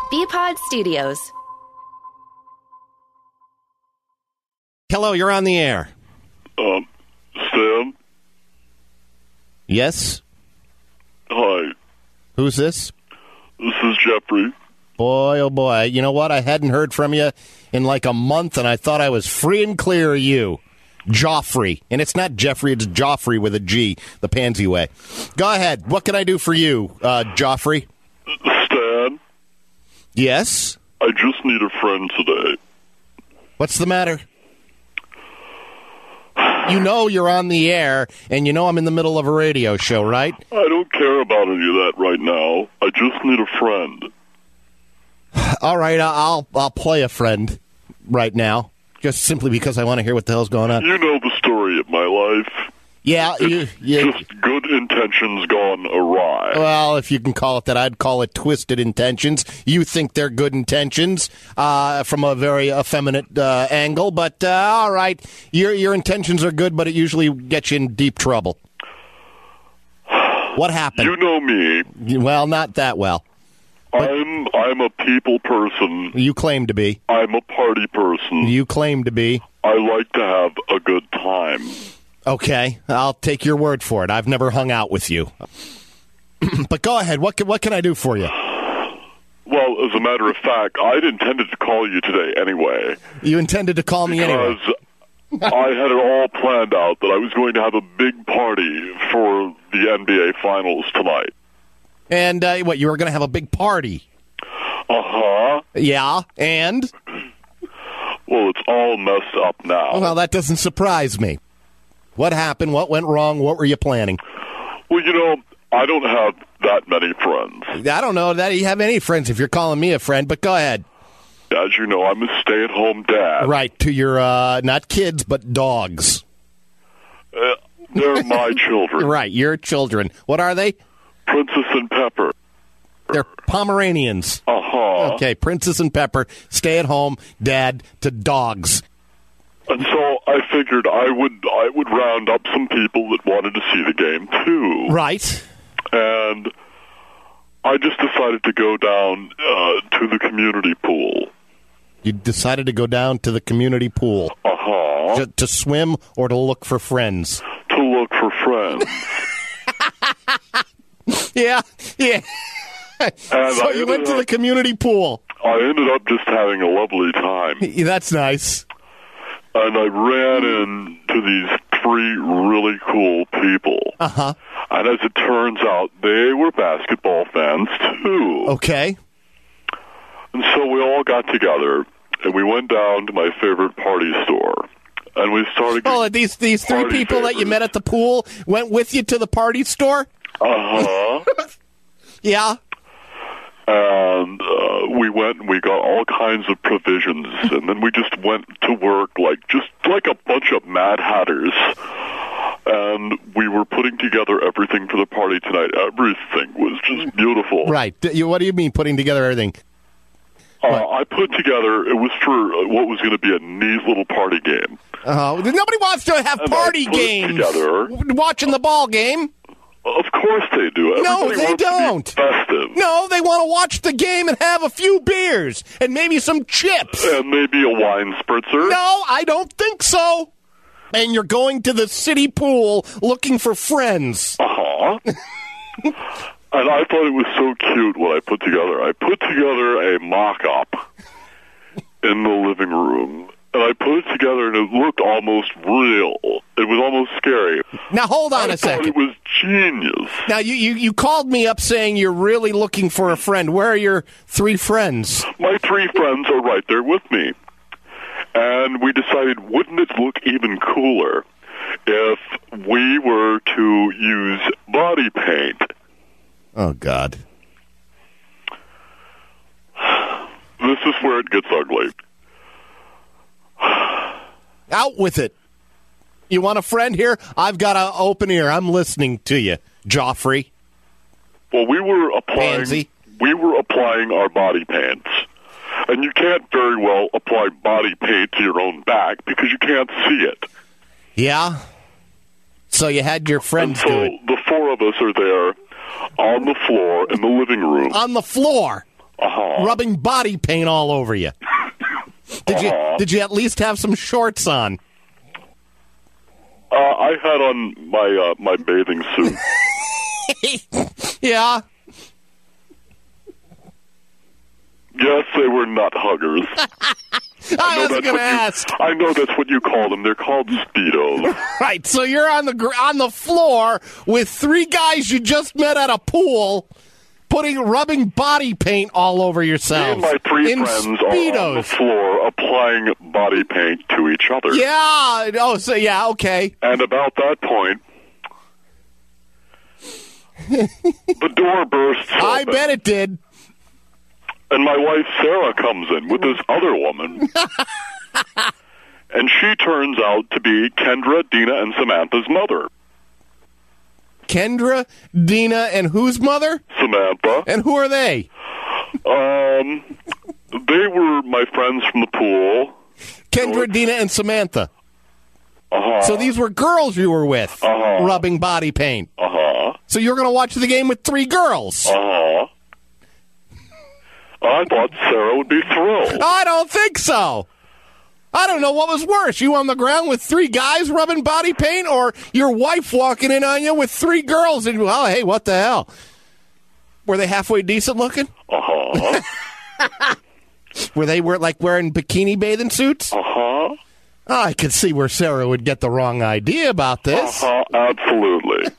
Bpod Studios. Hello, you're on the air. Sam? Yes? Hi. Who's this? This is Jeffrey. Boy, oh boy. You know what? I hadn't heard from you in like a month, and I thought I was free and clear of you. Joffrey. And it's not Jeffrey, it's Joffrey with a G, the pansy way. Go ahead. What can I do for you, Joffrey? Stan? Yes? I just need a friend today. What's the matter? You know you're on the air, and you know I'm in the middle of a radio show, right? I don't care about any of that right now. I just need a friend. All right, I'll play a friend right now, just simply because I want to hear what the hell's going on. You know the story of my life. Yeah, you Just good intentions gone awry. well, if you can call it that, I'd call it twisted intentions. You think they're good intentions from a very effeminate angle, but all right, your intentions are good, but it usually gets you in deep trouble. What happened? You know me. Well, not that well. I'm a people person. You claim to be. I'm a party person. You claim to be. I like to have a good time. Okay, I'll take your word for it. I've never hung out with you. But go ahead. What can I do for you? Well, as a matter of fact, I'd intended to call you today anyway. You intended to call me anyway. Because I had it all planned out that I was going to have a big party for the NBA Finals tonight. And what, you were going to have a big party? Uh-huh. Yeah, and? Well, it's all messed up now. Well, that doesn't surprise me. What happened? What went wrong? What were you planning? Well, you know, I don't have that many friends. I don't know that you have any friends if you're calling me a friend, but go ahead. As you know, I'm a stay-at-home dad. Right, to your, not kids, but dogs. They're my children. Right, your children. What are they? Princess and Pepper. They're Pomeranians. Uh-huh. Okay, Princess and Pepper, stay at home, dad to dogs. And so I figured I would round up some people that wanted to see the game, too. Right. And I just decided to go down to the community pool. You decided to go down to the community pool. Uh-huh. To swim or to look for friends? To look for friends. Yeah. So you went to the community pool. I ended up just having a lovely time. Yeah, that's nice. And I ran into these three really cool people. Uh-huh. And as it turns out, they were basketball fans, too. Okay. And so we all got together, and we went down to my favorite party store. And we started... Oh, these three people that you met at the pool went with you to the party store? Uh-huh. Yeah. And we went and we got all kinds of provisions, and then we just went to work like a bunch of Mad Hatters. And we were putting together everything for the party tonight. Everything was just beautiful. Right. What do you mean putting together everything? I put together, it was for what was going to be a neat little party game. Nobody wants to have party games together. Watching the ball game. Of course they do. No, they don't. To be festive. No, they want to watch the game and have a few beers and maybe some chips. And maybe a wine spritzer. No, I don't think so. And you're going to the city pool looking for friends. Uh-huh. And I thought it was so cute what I put together. I put together a mock-up in the living room. And I put it together, and it looked almost real. It was almost scary. Now, hold on a second. I thought it was genius. Now, you called me up saying you're really looking for a friend. Where are your three friends? My three friends are right there with me. And we decided, wouldn't it look even cooler if we were to use body paint? Oh, God. This is where it gets ugly. Out with it. You want a friend here? I've got an open ear. I'm listening to you, Joffrey. Well, we were Pansy. applying our body paints. And you can't very well apply body paint to your own back because you can't see it. Yeah? So you had your friends and so do it. the four of us are there on the floor in the living room. On the floor? rubbing body paint all over you. Did you at least have some shorts on? I had on my bathing suit. Yeah. Yes, they were nut huggers. I was going to ask. I know that's what you call them. They're called Speedos. Right. So you're on the floor with three guys you just met at a pool, rubbing body paint all over yourselves. Me and my three in friends Speedos. are on the floor applying body paint to each other. Yeah. Oh, so yeah. Okay. And about that point, the door bursts open. I bet it did. And my wife, Sarah, comes in with this other woman. And she turns out to be Kendra, Dina, and Samantha's mother. Kendra, Dina, and whose mother? Samantha. And who are they? They were my friends from the pool. Kendra, Dina, and Samantha. Uh-huh. So these were girls you were with, rubbing body paint. Uh-huh. So you're going to watch the game with three girls. Uh-huh. I thought Sarah would be thrilled. I don't think so. I don't know what was worse, you on the ground with three guys rubbing body paint, or your wife walking in on you with three girls and, oh, hey, what the hell? Were they halfway decent looking? Uh-huh. Were they wearing bikini bathing suits? Uh-huh. Oh, I could see where Sarah would get the wrong idea about this. Uh-huh, absolutely.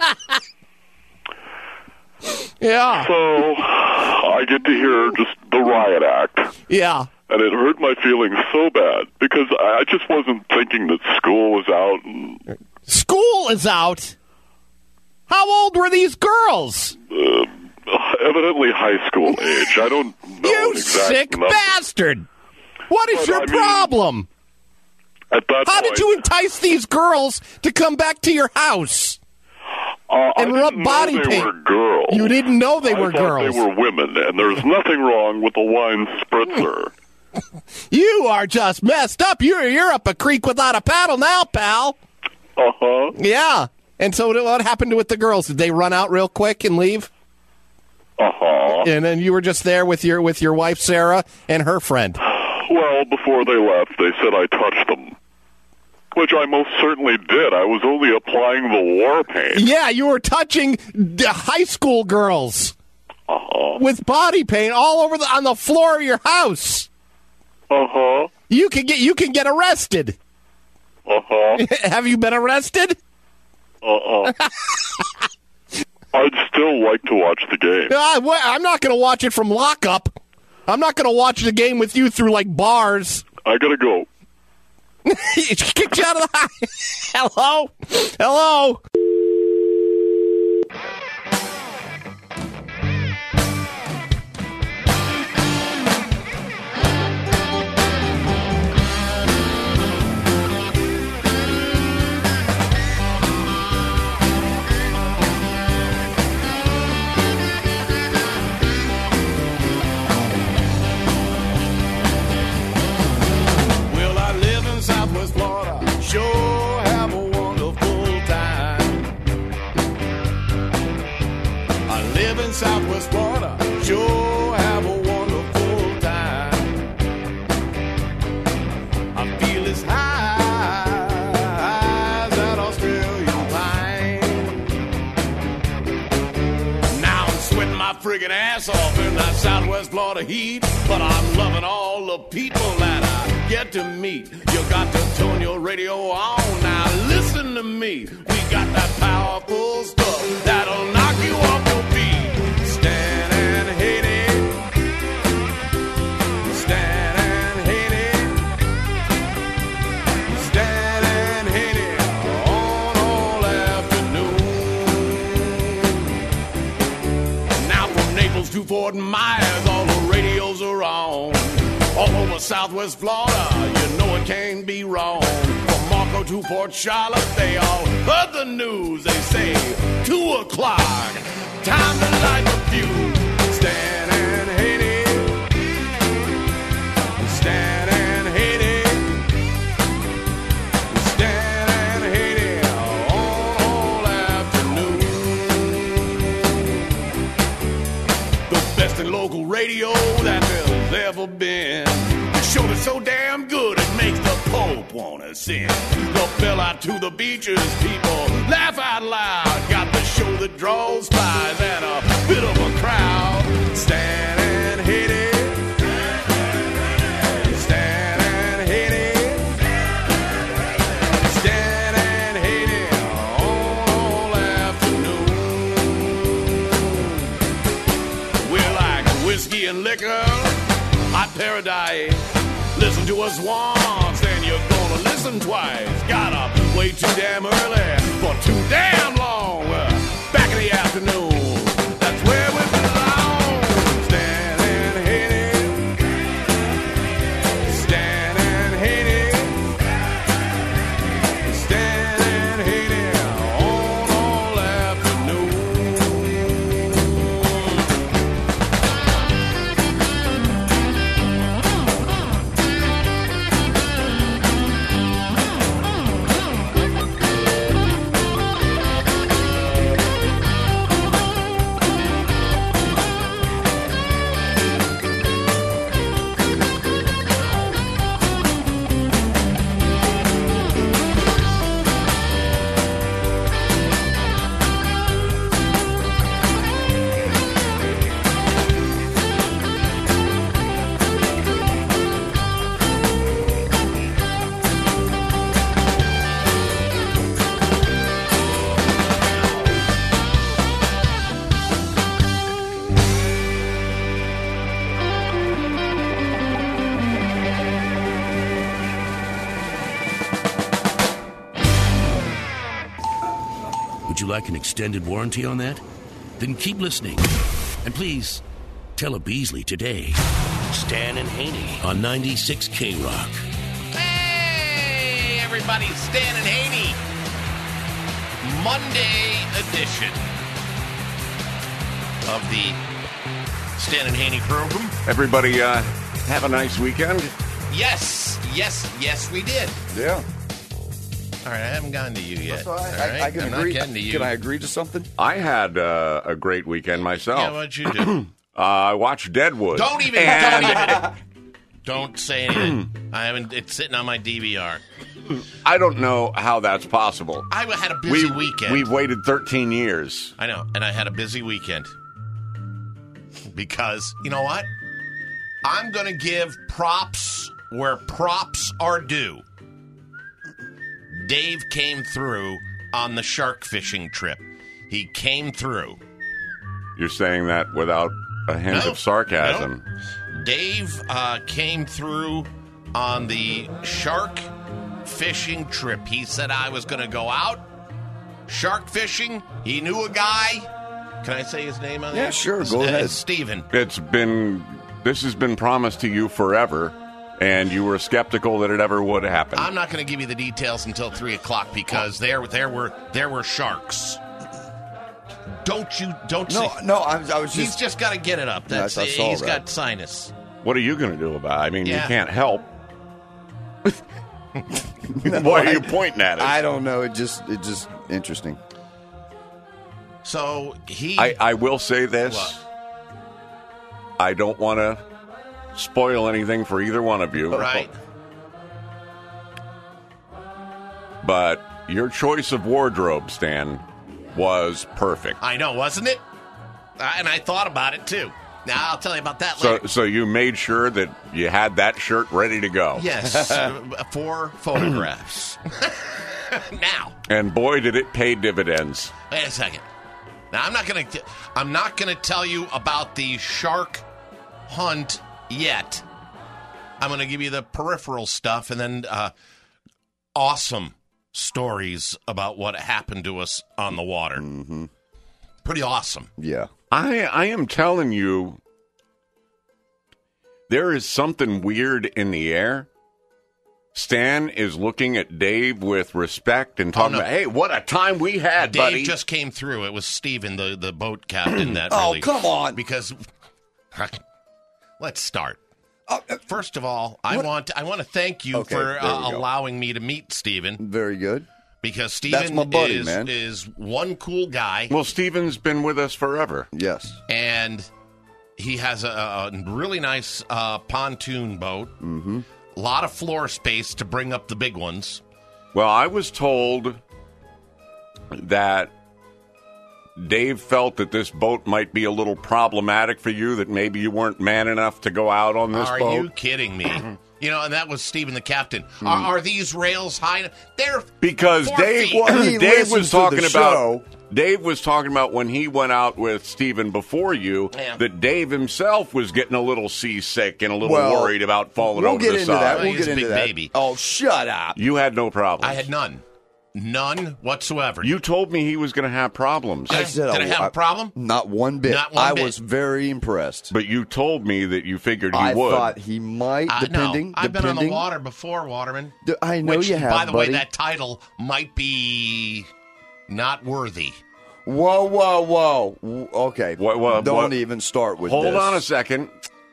Yeah. So, I get to hear just the riot act. Yeah. And it hurt my feelings so bad because I just wasn't thinking that school was out. School is out? How old were these girls? Evidently high school age. I don't know. You sick number. bastard! What is your problem? At that How point, did you entice these girls to come back to your house? And rub body paint. They were girls. You didn't know they were girls. They were women, and there's nothing wrong with a wine spritzer. You are just messed up. You're up a creek without a paddle now, pal. Uh-huh. Yeah. And so what happened with the girls? Did they run out real quick and leave? Uh-huh. And then you were just there with your wife, Sarah, and her friend. Well, before they left, they said I touched them. Which I most certainly did. I was only applying the war paint. Yeah, you were touching the high school girls with body paint all over on the floor of your house. Uh-huh. You can get arrested. Uh-huh. Have you been arrested? Uh-uh. I'd still like to watch the game. I'm not going to watch it from lockup. I'm not going to watch the game with you through, bars. I gotta go. He kicked you out of the house. Hello? Hello? Southwest Florida, sure have a wonderful time. I live in Southwest Florida, sure have a wonderful time. I feel as high as that Australian pine. Now I'm sweating my friggin' ass off in that Southwest Florida heat, but I'm loving all the people that I get to meet. You got to turn your radio on now. Listen to me. We got that powerful stuff that'll knock you off your feet. Stand and hate it. Stand and hate it. Stand and hate it on all afternoon. Now from Naples to Fort Myers, all the radios are on. All over Southwest Florida, you know it can't be wrong. From Marco to Port Charlotte, they all heard the news. They say 2 o'clock, time to light the fuse. Stand and hate it. Stand and hate it. Stand and hate it on all afternoon. The best in local on radio that there's ever been. The show that's so damn good it makes the Pope wanna sing. The fella to the beaches, people laugh out loud. Got the show that draws spies and a bit of a crowd. Stan and Haiti. Stan and Haiti. Stan and Haiti all afternoon. We're like whiskey and liquor, hot paradise. Listen to us once, then you're gonna listen twice. Got up way too damn early for too damn long. Back in the afternoon, that's where we belong. Stan and Haiti. Stan and Haiti. Stan and Haiti on all afternoon. Would you like an extended warranty on that? Then keep listening. And please, tell a Beasley today. Stan and Haney on 96 K-Rock. Hey, everybody, Stan and Haney. Monday edition of the Stan and Haney program. Everybody have a nice weekend? Yes, we did. Yeah. All right, I haven't gotten to you yet. All right. All right? I can I'm agree. not getting to you. Can I agree to something? I had a great weekend myself. Yeah, what'd you do? I watched Deadwood. Don't say anything. I haven't. It's sitting on my DVR. I don't know how that's possible. I had a busy weekend. We've waited 13 years. I know, and I had a busy weekend. Because, you know what? I'm going to give props where props are due. Dave came through on the shark fishing trip. He came through. You're saying that without a hint of sarcasm. No. Dave came through on the shark fishing trip. He said I was going to go out shark fishing. He knew a guy. Can I say his name on there? Yeah, sure. Go ahead. Steven. This has been promised to you forever, and you were skeptical that it ever would happen. I'm not going to give you the details until 3 o'clock because there were sharks. Don't No, say. no. I was He's just. just got to get it up. Yes, I saw he's that. got sinus. What are you going to do about it? I mean, Yeah. you can't help. Why are you pointing at it? I don't know. It just interesting. So he. I will say this. What? I don't want to spoil anything for either one of you. Right. But your choice of wardrobe, Stan, was perfect. I know, wasn't it? And I thought about it too. Now I'll tell you about that later. So you made sure that you had that shirt ready to go. Yes, 4 photographs. Now, And boy, did it pay dividends. wait a second. Now I'm not gonna tell you about the shark hunt yet. I'm gonna give you the peripheral stuff and then awesome stories about what happened to us on the water. Mm-hmm. Pretty awesome. Yeah. I am telling you, there is something weird in the air. Stan is looking at Dave with respect and talking no. about, hey, what a time we had, Dave buddy. just came through. It was Steven, the boat captain, that Oh, really... come on. Because... Let's start. First of all, I want to thank you Okay, for there we go. allowing me to meet Steven, Very good. because Steven That's my buddy, man. is one cool guy, Well, Steven's been with us forever. Yes. and He has a really nice pontoon boat. Mm-hmm. A lot of floor space to bring up the big ones. Well, I was told that Dave felt that this boat might be a little problematic for you, that maybe you weren't man enough to go out on this boat. Are you kidding me? And that was Stephen the captain. Are these rails high enough? They're because 4 Dave, feet. Dave was talking about. Dave was talking about when he went out with Stephen before you, that Dave himself was getting a little seasick and a little worried about falling over the side. We'll get into that. Baby. Oh, shut up. You had no problems. I had none. None whatsoever. You told me he was going to have problems. Did I have a problem? Not one bit. Not one bit. I was very impressed. But you told me that you figured he would. I thought he might, depending. No, I've been on the water before, Waterman. I know you have, by the buddy. way, that title might be not worthy. Whoa. Okay. Don't even start with this. Hold on a second.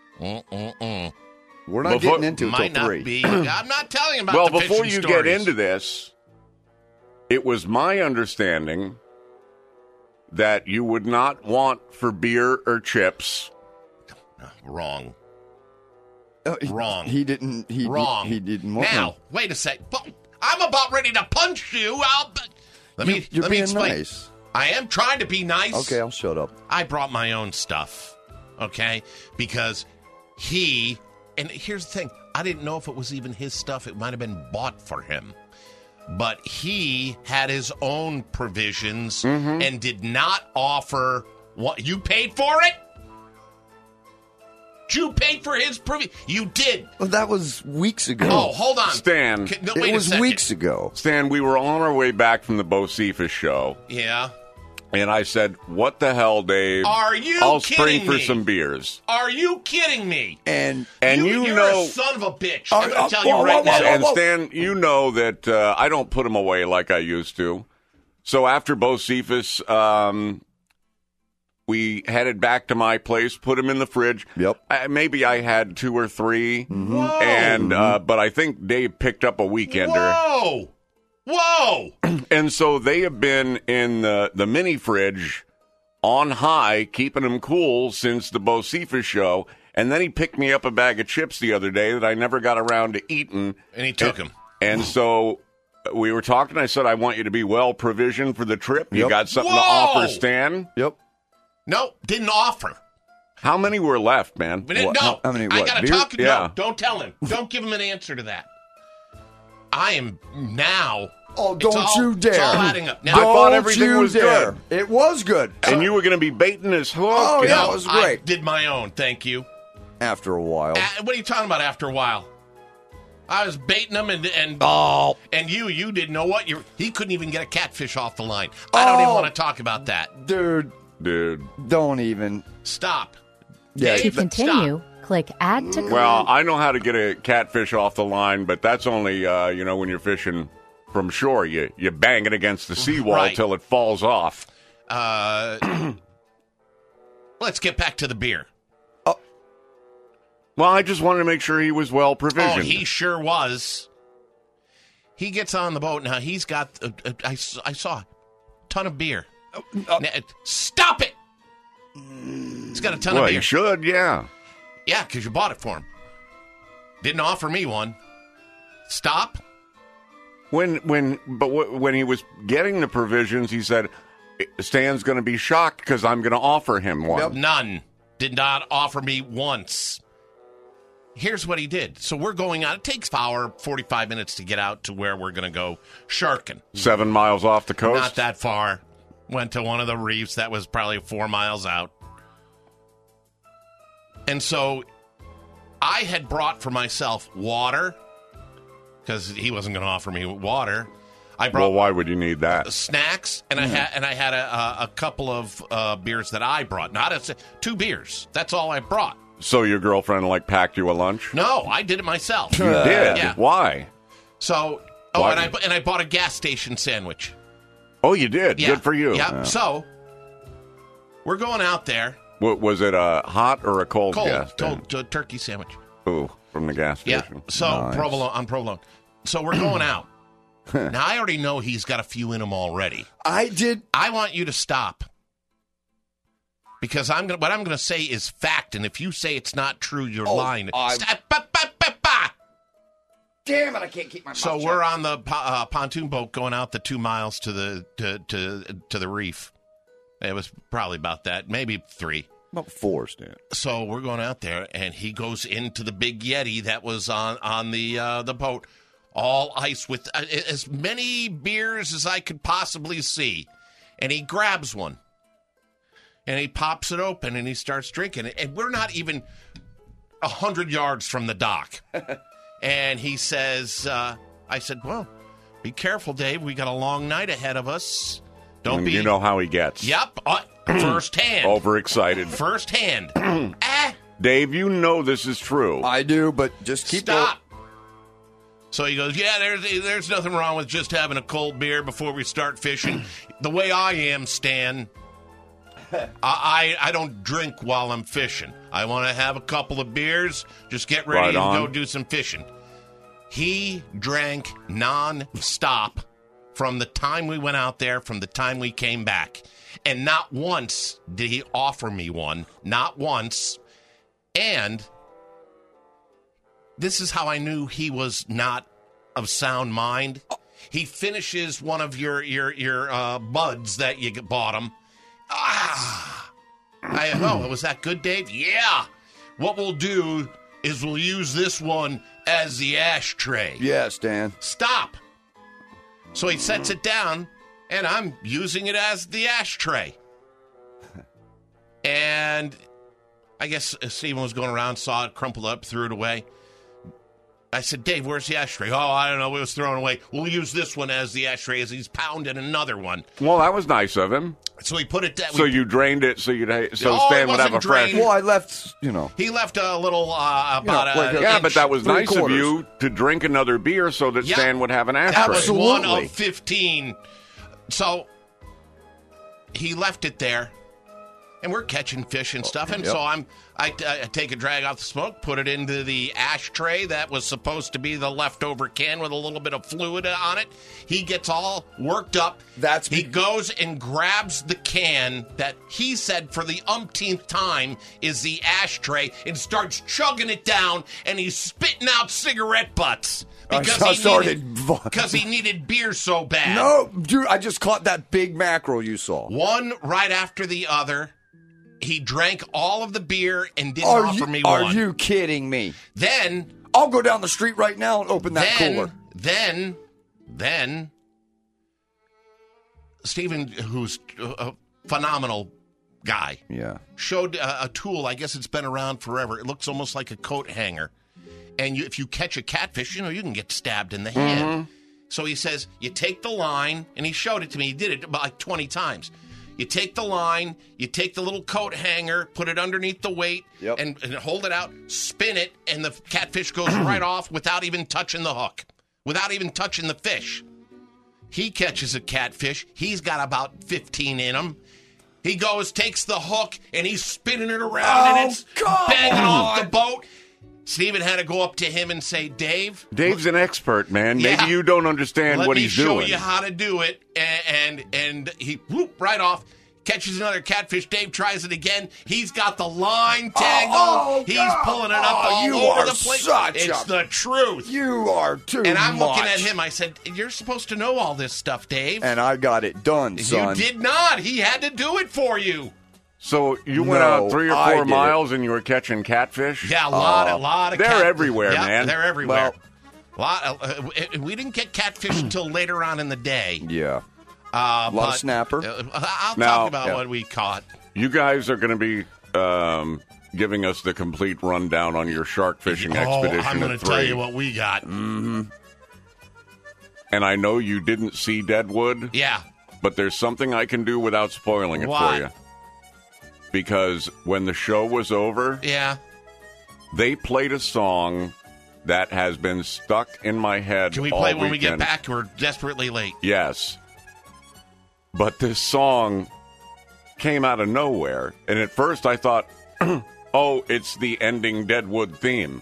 We're not getting into it till 3. Be. I'm not telling you about well, the before fishing you stories. get into this, it was my understanding that you would not want for beer or chips. Wrong. Wrong. He didn't. Wrong. He didn't want Now, wait a sec. I'm about ready to punch you. Let me being explain. Nice. I am trying to be nice. Okay, I'll shut up. I brought my own stuff, okay? Because and here's the thing, I didn't know if it was even his stuff. It might have been bought for him. But he had his own provisions and did not offer what you paid for it? You paid for his provision. You did. Well, that was weeks ago. Oh, hold on. Stan. Wait it was weeks ago. Stan, we were on our way back from the Bo Cephas show. Yeah. And I said, what the hell, Dave? Are you I'll kidding spring for me? some beers. Are you kidding me? And you're know, a son of a bitch. I'm going to tell you right now. And Stan, you know that I don't put them away like I used to. So after Bo Cephas, we headed back to my place, put them in the fridge. Yep. Maybe I had 2 or 3. Whoa. And but I think Dave picked up a weekender. Whoa! And so they have been in the mini fridge on high, keeping them cool since the Bo Cephas show. And then he picked me up a bag of chips the other day that I never got around to eating. And he took them. And so we were talking. I said, I want you to be well provisioned for the trip. You Yep. got something to offer, Stan? Yep. No, didn't offer. How many were left, man? No, how many, I what, got to beer? talk. Yeah. No, don't tell him. Don't give him an answer to that. I am now. Oh, don't you dare. It's all adding up. Now, I thought everything you was dare. good. It was good. And you were going to be baiting his hook. Oh, and- yeah, it was great. I did my own. Thank you. After a while. What are you talking about after a while? I was baiting him and you didn't know what he couldn't even get a catfish off the line. I don't even want to talk about that. Dude, don't even. Stop. Yeah, To continue, click Add to Cart. Well, I know how to get a catfish off the line, but that's only, when you're fishing from shore. You bang it against the seawall Right. till it falls off. Let's get back to the beer. Well, I just wanted to make sure he was well provisioned. Oh, he sure was. He gets on the boat. Now, he's got, I saw a ton of beer. Now, stop it! He's got a ton of beer. He should, yeah. Yeah, because you bought it for him. Didn't offer me one. Stop. When he was getting the provisions, he said, Stan's going to be shocked because I'm going to offer him one. None. Did not offer me once. Here's what he did. So we're going out. It takes 45 minutes to get out to where we're going to go sharking. 7 miles off the coast? Not that far. Went to one of the reefs that was probably 4 miles out. And so I had brought for myself water because he wasn't going to offer me water. I brought why would you need that? snacks, and I had a couple of beers that I brought. 2 beers. That's all I brought. So your girlfriend packed you a lunch? No, I did it myself. You did? Yeah. Why? So, Why? and I bought a gas station sandwich. Oh, you did? Yeah. Good for you. Yeah. So we're going out there. Was it a hot or a cold gas station? Cold turkey sandwich. Ooh, from the gas Yeah. station. So provolone. So we're going out. Now I already know he's got a few in him already. I did. I want you to stop Because what I'm going to say is fact, and if you say it's not true, you're lying. Damn it! I can't keep my mouth So shut. we're on the pontoon boat going out the 2 miles to the reef. It was probably about that, maybe 3. About 4, Stan. So we're going out there, and he goes into the big Yeti that was on the boat, all ice with as many beers as I could possibly see, and he grabs one, and he pops it open, and he starts drinking it, and we're not even 100 yards from the dock. And he says, I said, well, be careful, Dave. We got a long night ahead of us. Don't be. You know how he gets. Yep. Firsthand. Overexcited. Firsthand. Dave, you know this is true. I do, but just keep Stop. So he goes, yeah, there's nothing wrong with just having a cold beer before we start fishing. The way I am, Stan, I don't drink while I'm fishing. I want to have a couple of beers, just get ready to go do some fishing. He drank non-stop from the time we went out there, from the time we came back. And not once did he offer me one. Not once. And this is how I knew he was not of sound mind. He finishes one of your buds that you bought him. Was that good, Dave? Yeah. What we'll do is we'll use this one as the ashtray. Yes, Dan. Stop. So he sets it down, and I'm using it as the ashtray. And I guess Stephen was going around, saw it, crumpled up, threw it away. I said, Dave, where's the ashtray? Oh, I don't know. It was thrown away. We'll use this one as the ashtray as he's pounding another one. Well, that was nice of him. So he put it down. So you drained it so Stan would have a fresh. Well, I left, He left a little but that was nice of you to drink another beer so that Stan would have an ashtray. That was one of 15. So he left it there. And we're catching fish and stuff, and so I take a drag off the smoke, put it into the ashtray that was supposed to be the leftover can with a little bit of fluid on it. He gets all worked up. He goes and grabs the can that he said for the umpteenth time is the ashtray and starts chugging it down, and he's spitting out cigarette butts. Because he needed beer so bad. No, dude, I just caught that big mackerel you saw. One right after the other. He drank all of the beer and didn't offer me one. Are you kidding me? Then I'll go down the street right now and open that cooler. Then Stephen, who's a phenomenal guy, showed a tool. I guess it's been around forever. It looks almost like a coat hanger. And if you catch a catfish, you can get stabbed in the hand. So he says, you take the line, and he showed it to me. He did it about like 20 times. You take the line, you take the little coat hanger, put it underneath the weight, and hold it out, spin it, and the catfish goes right off without even touching the hook, without even touching the fish. He catches a catfish. He's got about 15 in him. He goes, takes the hook, and he's spinning it around, and it's banging off the boat. Stephen had to go up to him and say, Dave's an expert, man. Maybe you don't understand what he's doing. Let me show you how to do it. And he whoop right off, catches another catfish. Dave tries it again. He's got the line tangled. He's pulling it up all over the place. It's the truth. You are too much. And I'm looking at him. I said, you're supposed to know all this stuff, Dave. And I got it done, son. You did not. He had to do it for you. So you went out 3 or 4 miles and you were catching catfish? Yeah, a lot of They're everywhere, man. They're everywhere. We didn't get catfish until later on in the day. Yeah. A lot of snapper. I'll talk about what we caught. You guys are going to be giving us the complete rundown on your shark fishing expedition. I'm going to tell you what we got. Mm-hmm. And I know you didn't see Deadwood. Yeah. But there's something I can do without spoiling it for you. Because when the show was over, they played a song that has been stuck in my head. Can we play when we get back? We're desperately late. Yes. But this song came out of nowhere. And at first I thought, oh, it's the ending Deadwood theme.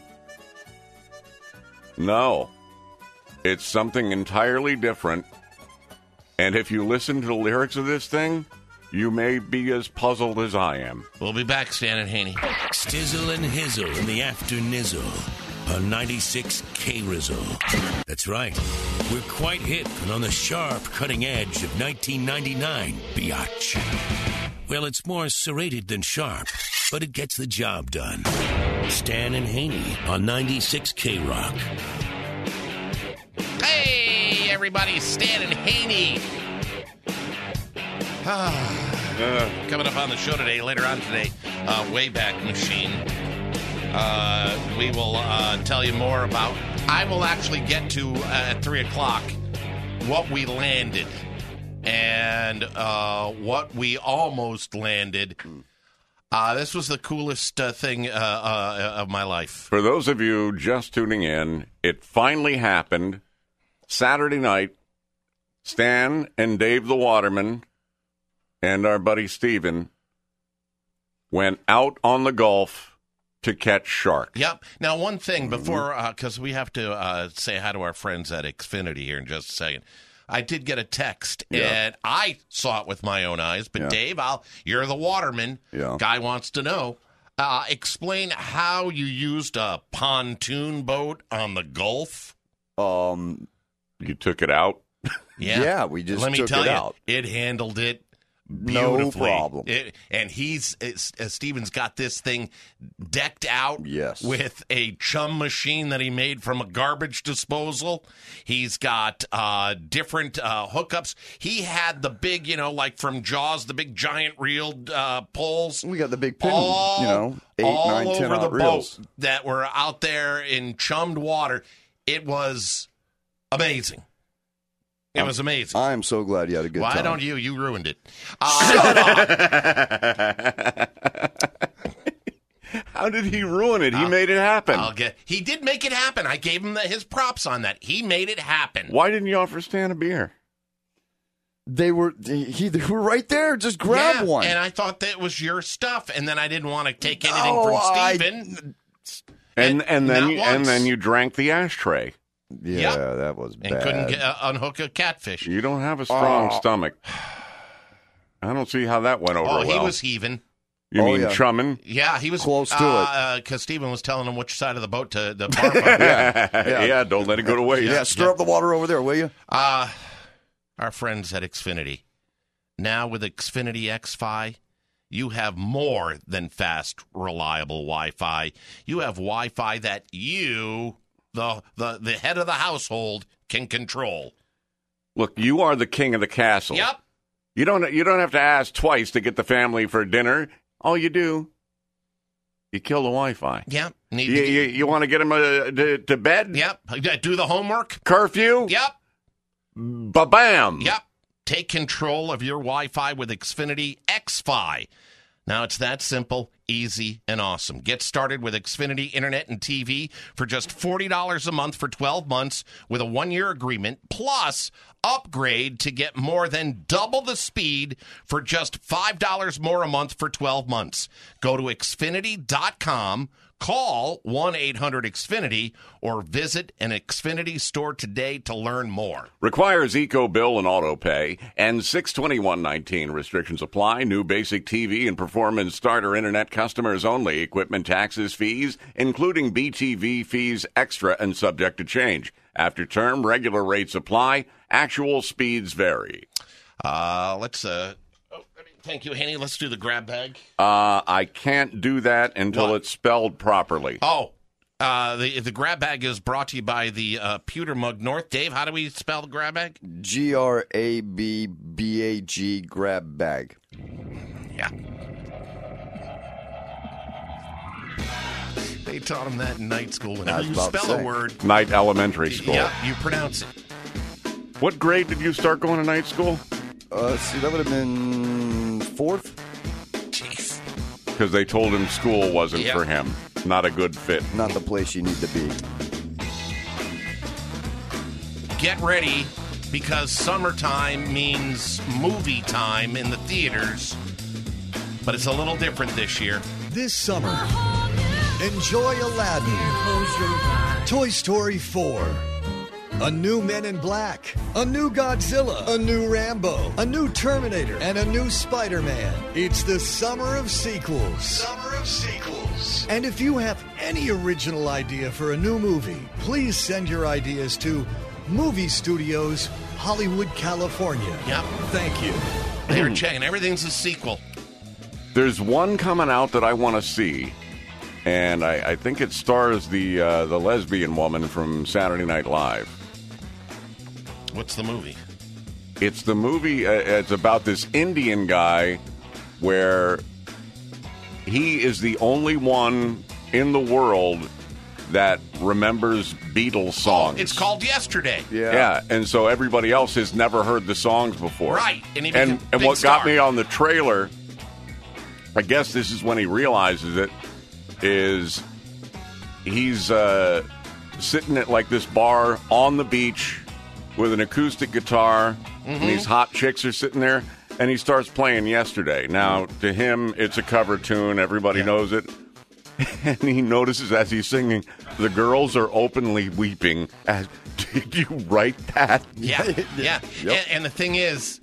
No. It's something entirely different. And if you listen to the lyrics of this thing, you may be as puzzled as I am. We'll be back, Stan and Haney. Stizzle and Hizzle in the after nizzle on 96 K-Rizzle. That's right. We're quite hip and on the sharp cutting edge of 1999, biatch. Well, it's more serrated than sharp, but it gets the job done. Stan and Haney on 96 K-Rock. Hey, everybody, Stan and Haney. Coming up on the show today, later on today, Wayback Machine. We will tell you more about. I will actually get to at 3 o'clock what we landed and what we almost landed. This was the coolest thing of my life. For those of you just tuning in, it finally happened. Saturday night, Stan and Dave the Waterman and our buddy Steven went out on the Gulf to catch sharks. Yep. Now, one thing before, because we have to say hi to our friends at Xfinity here in just a second. I did get a text, and I saw it with my own eyes. But, Dave, you're the waterman. Guy wants to know. Explain how you used a pontoon boat on the Gulf. You took it out? Yeah, we just took it out. It handled it beautifully. No problem. And Steven's got this thing decked out with a chum machine that he made from a garbage disposal. He's got different hookups. He had the big, like from Jaws, the big giant reeled poles. We got the big pin, 8, all 9, 10 over the reels. boat that were out there in chummed water. It was amazing. It was amazing. I'm so glad you had a good time. Why don't you? You ruined it. Shut up! How did he ruin it? He made it happen. He did make it happen. I gave him his props on that. He made it happen. Why didn't you offer Stan a beer? They were right there. Just grab one. And I thought that was your stuff, and then I didn't want to take anything from Steven. And then you drank the ashtray. Yeah, that was bad. And couldn't unhook a catfish. You don't have a strong stomach. I don't see how that went over well. Oh, he was heaving. You mean chumming? Yeah, he was close to it. Because Steven was telling him which side of the boat to barf on. Yeah, don't let it go to waste. Yeah, stir up the water over there, will you? Our friends at Xfinity. Now with Xfinity XFi, you have more than fast, reliable Wi-Fi. You have Wi-Fi that you... The head of the household can control. Look, you are the king of the castle. Yep. You don't have to ask twice to get the family for dinner. All you do, you kill the Wi-Fi. Yep. You want to get them to bed? Yep. Do the homework. Curfew? Yep. Ba-bam. Yep. Take control of your Wi-Fi with Xfinity XFi. Now, it's that simple, easy, and awesome. Get started with Xfinity Internet and TV for just $40 a month for 12 months with a 1-year agreement, plus upgrade to get more than double the speed for just $5 more a month for 12 months. Go to Xfinity.com, call 1-800-XFINITY, or visit an Xfinity store today to learn more. Requires EcoBill and auto pay, and 621.19 restrictions apply. New basic TV and performance starter internet customers only. Equipment taxes, fees, including BTV fees, extra and subject to change. After term, regular rates apply. Actual speeds vary. Thank you, Haney. Let's do the grab bag. I can't do that until it's spelled properly. Oh, the grab bag is brought to you by the Pewter Mug North. Dave, how do we spell the grab bag? GRABBAG, grab bag. Yeah. They taught him that in night school. Whenever you spell a word, Night elementary school. Yeah, you pronounce it. What grade did you start going to night school? See, that would have been 4th. Jeez. Because they told him school wasn't for him. Not a good fit. Not the place you need to be. Get ready, because summertime means movie time in the theaters. But it's a little different this year. This summer, enjoy Aladdin, Toy Story 4, A new Men in Black, a new Godzilla, a new Rambo, a new Terminator, and a new Spider-Man. It's the summer of sequels. Summer of sequels. And if you have any original idea for a new movie, please send your ideas to Movie Studios, Hollywood, California. Yep. Thank you. They're checking. Everything's a sequel. There's one coming out that I want to see, and I think it stars the lesbian woman from Saturday Night Live. What's the movie? It's the movie, it's about this Indian guy where he is the only one in the world that remembers Beatles songs. Oh, it's called Yesterday. Yeah, and so everybody else has never heard the songs before. Right, and what got me on the trailer, I guess this is when he realizes it, is he's sitting at like this bar on the beach with an acoustic guitar, and these hot chicks are sitting there, and he starts playing Yesterday. Now, to him, it's a cover tune. Everybody knows it. And he notices as he's singing, the girls are openly weeping. Did you write that? Yeah. Yep. And the thing is,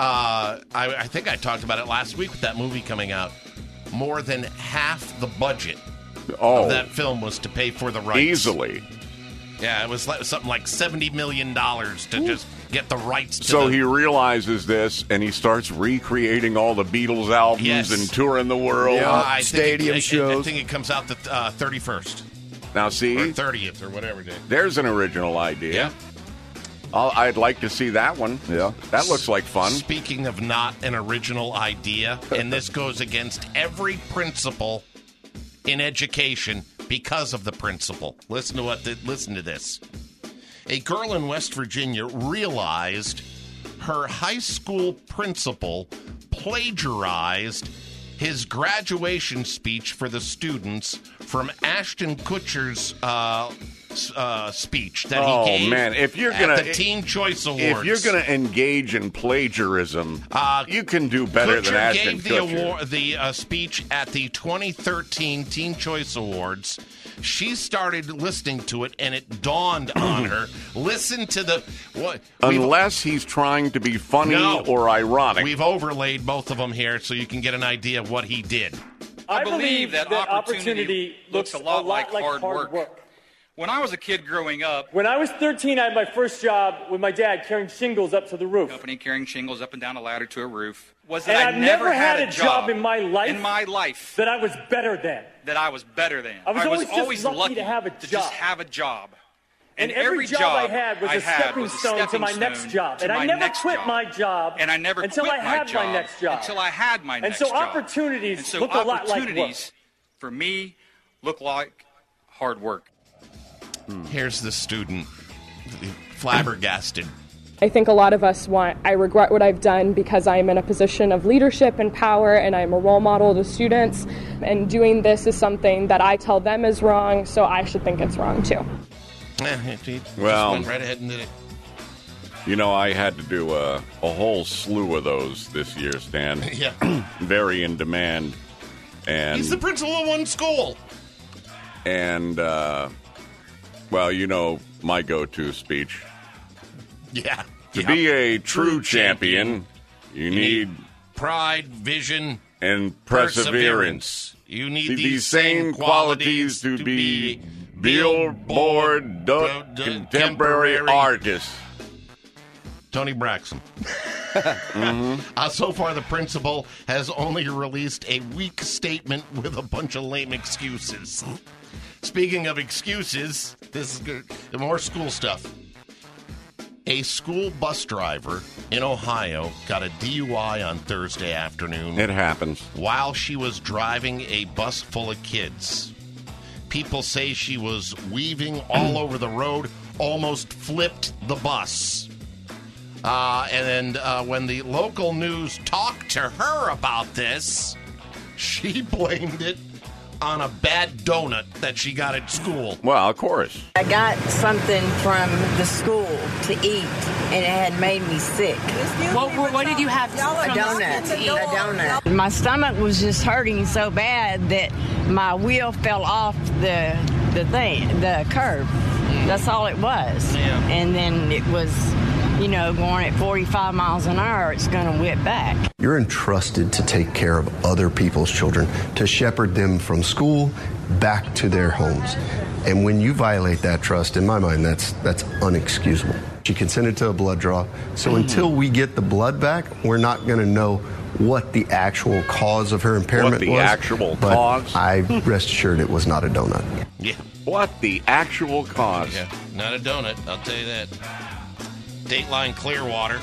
I think I talked about it last week with that movie coming out. More than half the budget of that film was to pay for the rights. Easily. Yeah, it was something like $70 million to just get the rights to So he realizes this, and he starts recreating all the Beatles albums and touring the world. Stadium shows. I think it comes out the 31st. Now, see? Or 30th, or whatever day. There's an original idea. Yeah. I'd like to see that one. Yeah. That looks like fun. Speaking of not an original idea, and this goes against every principle in education because of the principle. Listen to this. A girl in West Virginia realized her high school principal plagiarized his graduation speech for the students from Ashton Kutcher's speech that he gave if you're at the Teen Choice Awards. If you're going to engage in plagiarism, you can do better than Ashton Kutcher. Gave the speech at the 2013 Teen Choice Awards. She started listening to it, and it dawned on her. Listen to the... Unless he's trying to be funny or ironic. We've overlaid both of them here so you can get an idea of what he did. I believe that opportunity looks a lot like hard work. When I was a kid growing up... When I was 13, I had my first job with my dad carrying shingles up to the roof. Company carrying shingles up and down a ladder to a roof. I've never had a job in my life that I was better than. I was always just lucky to have a job. Just have a job. And every job I had was a stepping stone to my next job. And I never quit my job until I had my next job. And so opportunities look a lot like work. For me, look like hard work. Here's the student, flabbergasted. I think a lot of us I regret what I've done because I'm in a position of leadership and power, and I'm a role model to students, and doing this is something that I tell them is wrong, so I should think it's wrong too. Well, went right ahead and did it. You know, I had to do a whole slew of those this year, Stan. Yeah. Very in demand. And he's the principal of one school. And, well, you know my go-to speech. Yeah. To be a true champion, you need pride, vision, and perseverance. You need these same qualities to be Billboard contemporary artist. Tony Braxton. So far, the principal has only released a weak statement with a bunch of lame excuses. Speaking of excuses, this is good. More school stuff. A school bus driver in Ohio got a DUI on Thursday afternoon. It happens. While she was driving a bus full of kids. People say she was weaving all over the road, almost flipped the bus. And then when the local news talked to her about this, she blamed it on a bad donut that she got at school. Well, of course. I got something from the school to eat, and it had made me sick. What did you have? A donut to eat. A donut. My stomach was just hurting so bad that my wheel fell off the curb. That's all it was. Yeah. And then it was, going at 45 miles an hour, it's going to whip back. You're entrusted to take care of other people's children, to shepherd them from school back to their homes. And when you violate that trust, in my mind, that's unexcusable. She consented to a blood draw. So until we get the blood back, we're not going to know what the actual cause of her impairment was. What the actual but cause? I rest assured it was not a donut. Yeah. What the actual cause? Yeah, not a donut, I'll tell you that. Dateline Clearwater.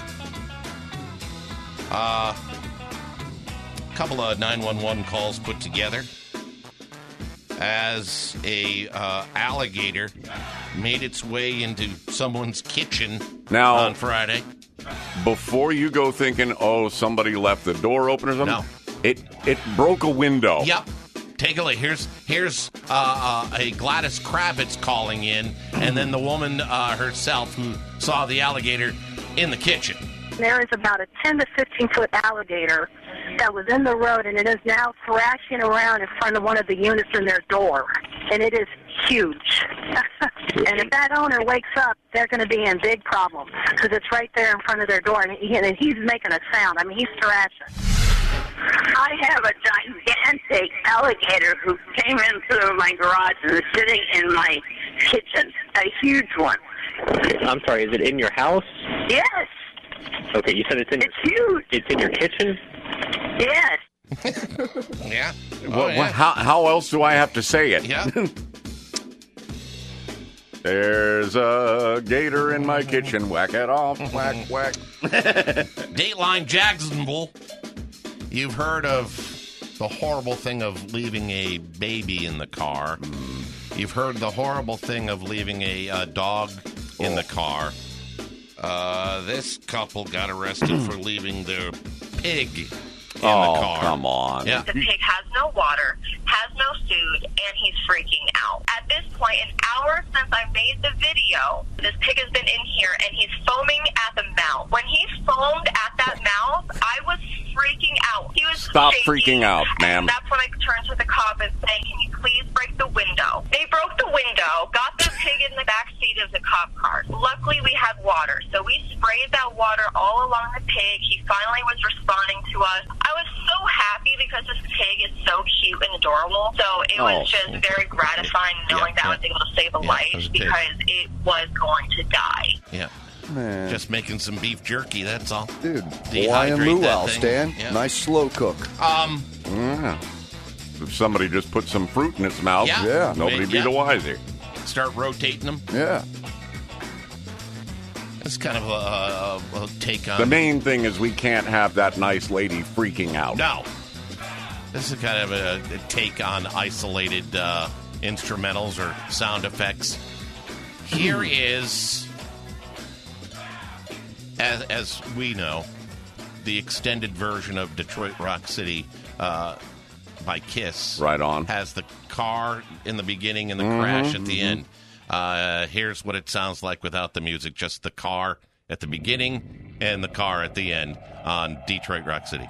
A couple of 911 calls put together as a alligator made its way into someone's kitchen now, on Friday. Before you go thinking, somebody left the door open or something, no. It broke a window. Yep. Take a look. Here's a Gladys Kravitz calling in, and then the woman herself who saw the alligator in the kitchen. There is about a 10 to 15-foot alligator that was in the road, and it is now thrashing around in front of one of the units in their door, and it is huge. And if that owner wakes up, they're going to be in big problems because it's right there in front of their door, and he's making a sound. I mean, he's thrashing. I have a gigantic alligator who came into my garage and is sitting in my kitchen, a huge one. I'm sorry, is it in your house? Yes. Okay, you said it's huge. It's in your kitchen? Yes. Yeah. Yeah. How else do I have to say it? Yeah. There's a gator in my kitchen. Whack it off. Whack, whack. Dateline Jacksonville. You've heard of the horrible thing of leaving a baby in the car. You've heard the horrible thing of leaving a dog in the car. This couple got arrested for leaving their pig in the car. Come on. Yeah. The pig has no water, has no food, and he's freaking out. At this point, an hour since I made the video, this pig has been in here, and he's foaming at the mouth. When he foamed at that mouth, I was freaking out. He was Stop shaking, freaking out, ma'am. And that's when I turned to the cop and saying, can you please break the window? They broke the window, got the pig in the back seat of the cop car. Luckily, we had water, so we sprayed that water all along the pig. He finally was responding to us. I was so happy because this pig is so cute and adorable. So it was just very gratifying knowing that I was able to save a life because it was going to die. Yeah. Man. Just making some beef jerky, that's all. Dude, Dehydrate Hawaiian that luau, thing. Stan. Yeah. Nice slow cook. Yeah. If somebody just put some fruit in its mouth, nobody'd be the wiser. Start rotating them. Yeah. It's kind of a take on... The main thing is we can't have that nice lady freaking out. No. This is kind of a take on isolated instrumentals or sound effects. Here is, as we know, the extended version of Detroit Rock City by Kiss. Right on. Has the car in the beginning and the crash at the end. Here's what it sounds like without the music. Just the car at the beginning and the car at the end on Detroit Rock City.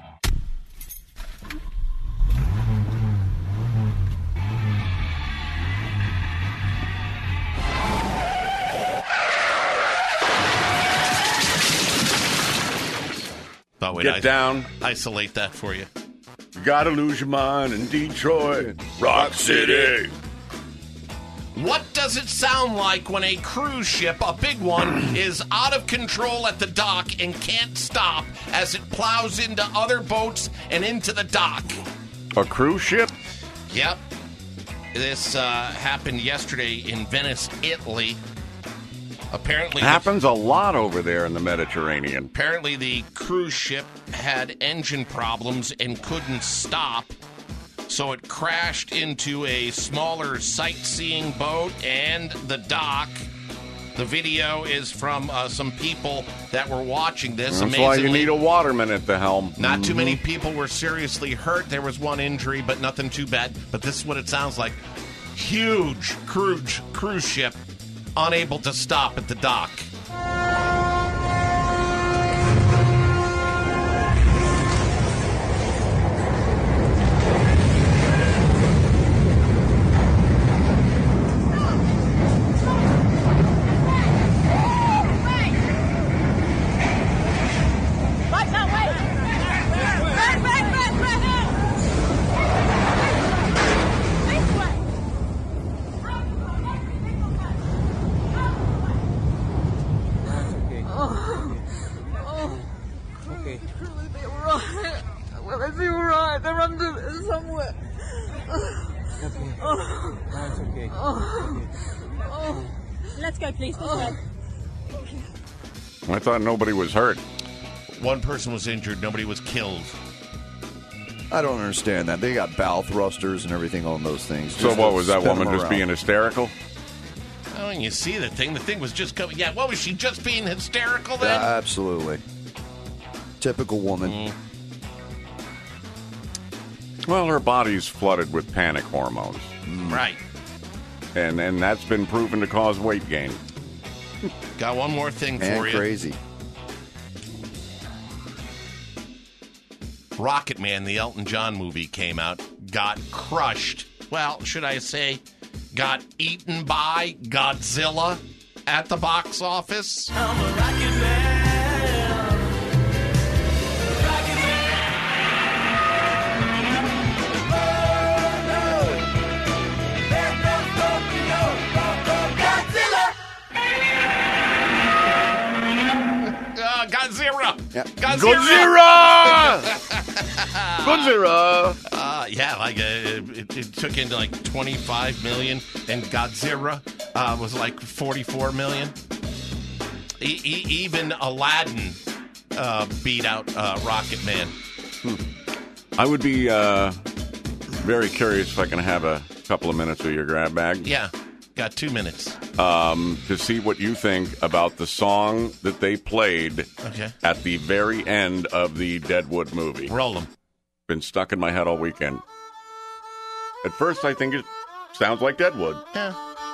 Get down. Isolate that for you. You gotta lose your mind in Detroit, Rock City. What does it sound like when a cruise ship, a big one, is out of control at the dock and can't stop as it plows into other boats and into the dock? A cruise ship? Yep. This happened yesterday in Venice, Italy. Apparently, happens a lot over there in the Mediterranean. Apparently, the cruise ship had engine problems and couldn't stop, so it crashed into a smaller sightseeing boat and the dock. The video is from some people that were watching this. That's why you need a waterman at the helm. Not too many people were seriously hurt. There was one injury, but nothing too bad. But this is what it sounds like. Huge cruise ship unable to stop at the dock. Let's go, please. Let's go. I thought nobody was hurt. One person was injured. Nobody was killed. I don't understand that. They got bow thrusters and everything on those things. So what, was that woman just being hysterical? Oh, and you see the thing was just coming. Yeah, what was she, just being hysterical then? Absolutely. Typical woman. Well, her body's flooded with panic hormones. Right. And that's been proven to cause weight gain. Got one more thing for you. Crazy. Rocket Man, the Elton John movie, came out, got crushed. Well, should I say, got eaten by Godzilla at the box office. I'm a rocket man. Rocket man. Godzilla! Yep. Godzilla! Godzilla! Yeah, like it took in like 25 million, and Godzilla was like 44 million. Even Aladdin beat out Rocket Man. I would be very curious if I can have a couple of minutes of your grab bag. Yeah, got 2 minutes. To see what you think about the song that they played at the very end of the Deadwood movie. Roll them. Been stuck in my head all weekend. At first, I think it sounds like Deadwood. Yeah.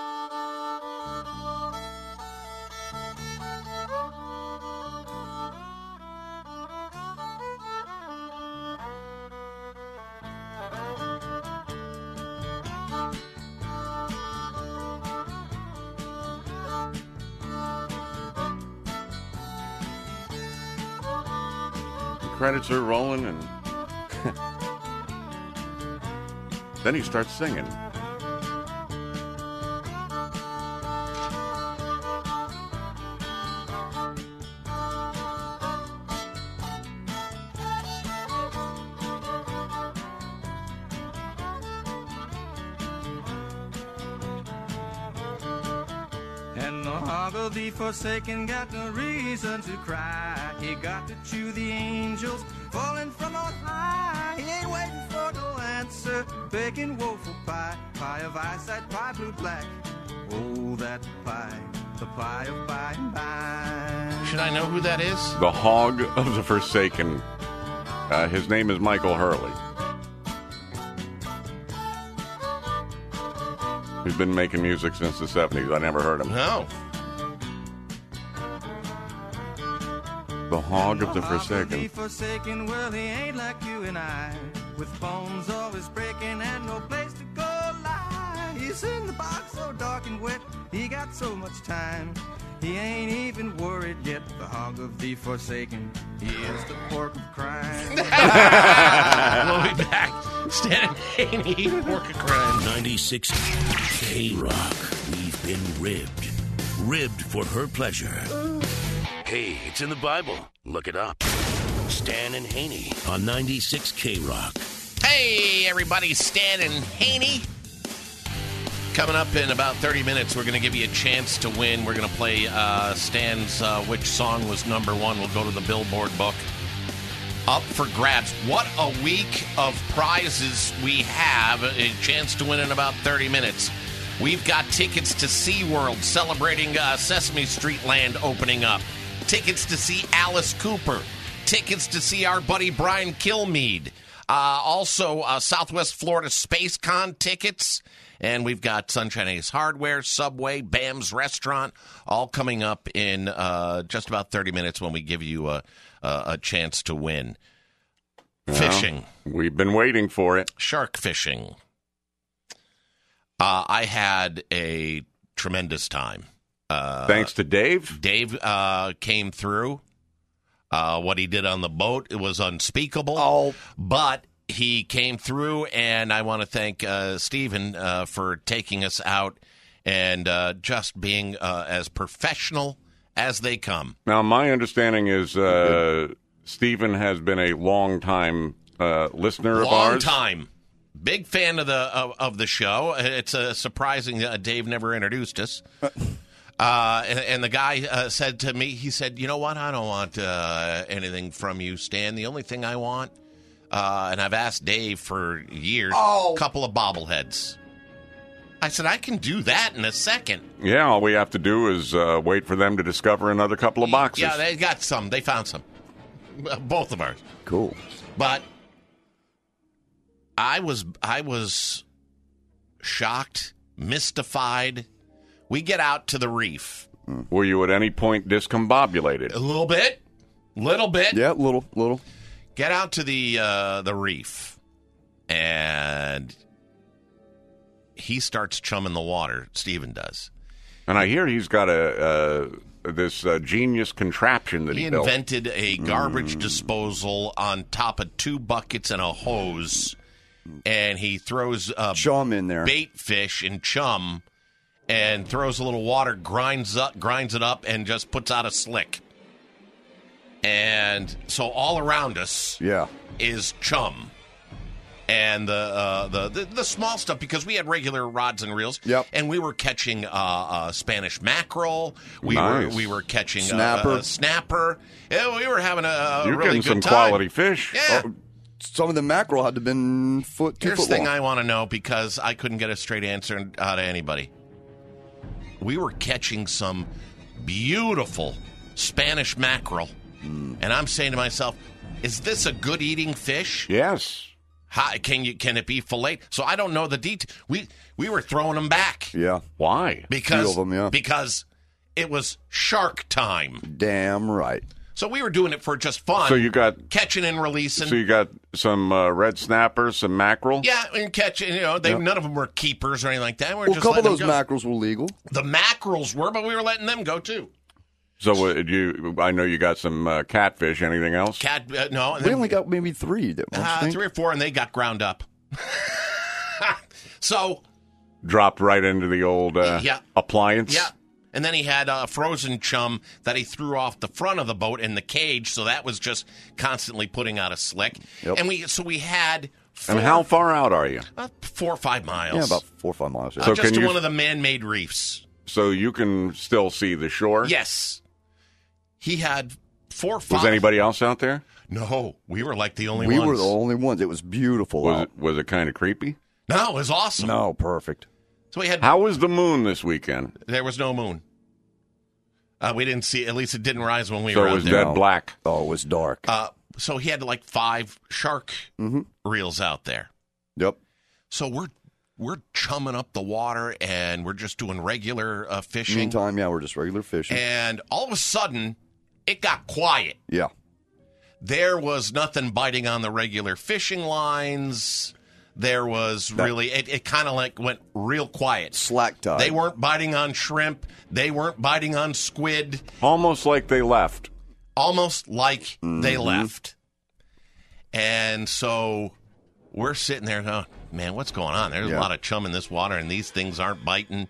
Credits are rolling, and then he starts singing. And the hog of the forsaken got no reason to cry. He got to chew the angels falling from on high. He ain't waiting for no answer, begging woeful pie. Pie of eyesight, pie blue black. Oh, that pie, the pie of by and by. Should I know who that is? The Hog of the Forsaken. His name is Michael Hurley. He's been making music since the 70s. I never heard him. No. The Hog of the Forsaken. Well, he ain't like you and I, with bones always breaking and no place to go lie. He's in the box so dark and wet, he got so much time. He ain't even worried yet, the Hog of the Forsaken. He is the pork of crime. We'll be back. Stan and Haney, pork of crime. 96 K-Rock. We've been ribbed. Ribbed for her pleasure. Hey, it's in the Bible. Look it up. Stan and Haney on 96 K-Rock. Hey, everybody, Stan and Haney. Coming up in about 30 minutes, we're going to give you a chance to win. We're going to play Stan's Which Song Was Number One. We'll go to the Billboard book. Up for grabs. What a week of prizes we have. A chance to win in about 30 minutes. We've got tickets to SeaWorld celebrating Sesame Street Land opening up. Tickets to see Alice Cooper. Tickets to see our buddy Brian Kilmeade. Also, Southwest Florida Space Con tickets. And we've got Sunshine Ace Hardware, Subway, Bam's Restaurant, all coming up in just about 30 minutes when we give you a chance to win. Fishing. We've been waiting for it. Shark fishing. I had a tremendous time. Thanks to Dave? Dave came through. What he did on the boat, it was unspeakable. Oh. But he came through, and I want to thank Stephen for taking us out and just being as professional as they come. Now, my understanding is Stephen has been a long-time listener of ours. Long time. Big fan of the show. It's surprising that Dave never introduced us. And the guy said to me, he said, you know what? I don't want anything from you, Stan. The only thing I want, and I've asked Dave for years, a couple of bobbleheads. I said, I can do that in a second. Yeah, all we have to do is wait for them to discover another couple of boxes. Yeah, they got some. They found some. Both of ours. Cool. But I was shocked, mystified. We get out to the reef. Were you at any point discombobulated? A little bit. Yeah, little. Get out to the reef, and he starts chumming the water. Steven does. And I hear he's got this genius contraption that he built. He invented a garbage disposal on top of 2 buckets and a hose, and he throws chum in there, bait fish and chum, and throws a little water, grinds it up, and just puts out a slick. And so all around us is chum. And the small stuff, because we had regular rods and reels, and we were catching Spanish mackerel. We were catching snapper. Yeah, we were having a You're really getting good some time. quality fish. Yeah. Some of the mackerel had to have been 2 foot long. Here's the thing I want to know, because I couldn't get a straight answer out of anybody. We were catching some beautiful Spanish mackerel, and I'm saying to myself, is this a good eating fish? Yes. Can it be filleted? So I don't know the detail. We were throwing them back. Yeah. Why? Because Few of them, because it was shark time. Damn right. So we were doing it for just fun. So you got catching and releasing. So you got some red snappers, some mackerel. Yeah, and catching. None of them were keepers or anything like that. A couple of those mackerels were legal. The mackerels were, but we were letting them go too. So I know you got some catfish. Anything else? No. We only got maybe 3. 3 or 4, and they got ground up. So dropped right into the old appliance. Yeah. And then he had a frozen chum that he threw off the front of the boat in the cage, so that was just constantly putting out a slick. Yep. And we had 4, and how far out are you? 4 or 5 miles. Yeah, about 4 or 5 miles. Yeah. So just to one of the man-made reefs. So you can still see the shore? Yes. He had 4 or 5. Was anybody else out there? No, we were like the only ones. We were the only ones. It was beautiful. Was it kind of creepy? No, it was awesome. No, perfect. So we had. How was the moon this weekend? There was no moon. We didn't see. At least it didn't rise when we were out there. So it was dead black. Oh, it was dark. So he had like 5 shark reels out there. Yep. So we're chumming up the water and we're just doing regular fishing. Meantime, we're just regular fishing. And all of a sudden, it got quiet. Yeah. There was nothing biting on the regular fishing lines. There was really, it kind of like went real quiet. Slack tide. They weren't biting on shrimp. They weren't biting on squid. Almost like they left. They left. And so we're sitting there, oh, man, what's going on? There's a lot of chum in this water, and these things aren't biting.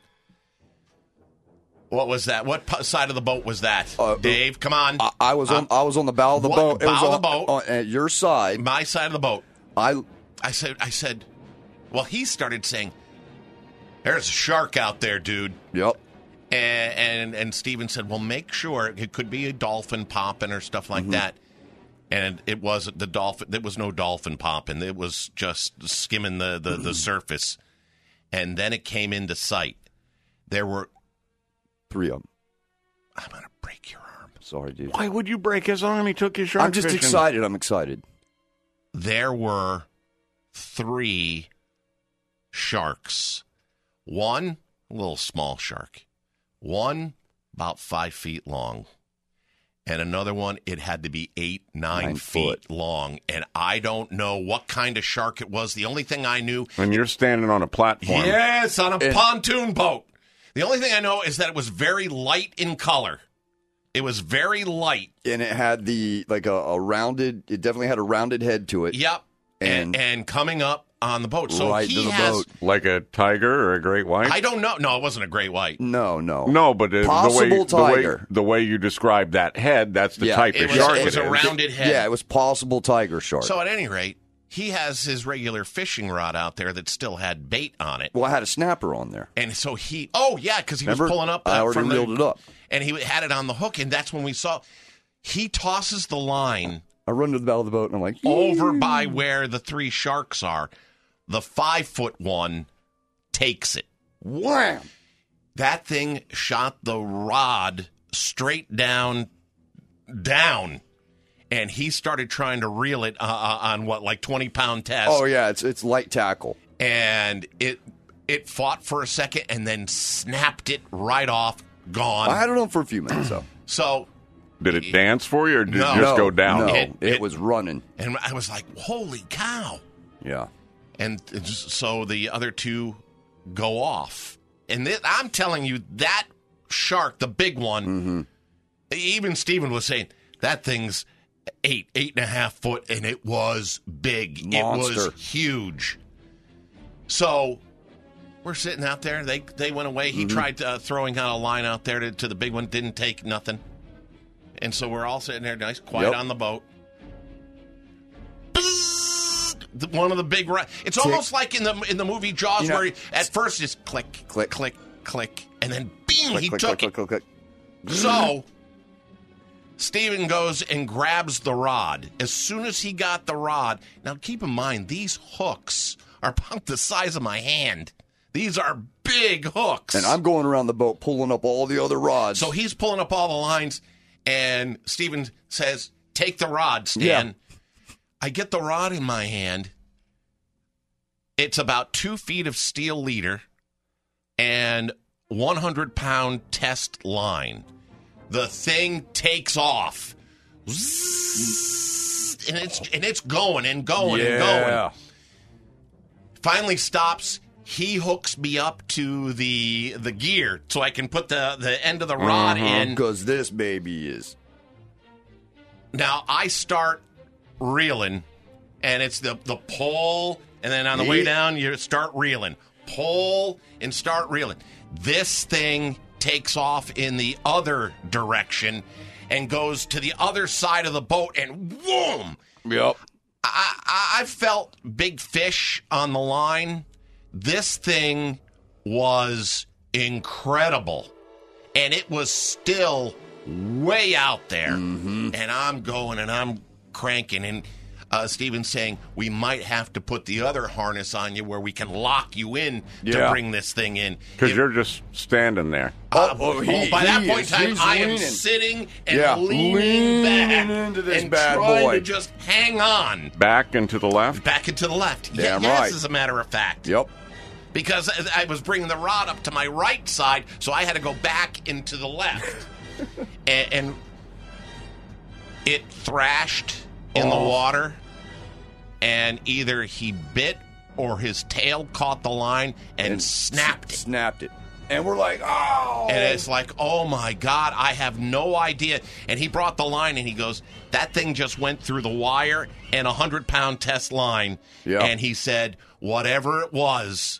What was that? What side of the boat was that? Dave, come on. I was on the bow of the boat. Bow of the boat. At your side. My side of the boat. I said, well, he started saying, there's a shark out there, dude. Yep. And Steven said, well, make sure. It could be a dolphin popping or stuff like that. And it wasn't the dolphin. There was no dolphin popping. It was just skimming the surface. And then it came into sight. There were 3 of them. I'm going to break your arm. Sorry, dude. Why would you break his arm? He took his shark I'm just fishing. excited. I'm excited. There were 3 sharks. One, a little small shark. One, about 5 feet long. And another one, it had to be 8-9 feet long. And I don't know what kind of shark it was. The only thing I knew... And you're standing on a platform. Yes, on a pontoon boat. The only thing I know is that it was very light in color. It was very light. And it had a rounded... It definitely had a rounded head to it. Yep. And coming up on the boat. So right he to the has... boat. Like a tiger or a great white? I don't know. No, it wasn't a great white. No. No, but possible tiger. The way you described that head, that's the type of shark it was a rounded head. Yeah, it was possible tiger shark. So at any rate, he has his regular fishing rod out there that still had bait on it. Well, I had a snapper on there. And so because he was pulling up. I already reeled it up. And he had it on the hook, and that's when we saw, he tosses the line. I run to the bow of the boat, and I'm like, over by where the 3 sharks are. The 5-foot one takes it. Wham! That thing shot the rod straight down, and he started trying to reel it on like 20-pound test. Oh yeah, it's light tackle, and it fought for a second and then snapped it right off. Gone. I had it on for a few minutes though. So did it dance for you, or did it just go down? No, it was running, and I was like, "Holy cow!" Yeah, and so the other 2 go off. And I'm telling you, that shark, the big one, even Steven was saying, that thing's 8.5 foot, and it was big. Monster. It was huge. So we're sitting out there. They went away. He tried throwing out a line out there to the big one. Didn't take nothing. And so we're all sitting there nice, quiet on the boat. One of the big... It's almost like in the movie Jaws, where at first it's click, click, click, click, and then bing, he took it. Click. So Steven goes and grabs the rod. As soon as he got the rod... Now, keep in mind, these hooks are about the size of my hand. These are big hooks. And I'm going around the boat pulling up all the other rods. So he's pulling up all the lines, and Steven says, take the rod, Stan. Yeah. I get the rod in my hand. It's about 2 feet of steel leader and 100-pound test line. The thing takes off. And it's going and going and going. Finally stops. He hooks me up to the gear so I can put the end of the rod in. Because this baby is. Now I start reeling, and it's the pull, and then on the way down you start reeling. Pull and start reeling. This thing takes off in the other direction and goes to the other side of the boat, and boom! Yep. I felt big fish on the line. This thing was incredible, and it was still way out there. And I'm going and I'm cranking, and Steven's saying we might have to put the other harness on you where we can lock you in to bring this thing in. Because you're just standing there. By that point in time, I am sitting and leaning back into this and bad trying boy to just hang on. Back and to the left? Back and to the left. Damn yes, right. as a matter of fact. Yep. Because I was bringing the rod up to my right side, so I had to go back into the left. and it thrashed in the water, and either he bit or his tail caught the line and snapped it. Snapped it. And we're like, oh! And it's like, oh my God, I have no idea. And he brought the line, and he goes, that thing just went through the wire and 100-pound test line. Yep. And he said, whatever it was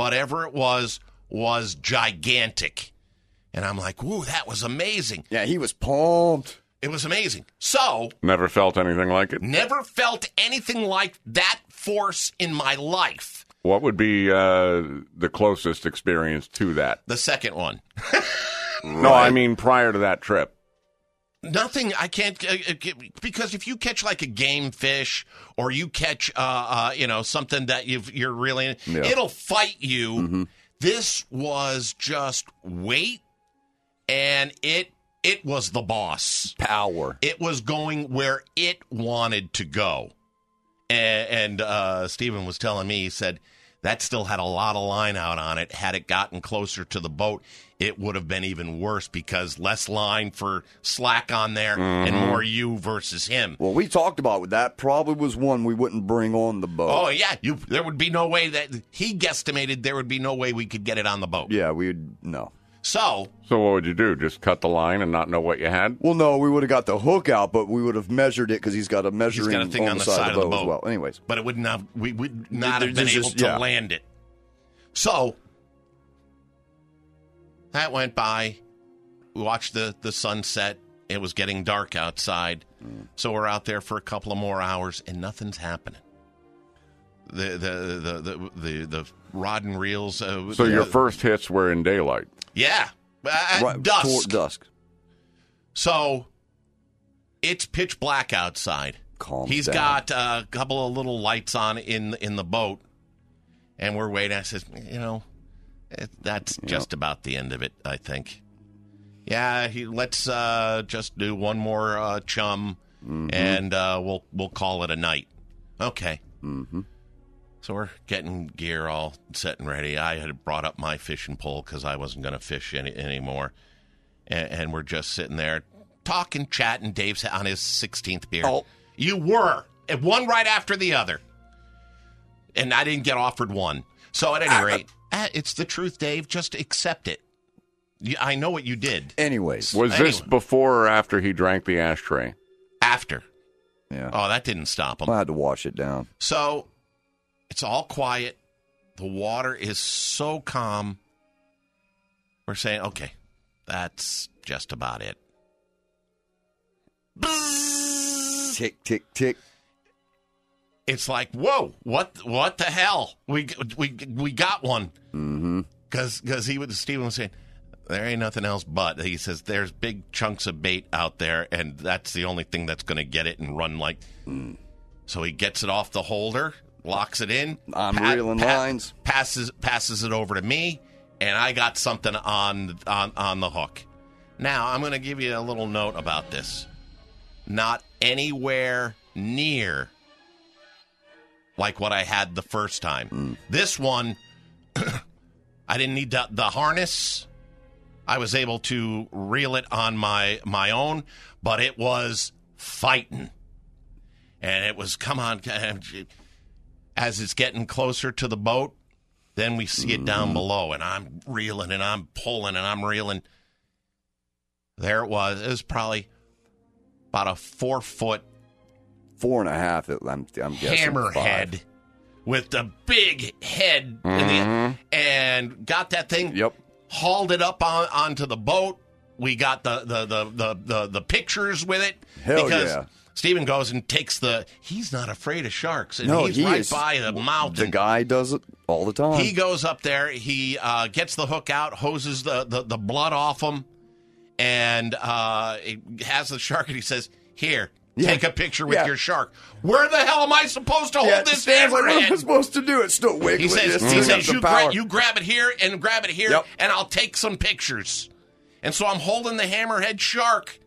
gigantic. And I'm like, whoa, that was amazing. Yeah, he was pumped. It was amazing. So... Never felt anything like it? Never felt anything like that force in my life. What would be the closest experience to that? The second one. No, I mean prior to that trip. Nothing. I can't, because if you catch like a game fish or you catch, something that you're really, it'll fight you. Mm-hmm. This was just weight, and it was the boss. Power. It was going where it wanted to go. And Steven was telling me, he said, that still had a lot of line out on it. Had it gotten closer to the boat, it would have been even worse because less line for slack on there and more you versus him. Well, we talked about that. Probably was one we wouldn't bring on the boat. Oh, yeah. There would be no way that he guesstimated there would be no way we could get it on the boat. Yeah, no. So what would you do? Just cut the line and not know what you had? Well, no, we would have got the hook out, but we would have measured it because he's got a measuring thing on the side of the boat as well. Anyways, but we would not have been able to land it. So that went by. We watched the sunset. It was getting dark outside, so we're out there for a couple of more hours, and nothing's happening. the rod and reels. So your first hits were in daylight. Yeah, right, dusk. Dusk. So it's pitch black outside. He's got a couple of little lights on in the boat, and we're waiting. I says, that's just about the end of it, I think. Yeah, let's just do one more chum, and we'll call it a night. Okay. Mm-hmm. So we're getting gear all set and ready. I had brought up my fishing pole because I wasn't going to fish anymore. And we're just sitting there talking, chatting. Dave's on his 16th beer. Oh. You were. One right after the other. And I didn't get offered one. So at any rate, it's the truth, Dave. Just accept it. I know what you did. Anyways. Was this before or after he drank the ashtray? After. Yeah. Oh, that didn't stop him. I had to wash it down. So it's all quiet. The water is so calm. We're saying, okay, that's just about it. Tick, tick, tick. It's like, whoa, what the hell? We got one. Mm-hmm. Because Stephen was saying, there ain't nothing else but. He says, there's big chunks of bait out there, and that's the only thing that's going to get it and run like. So he gets it off the holder, locks it in. I'm reeling lines. Passes it over to me, and I got something on the hook. Now, I'm going to give you a little note about this. Not anywhere near like what I had the first time. This one, I didn't need the harness. I was able to reel it on my own, but it was fighting. And it was, come on, as it's getting closer to the boat, then we see it down below, and I'm reeling, and I'm pulling, and I'm reeling. There it was. It was probably about a 4-foot 4.5. I'm guessing hammerhead 5. with the big head and got that thing. Yep. Hauled it up onto the boat. We got the pictures with it. Hell because yeah. Stephen goes and takes he's not afraid of sharks. And No, he's he right is, by the mouth. The guy does it all the time. He goes up there. He gets the hook out, hoses the blood off him, and he has the shark, and he says, here, take a picture with your shark. Where the hell am I supposed to hold this hammerhead? Like, what am I supposed to do? It's still wiggling. He says you grab it here and grab it here, and I'll take some pictures. And so I'm holding the hammerhead shark.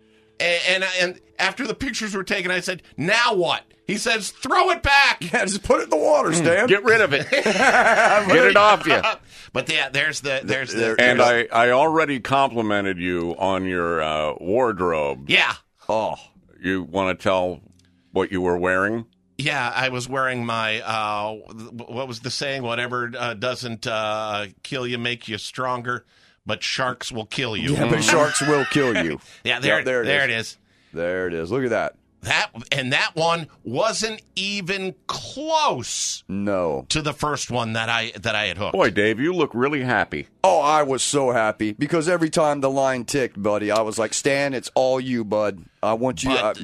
And after the pictures were taken, I said, now what? He says, throw it back. Yeah, just put it in the water, Stan. Get rid of it. Get it off you. But there's And I already complimented you on your wardrobe. Yeah. Oh. You want to tell what you were wearing? Yeah, I was wearing my, what was the saying? Whatever doesn't kill you, make you stronger, but sharks will kill you. Yeah, but sharks will kill you. Yeah, there it is. There it is. Look at that. That one wasn't even close. No. To the first one that I had hooked. Boy, Dave, you look really happy. Oh, I was so happy because every time the line ticked, buddy, I was like, Stan, it's all you, bud. I want you. But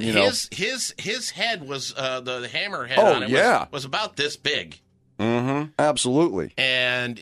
his head was the hammerhead on it was about this big. Mm-hmm. Absolutely. And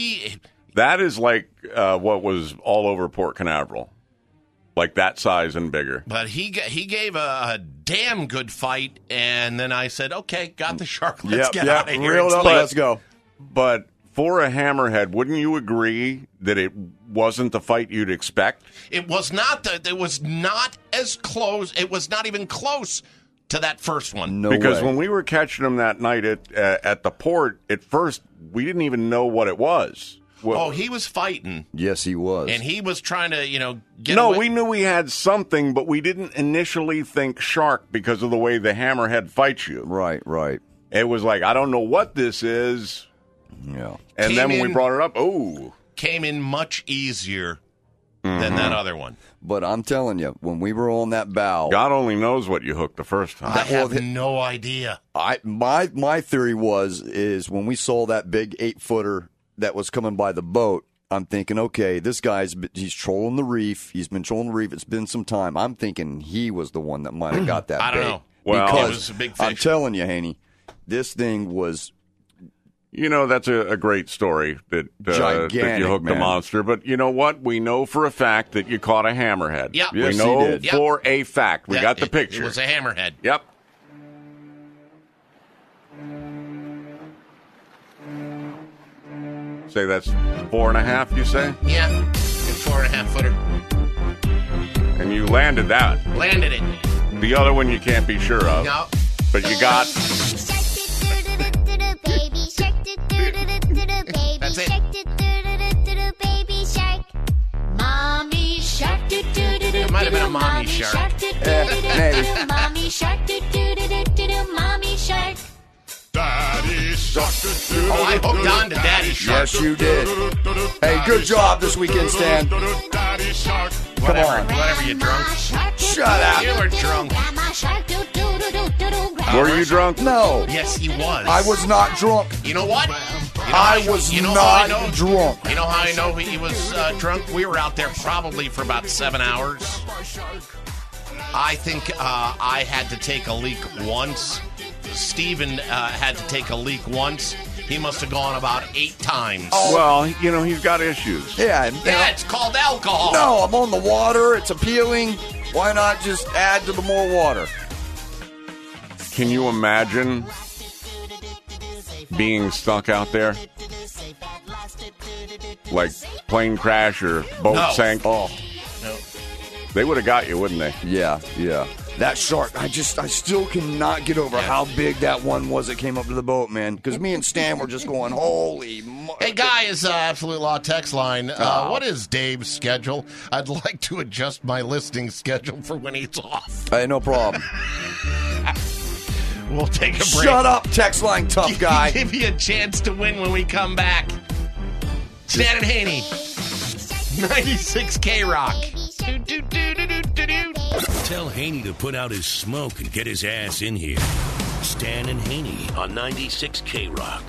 that is like what was all over Port Canaveral. Like that size and bigger. But he gave a damn good fight, and then I said, okay, got the shark. Let's get out of here. Let's go. But for a hammerhead, wouldn't you agree that it wasn't the fight you'd expect? It was not. It was not as close. It was not even close to that first one. No because way. When we were catching them that night at the port, at first, we didn't even know what it was. Well, he was fighting. Yes, he was. And he was trying to, get No, away. we knew we had something, but we didn't initially think shark because of the way the hammerhead fights you. Right. It was like, I don't know what this is. Yeah. And then when we brought it up, came in much easier than that other one. But I'm telling you, when we were on that bow, God only knows what you hooked the first time. I have no idea. My theory is when we saw that big 8-footer that was coming by the boat, I'm thinking, okay, this he's trolling the reef. He's been trolling the reef. It's been some time. I'm thinking he was the one that might have got that I don't know. Well, because it was a big fish. I'm telling you, Haney, This thing was... You know, that's a great story that you hooked the monster. But you know what? We know for a fact that you caught a hammerhead. Yep. We know for a fact. We got the picture. It was a hammerhead. Yep. Say that's 4.5, you say? Yeah, 4.5 footer. And you landed that. Landed it. The other one you can't be sure of. No. But you got... That's it. Mommy shark, it might have been a mommy shark. Maybe. Mommy shark, mommy shark. Daddy shark. Oh, I hooked on to Daddy Shark. Yes, you did. Hey, good job this weekend, Stan. Daddy shark. Come on. Whatever, you drunk. Shut up. You were drunk. Were you drunk? No. Yes, he was. I was not drunk. You know what? I was not drunk. You know how I know he was drunk? We were out there probably for about 7 hours. I think I had to take a leak once. Steven had to take a leak once. He must have gone about 8 times. Oh. Well, you know, he's got issues. Yeah. It's called alcohol. No, I'm on the water. It's appealing. Why not just add to the more water? Can you imagine being stuck out there? Like plane crash or boat sank? Oh. No. They would have got you, wouldn't they? Yeah. That shark, I still cannot get over how big that one was that came up to the boat, man. Because me and Stan were just going, holy... Hey, guys, Absolute Law text line. What is Dave's schedule? I'd like to adjust my listening schedule for when he's off. Hey, no problem. We'll take a break. Shut up, text line tough guy. Give you a chance to win when we come back. Stan and Haney. 96 K-Rock. Tell Haney to put out his smoke and get his ass in here. Stan and Haney on 96 K-Rock.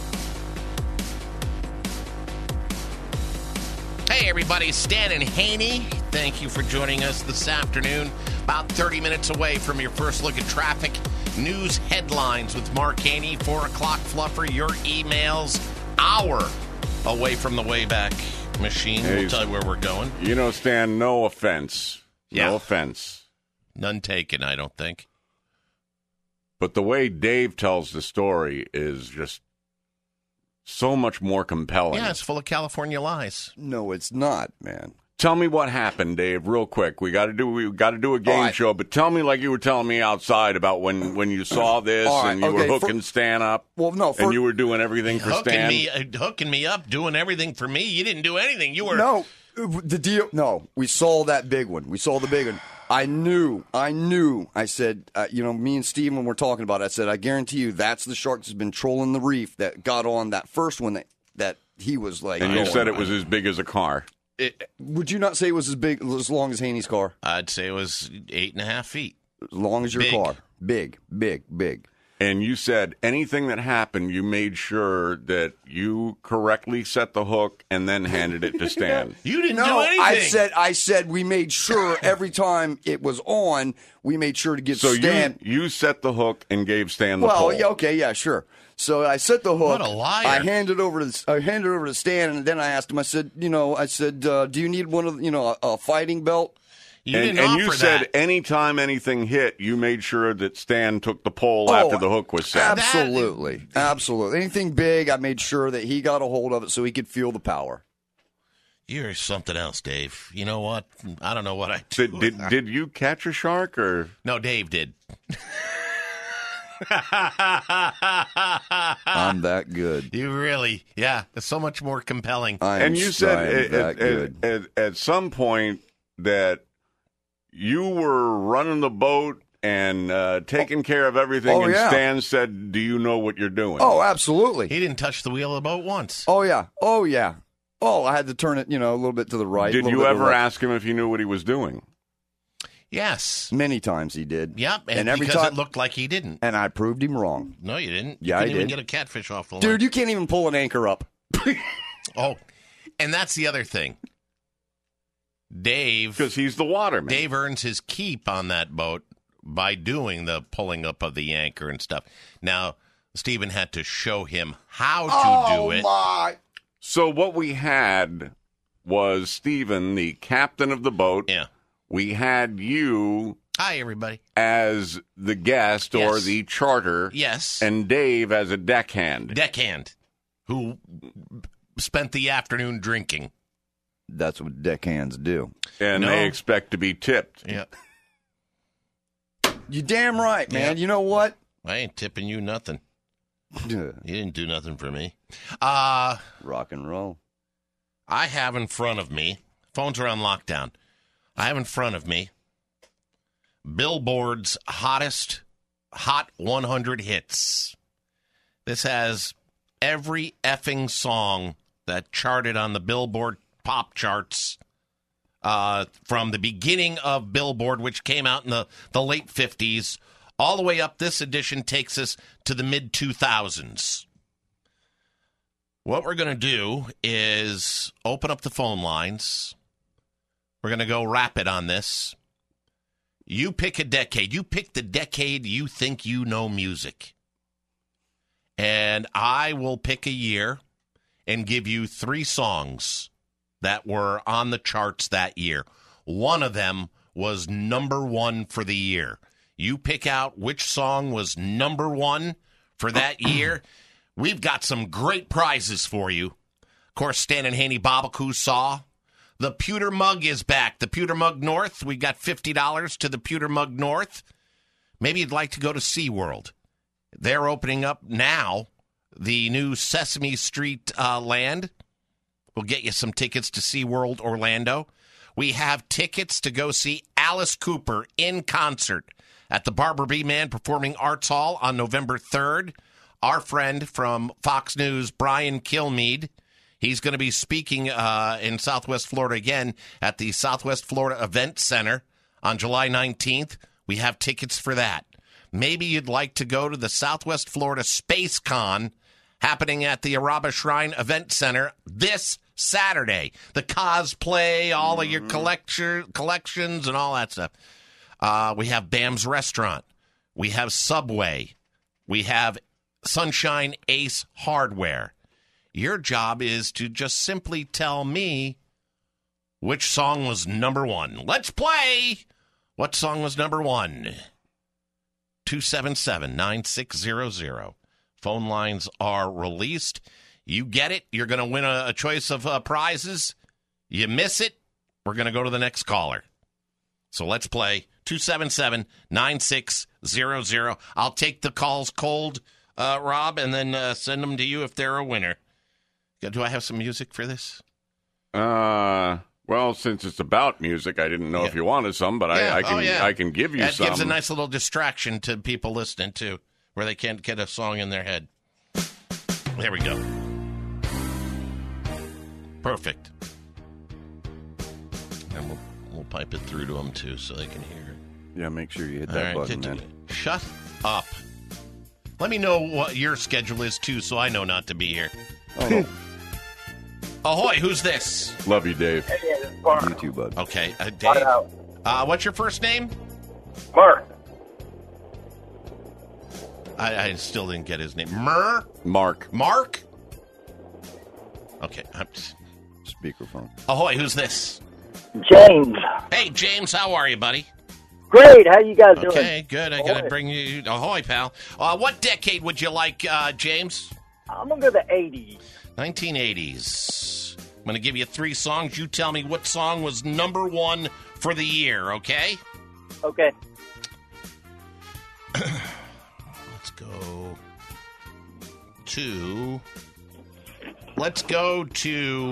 Hey, everybody. Stan and Haney. Thank you for joining us this afternoon. About 30 minutes away from your first look at traffic. News headlines with Mark Haney. 4 o'clock fluffer. Your emails. Hour away from the Wayback Machine. We'll tell you where we're going. You know, Stan, no offense. Yeah. No offense. None taken, I don't think. But the way Dave tells the story is just so much more compelling. Yeah, it's full of California lies. No, it's not, man. Tell me what happened, Dave, real quick. We got to do a game show, but tell me like you were telling me outside about when you saw this and you were hooking Stan up. Well, no, and you were doing everything for Stan. Hooking me up, doing everything for me. You didn't do anything. You were the deal. No, we saw that big one. We saw the big one. I knew. I said, me and Steven were talking about it. I said, I guarantee you that's the shark that's been trolling the reef that got on that first one that he was like. And you said it was as big as a car. Would you not say it was as long as Haney's car? I'd say it was 8.5 feet. As long as your car. Big. And you said anything that happened, you made sure that you correctly set the hook and then handed it to Stan. You didn't do anything. I said we made sure every time it was on, we made sure to get Stan. So you set the hook and gave Stan the pole. Well, yeah, okay, yeah, sure. So I set the hook. What a liar! I handed over to Stan, and then I asked him. I said, do you need one of a fighting belt? And you said anytime anything hit, you made sure that Stan took the pole after the hook was set. Absolutely. Anything big, I made sure that he got a hold of it so he could feel the power. You're something else, Dave. You know what? I don't know what I do. Did you catch a shark or? No, Dave did. I'm that good. You really, it's so much more compelling. And you said at some point that you were running the boat and taking care of everything, and Stan said, do you know what you're doing? Oh, absolutely. He didn't touch the wheel of the boat once. Oh, yeah. Oh, I had to turn it, a little bit to the right. Did you ever ask him if he knew what he was doing? Yes. Many times he did. Yep, and every because time it looked like he didn't. And I proved him wrong. No, you didn't. Yeah, I did. You couldn't even get a catfish off the line. Dude, you can't even pull an anchor up. Oh, and that's the other thing. Dave. Because he's the waterman. Dave earns his keep on that boat by doing the pulling up of the anchor and stuff. Now, Stephen had to show him how to do it. My. So what we had was Stephen, the captain of the boat. Yeah. We had you. Hi, everybody. As the guest or the charter. Yes. And Dave as a deckhand. Deckhand, who spent the afternoon drinking. That's what deckhands do. And they expect to be tipped. Yeah. You damn right, man. Yep. You know what? I ain't tipping you nothing. You didn't do nothing for me. Rock and roll. I have in front of me, phones are on lockdown. I have in front of me Billboard's Hot 100 Hits. This has every effing song that charted on the Billboard pop charts from the beginning of Billboard, which came out in the late 50s, all the way up. This edition takes us to the mid-2000s. What we're going to do is open up the phone lines. We're going to go rapid on this. You pick a decade. You pick the decade you think you know music. And I will pick a year and give you 3 songs that were on the charts that year. One of them was number 1 for the year. You pick out which song was number 1 for that year. We've got some great prizes for you. Of course, Stan and Haney Babaku saw. The Pewter Mug is back. The Pewter Mug North. We got $50 to the Pewter Mug North. Maybe you'd like to go to SeaWorld. They're opening up now the new Sesame Street land. We'll get you some tickets to SeaWorld Orlando. We have tickets to go see Alice Cooper in concert at the Barbara B. Mann Performing Arts Hall on November 3rd. Our friend from Fox News, Brian Kilmeade, he's going to be speaking in Southwest Florida again at the Southwest Florida Event Center on July 19th. We have tickets for that. Maybe you'd like to go to the Southwest Florida Space Con happening at the Araba Shrine Event Center this Saturday. The cosplay, all of your collections and all that stuff. We have Bam's Restaurant. We have Subway. We have Sunshine Ace Hardware. Your job is to just simply tell me which song was number 1. Let's play! What song was number 1? 277-9600. Phone lines are released. You get it. You're going to win a choice of prizes. You miss it, we're going to go to the next caller. So let's play 277-9600. I'll take the calls cold, Rob, and then send them to you if they're a winner. Do I have some music for this? Well, since it's about music, I didn't know if you wanted some, but I can give you some. That gives a nice little distraction to people listening, too, where they can't get a song in their head. There we go. Perfect. And we'll pipe it through to them, too, so they can hear it. Yeah, make sure you hit that button, man. Shut up. Let me know what your schedule is, too, so I know not to be here. Oh. Ahoy, who's this? Love you, Dave. Hey, it's Mark. You too, bud. Okay, Dave. What's your first name? Mark. I still didn't get his name. Mark. Mark? Okay. Speakerphone. Ahoy, who's this? James. Hey, James, how are you, buddy? Great. How you guys doing? Okay, good. I got to bring you... Ahoy, pal. What decade would you like, James? I'm going to go the 80s. 1980s. I'm going to give you 3 songs. You tell me what song was number 1 for the year, okay? Okay. Let's go to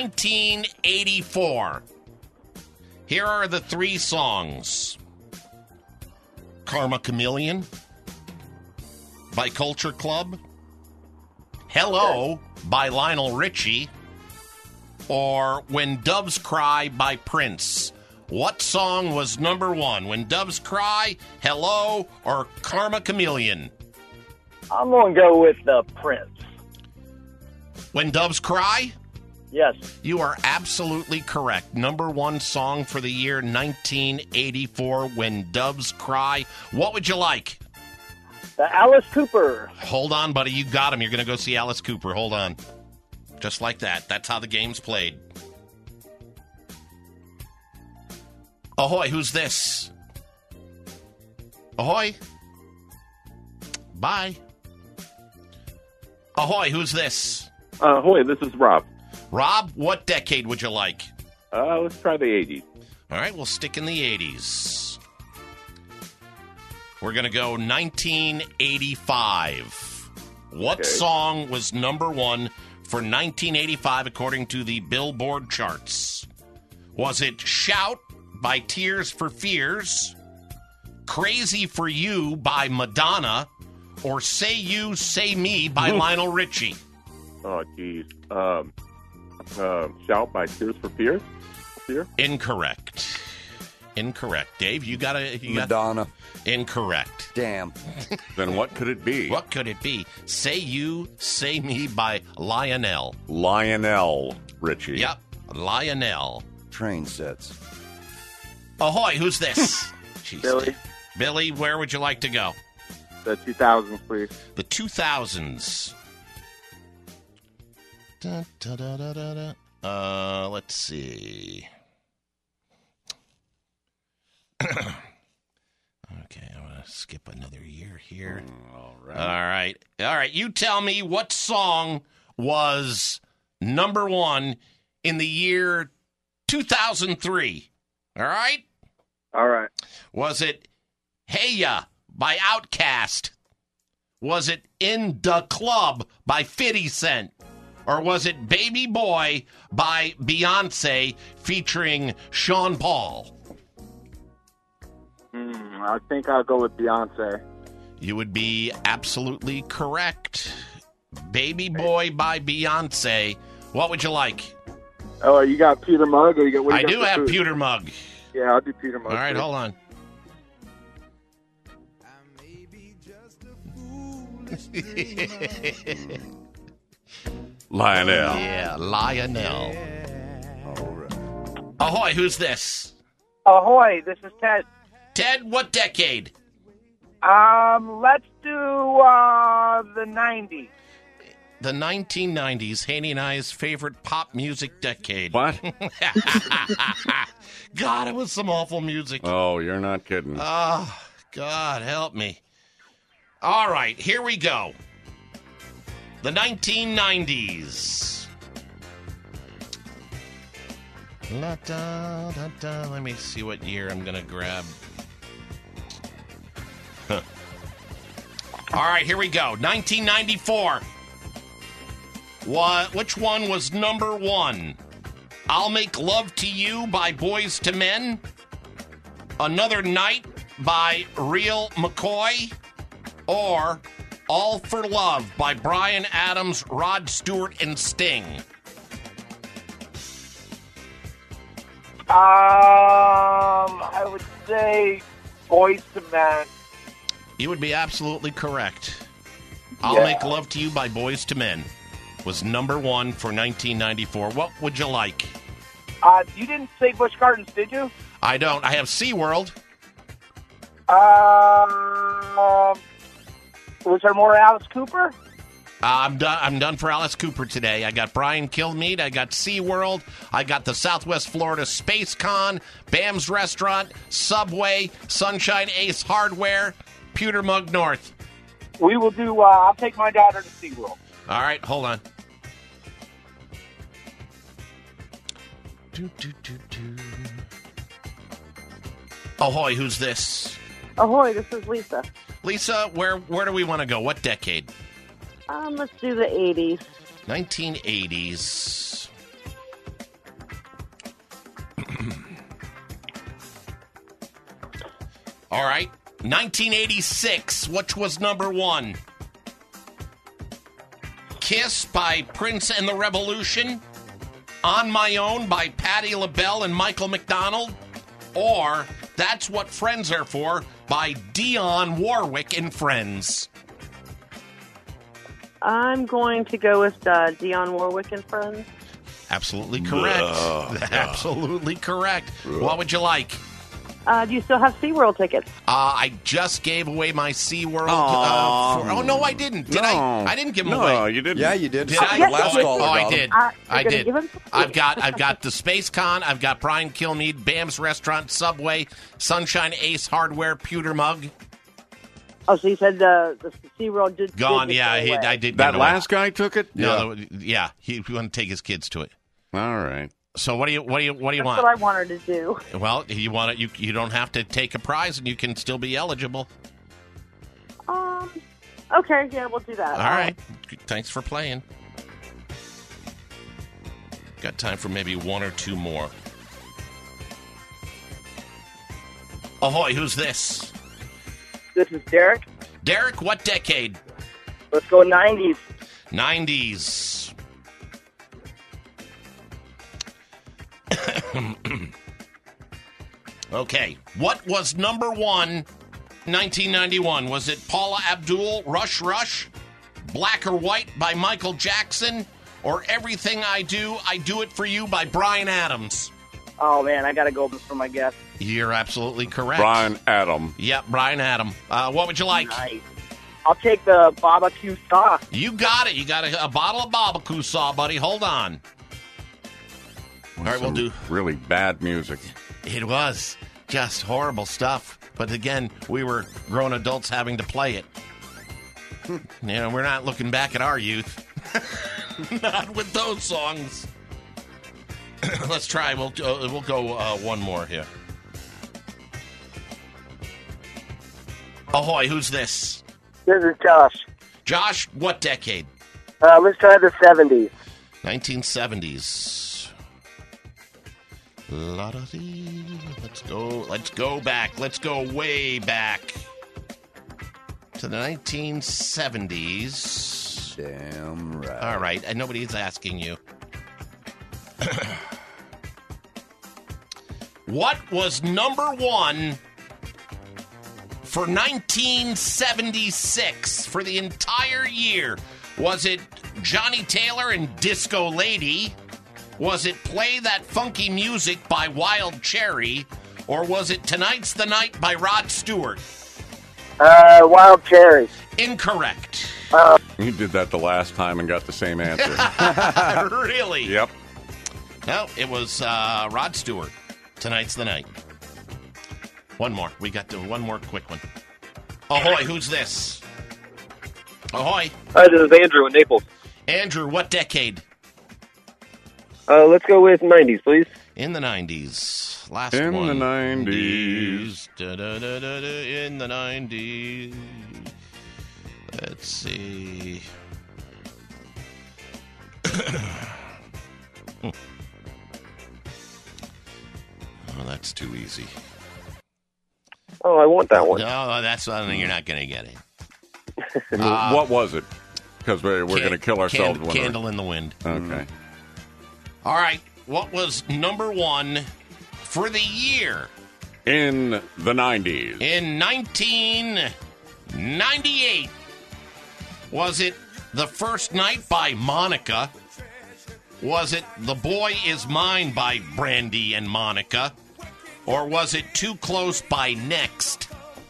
1984. Here are the 3 songs. Karma Chameleon by Culture Club, Hello by Lionel Richie, or When Doves Cry by Prince. What song was number 1? When Doves Cry, Hello, or Karma Chameleon? I'm going to go with Prince. When Doves Cry? Yes. You are absolutely correct. Number 1 song for the year 1984, When Doves Cry. What would you like? Alice Cooper. Hold on, buddy. You got him. You're going to go see Alice Cooper. Hold on. Just like that. That's how the game's played. Ahoy, who's this? Ahoy? Bye. Ahoy, who's this? Ahoy, this is Rob. Rob, what decade would you like? Let's try the 80s. All right, we'll stick in the 80s. We're going to go 1985. What song was number one for 1985 according to the Billboard charts? Was it Shout by Tears for Fears, Crazy for You by Madonna, or Say You, Say Me by Lionel Richie? Oh, geez. Shout by Tears for Fears? Incorrect. Dave, you got Madonna. Incorrect. Damn. Then what could it be? What could it be? Say You, Say Me by Lionel. Lionel Richie. Yep, Lionel. Train sets. Ahoy, who's this? Jeez, Billy. Billy, where would you like to go? The 2000s, please. The 2000s. Da, da, da, da, da, da. Let's see. Okay, I'm going to skip another year here. All right. All right. You tell me what song was number one in the year 2003. All right? All right. Was it Hey Ya by Outkast? Was it In Da Club by 50 Cent? Or was it Baby Boy by Beyonce featuring Sean Paul? I think I'll go with Beyonce. You would be absolutely correct. Baby Boy by Beyonce. What would you like? Oh, you got Peter Mug? Or you got? I do have Peter Mug. Yeah, I'll do Peter Mug. All right, hold on. Lionel. Yeah, Lionel. All right. Ahoy, who's this? Ahoy, this is Ted. Ted, what decade? Let's do the 90s. The 1990s, Haney and I's favorite pop music decade. What? God, it was some awful music. Oh, you're not kidding. Oh, God, help me. All right, here we go. The 1990s. La, da, da, da. Let me see what year I'm going to grab. Huh. All right, here we go. 1994. Which one was number one? I'll Make Love to You by Boyz II Men. Another Night by Real McCoy. Or All for Love by Bryan Adams, Rod Stewart, and Sting. I would say Boyz II Men. You would be absolutely correct. I'll Make Love to You by Boyz II Men was number one for 1994. What would you like? You didn't say Busch Gardens, did you? I don't. I have SeaWorld. Was there more Alice Cooper? I'm done for Alice Cooper today. I got Brian Kilmeade. I got SeaWorld. I got the Southwest Florida Space Con, Bam's Restaurant, Subway, Sunshine Ace Hardware, Pewter Mug North. We will do, I'll take my daughter to SeaWorld. All right, hold on. Ahoy, who's this? Ahoy, this is Lisa. Lisa, where do we want to go? What decade? Let's do the 80s. 1980s. All right. 1986, which was number one? Kiss by Prince and the Revolution, On My Own by Patti LaBelle and Michael McDonald, or That's What Friends Are For by Dionne Warwick and Friends. I'm going to go with Dionne Warwick and Friends. Absolutely correct. Absolutely correct. What would you like? Do you still have SeaWorld tickets? I just gave away my SeaWorld. Oh, no, I didn't. Did No. I? I didn't give them away. No, you didn't. Yeah, you did. Did I? The last caller I got 'em. did. You're I gonna did. give 'em to me? I've got the Space Con. I've got Brian Kilmeade, Bam's Restaurant, Subway, Sunshine Ace Hardware, Pewter Mug. Oh, so you said the SeaWorld did Gone. did Yeah, get away. I did. That get away. last guy took it? No, he wanted to take his kids to it. All right. So what do you That's want? what I wanted to do. Well, you want it. You don't have to take a prize, and you can still be eligible. Okay, yeah, we'll do that. All right. Thanks for playing. Got time for maybe one or two more. Ahoy! Who's this? This is Derek. Derek, what decade? Let's go 90s. 90s. Okay. What was number one 1991? Was it Paula Abdul, Rush Rush, Black or White by Michael Jackson, or Everything I Do It For You by Bryan Adams? Oh, man, I got to go for my guess. You're absolutely correct. Bryan Adams. Yep, Bryan Adams. What would you like? Nice. I'll take the barbecue sauce. You got it. You got a bottle of barbecue sauce, buddy. Hold on. All right, we'll do. Really bad music. It was just horrible stuff. But again, we were grown adults having to play it. You know, we're not looking back at our youth. Not with those songs. Let's try. We'll go one more here. Ahoy! Who's this? This is Josh. Josh, what decade? Let's try the 70s. 1970s. La-da-dee. Let's go back. Let's go way back to the 1970s. Damn right. All right, and nobody's asking you. What was number one for 1976 for the entire year? Was it Johnny Taylor and Disco Lady? Was it Play That Funky Music by Wild Cherry? Or was it Tonight's the Night by Rod Stewart? Wild Cherry. Incorrect. You did that the last time and got the same answer. Really? Yep. No, it was Rod Stewart. Tonight's the Night. One more. We got one more quick one. Ahoy, who's this? Ahoy. Hi, this is Andrew in Naples. Andrew, what decade? Let's go with 90s, please. In the 90s. Last In one. the 90s. Da-da-da-da-da, in the 90s. Let's see. Oh, that's too easy. Oh, I want that one. No, that's one you're not going to get it. What was it? Because we're going to kill ourselves. Candle in the Wind. Okay. All right. What was number one for the year? In the 90s. In 1998. Was it The First Night by Monica? Was it The Boy Is Mine by Brandy and Monica? Or was it Too Close by Next?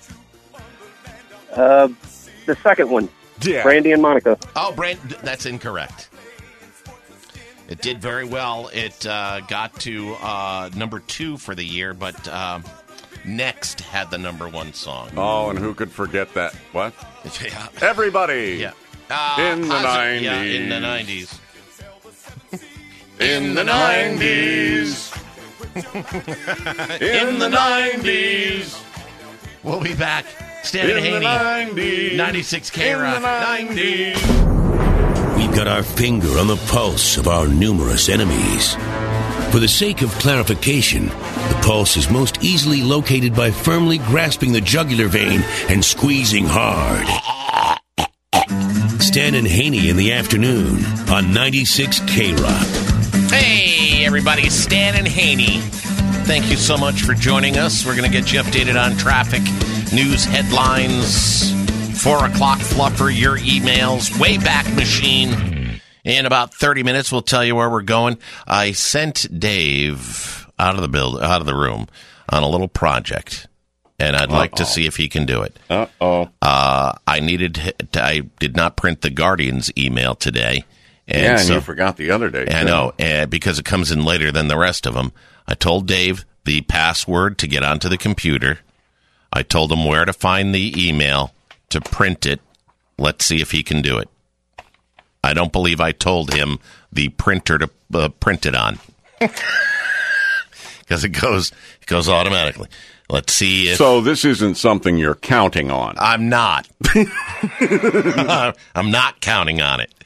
The second one. Yeah. Brandy and Monica. Oh, that's incorrect. It did very well. It got to number 2 for the year, but Next had the number 1 song. Oh, and who could forget that? What? Yeah. Everybody. Yeah. In the 90s. Yeah, in the 90s. In the 90s. In the 90s. We'll be back. Stan and In the Haney. 90s. 96 K In Rock. the 90s. We've got our finger on the pulse of our numerous enemies. For the sake of clarification, the pulse is most easily located by firmly grasping the jugular vein and squeezing hard. Stan and Haney in the afternoon on 96 K Rock. Hey, everybody. Stan and Haney. Thank you so much for joining us. We're going to get you updated on traffic, news headlines, 4 o'clock fluffer, your emails, Wayback Machine. In about 30 minutes, we'll tell you where we're going. I sent Dave out of the room on a little project, and I'd like to see if he can do it. I did not print the Guardians email today. And you forgot the other day. I know, because it comes in later than the rest of them. I told Dave the password to get onto the computer. I told him where to find the email to print it. Let's see if he can do it. I don't believe I told him the printer to print it on. Because it goes automatically. Let's see if... So this isn't something you're counting on. I'm not. I'm not counting on it.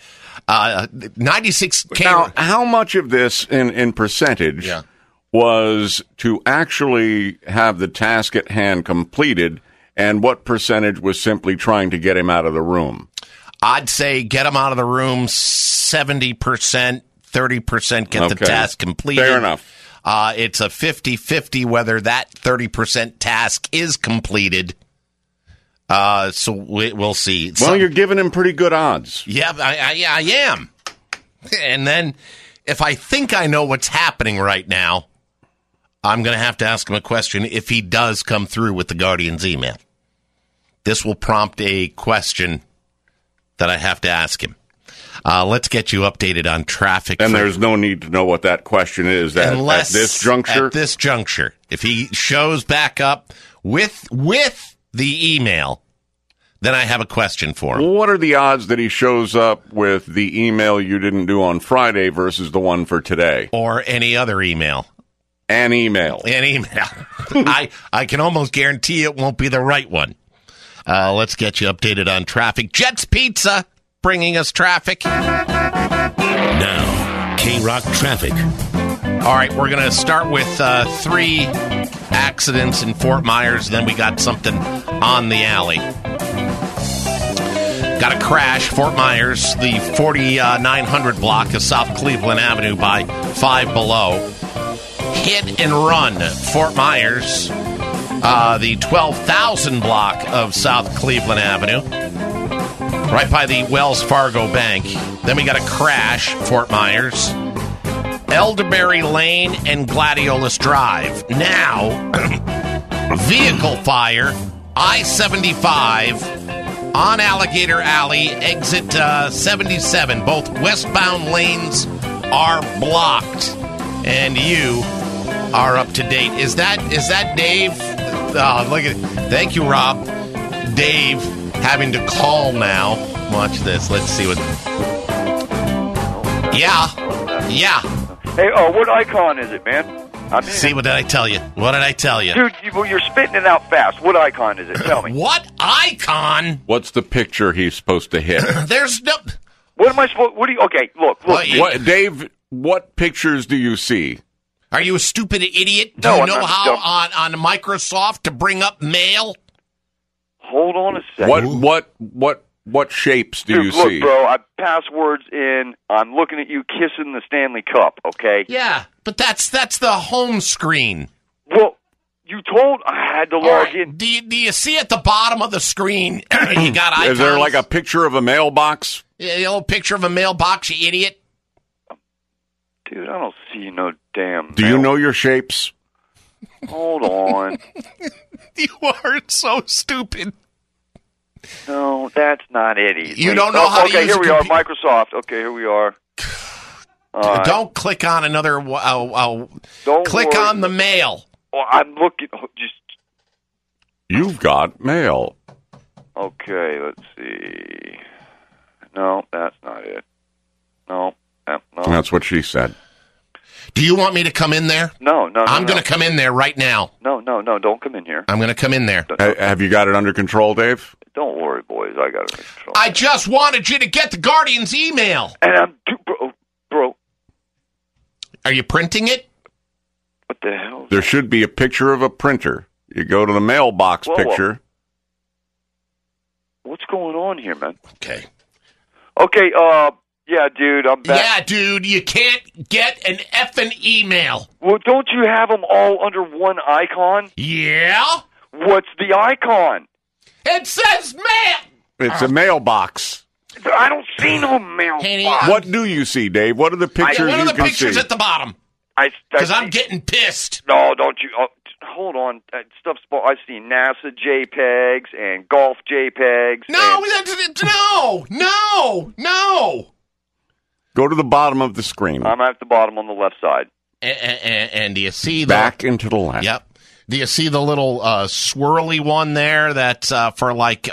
96K. Now, how much of this in percentage was to actually have the task at hand completed, and what percentage was simply trying to get him out of the room? I'd say get him out of the room 70%, 30% get the task completed. Fair enough. It's a 50-50 whether that 30% task is completed. So we'll see. Well, you're giving him pretty good odds. Yeah, I am. And then if I think I know what's happening right now, I'm going to have to ask him a question if he does come through with the Guardian's email. This will prompt a question that I have to ask him. Let's get you updated on traffic. And there's no need to know what that question is at this juncture? At this juncture. If he shows back up with the email, then I have a question for him. What are the odds that he shows up with the email you didn't do on Friday versus the one for today? Or any other email. An email. I can almost guarantee it won't be the right one. Let's get you updated on traffic. Jets Pizza bringing us traffic. Now, K-Rock traffic. All right, we're going to start with 3 accidents in Fort Myers. Then we got something on the alley. Got a crash, Fort Myers, the 4900 block of South Cleveland Avenue by 5 Below. Hit and run, Fort Myers, the 12,000 block of South Cleveland Avenue, right by the Wells Fargo Bank. Then we got a crash, Fort Myers, Elderberry Lane and Gladiolus Drive. Now, vehicle fire, I-75 on Alligator Alley, exit 77. Both westbound lanes are blocked, and you are up to date. Is that Dave? Oh, look at it. Thank you, Rob. Dave having to call now. Watch this. Let's see what. Yeah. Hey, what icon is it, man? See, what did I tell you? Dude, you're spitting it out fast. What icon is it? Tell me. What icon? What's the picture he's supposed to hit? There's no... What am I supposed... What do you... Okay, look. Dave, what pictures do you see? Are you a stupid idiot? Do you know how on Microsoft to bring up mail? Hold on a second. What shapes do you look, see? Bro, I passwords in. I'm looking at you kissing the Stanley Cup, okay? Yeah, but that's the home screen. Well, you told I had to log in. Do you see at the bottom of the screen, you got icons? Is there like a picture of a mailbox? Yeah, the old picture of a mailbox, you idiot. Dude, I don't see no damn Do you know your shapes? Hold on. You are so stupid. No, that's not it. You don't know how to use Okay, here we are, Microsoft. Okay, here we are. Don't click on another... Don't click worry. on the mail. Well, I'm looking... You've got mail. Okay, let's see. No, that's not it. No. That's what she said. Do you want me to come in there? No. I'm going to come in there right now. No, don't come in here. I'm going to come in there. Have you got it under control, Dave? Don't worry, boys. I got it under control. I just wanted you to get the Guardian's email. And I'm... Bro. Are you printing it? What the hell? There should be a picture of a printer. You go to the mailbox picture. What's going on here, man? Okay, yeah, dude, I'm back. Yeah, dude, you can't get an effing email. Well, don't you have them all under one icon? Yeah? What's the icon? It says mail! It's a mailbox. I don't see no mailbox. What do you see, Dave? What are the pictures What are you the can pictures see? at the bottom? Because I'm getting pissed. No, don't you? Oh, hold on. Stuff's. I've seen NASA JPEGs and golf JPEGs. No, no. Go to the bottom of the screen. I'm at the bottom on the left side. And do you see back into the left? Yep. Do you see the little swirly one there that's for like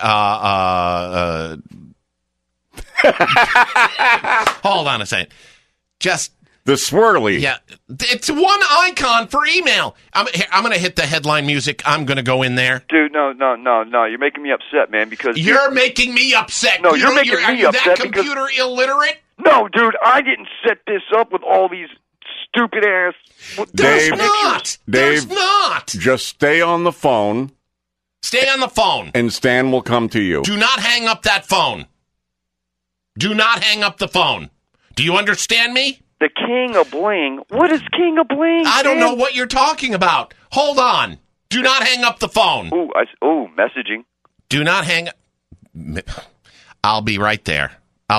hold on a second. Just the swirly. Yeah. It's one icon for email. I'm going to hit the headline music. I'm going to go in there. Dude, no. You're making me upset, man, because... You're making me upset. No, you're making me upset. Are you that computer illiterate? No, dude, I didn't set this up with all these stupid ass... Dave, There's not. Just stay on the phone. Stay on the phone. And Stan will come to you. Do not hang up that phone. Do not hang up the phone. Do you understand me? The King of Bling? What is King of Bling? I don't know what you're talking about. Hold on. Do not hang up the phone. Ooh, messaging. Do not hang up. I'll be right there.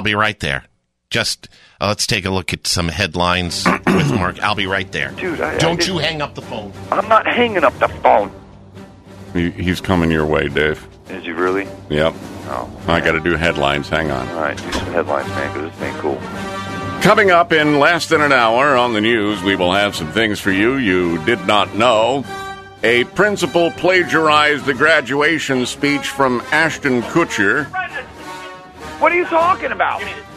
Just let's take a look at some headlines with Mark. I'll be right there. Dude, don't you hang up the phone. I'm not hanging up the phone. He's coming your way, Dave. Is he really? Yep. Oh, I got to do headlines. Hang on. All right, do some headlines, man, because this ain't cool. Coming up in less than an hour on the news, we will have some things for you did not know. A principal plagiarized the graduation speech from Ashton Kutcher. What are you talking about?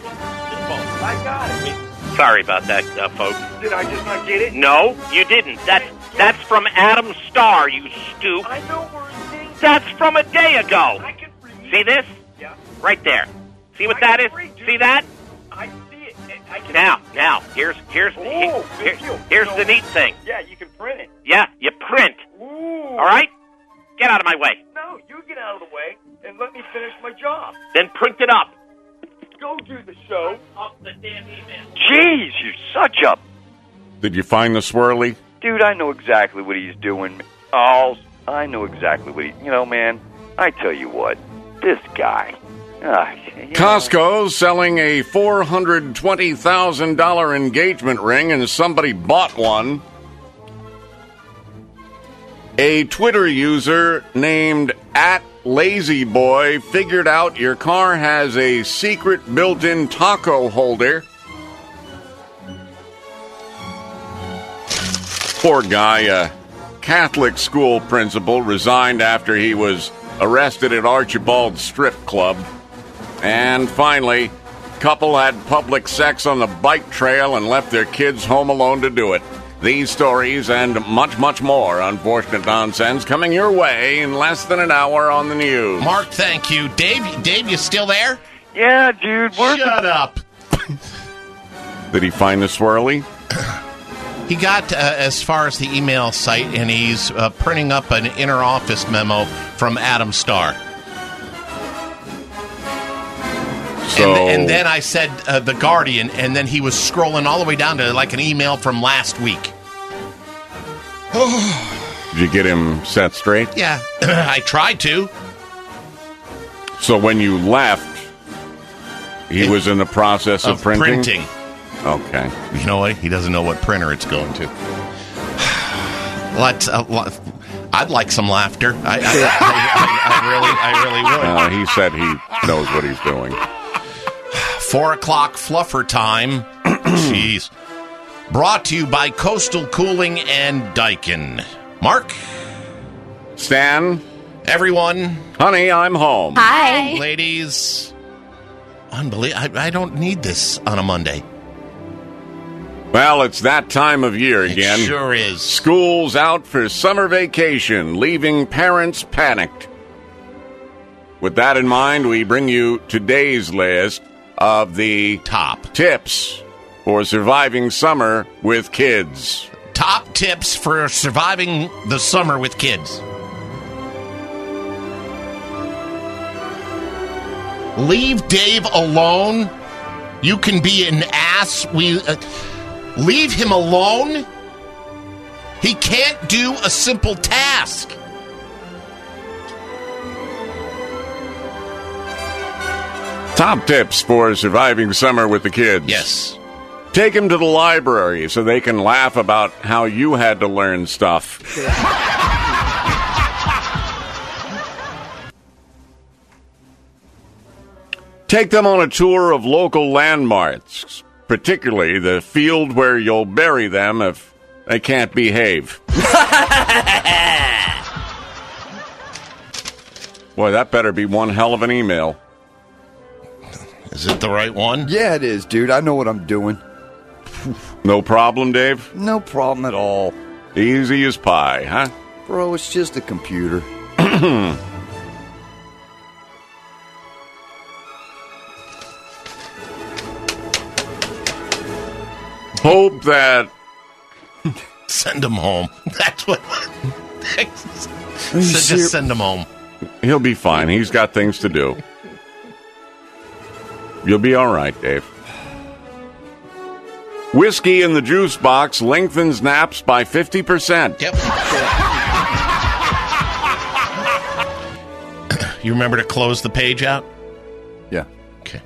I got it. Sorry about that, folks. Did I just not get it? No, you didn't. That's from Adam Starr, you stoop. I know where it is. That's from a day ago. I can read. See this? Yeah. Right there. See what that is? See that? I see it. Now, here's the neat thing. Yeah, you can print it. Yeah, you print. Ooh. All right? Get out of my way. No, you get out of the way and let me finish my job. Then print it up. Go do the show. Up the damn email. Jeez, you're such a... Did you find the swirly? Dude, I know exactly what he's doing. Oh, I know exactly what you know, man, I tell you what. This guy... Costco's selling a $420,000 engagement ring, and somebody bought one. A Twitter user named @LazyBoy figured out your car has a secret built-in taco holder. Poor guy, a Catholic school principal, resigned after he was arrested at Archibald Strip Club. And finally, couple had public sex on the bike trail and left their kids home alone to do it. These stories and much, much more unfortunate nonsense coming your way in less than an hour on the news. Mark, thank you. Dave, you still there? Yeah, dude. Shut up. Did he find the swirly? He got as far as the email site, and he's printing up an inner office memo from Adam Starr. And then I said The Guardian, and then he was scrolling all the way down to like an email from last week. Did you get him set straight? Yeah, I tried to. So when you left, he was in the process of printing? Okay. You know what? He doesn't know what printer it's going to. I'd like some laughter. I really would. He said he knows what he's doing. 4 o'clock fluffer time. Jeez. Brought to you by Coastal Cooling and Daikin. Mark? Stan? Everyone? Honey, I'm home. Hi. Ladies? Unbelievable. I don't need this on a Monday. Well, it's that time of year again. It sure is. School's out for summer vacation, leaving parents panicked. With that in mind, we bring you today's list of the top tips for surviving summer with kids. Top tips for surviving the summer with kids. Leave Dave alone. You can be an ass. Leave him alone. He can't do a simple task. Top tips for surviving summer with the kids. Yes. Take them to the library so they can laugh about how you had to learn stuff. Take them on a tour of local landmarks, particularly the field where you'll bury them if they can't behave. Boy, that better be one hell of an email. Is it the right one? Yeah, it is, dude. I know what I'm doing. No problem, Dave? No problem at all. Easy as pie, huh? Bro, it's just a computer. Hope that... Send him home. That's what... So just send him home. He'll be fine. He's got things to do. You'll be all right, Dave. Whiskey in the juice box lengthens naps by 50%. Yep. You remember to close the page out? Yeah. Okay.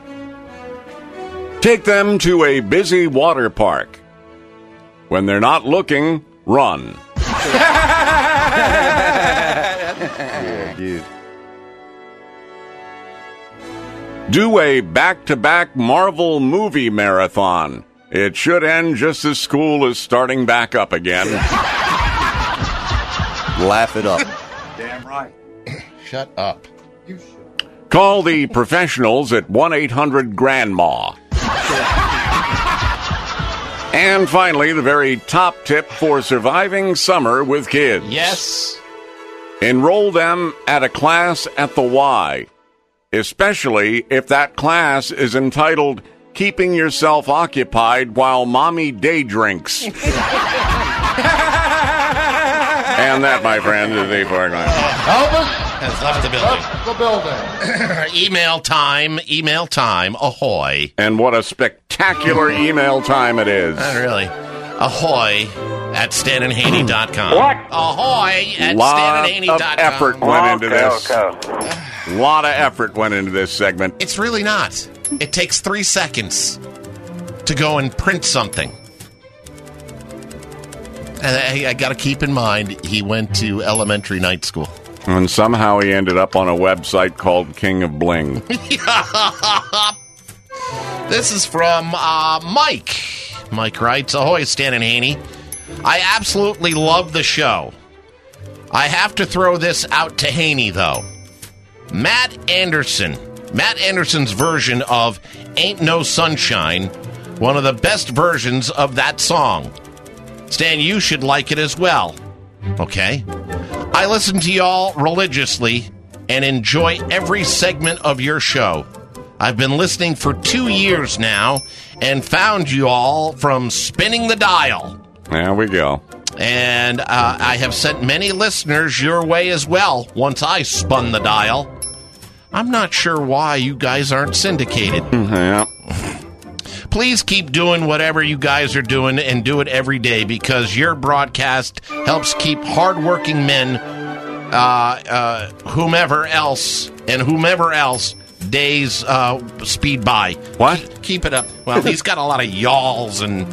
Take them to a busy water park. When they're not looking, run. Yeah, dude. Do a back-to-back Marvel movie marathon. It should end just as school is starting back up again. Laugh it up. Damn right. Shut up. Call the professionals at 1-800-GRANDMA. And finally, the very top tip for surviving summer with kids. Yes. Enroll them at a class at the Y, especially if that class is entitled Keeping Yourself Occupied While Mommy Day Drinks. And that, my friend, is a foregone. Elvis has left the building. Email time, ahoy. And what a spectacular email time it is. Not really. Ahoy at StanandHaney.com. What? Ahoy at StanandHaney.com. Lot of effort went into this. A lot of effort went into this segment. It's really not. It takes 3 seconds to go and print something. And I got to keep in mind, he went to elementary night school. And somehow he ended up on a website called King of Bling. This is from Mike. Mike writes, ahoy, Stan and Haney. I absolutely love the show. I have to throw this out to Haney, though. Matt Anderson's version of Ain't No Sunshine, one of the best versions of that song. Stan, you should like it as well. Okay? I listen to y'all religiously and enjoy every segment of your show. I've been listening for 2 years now and found you all from Spinning the Dial. There we go. And I have sent many listeners your way as well once I spun the dial. I'm not sure why you guys aren't syndicated. Yeah. Please keep doing whatever you guys are doing and do it every day because your broadcast helps keep hardworking men, whomever else, days speed by. What? Keep it up. Well, he's got a lot of y'alls and...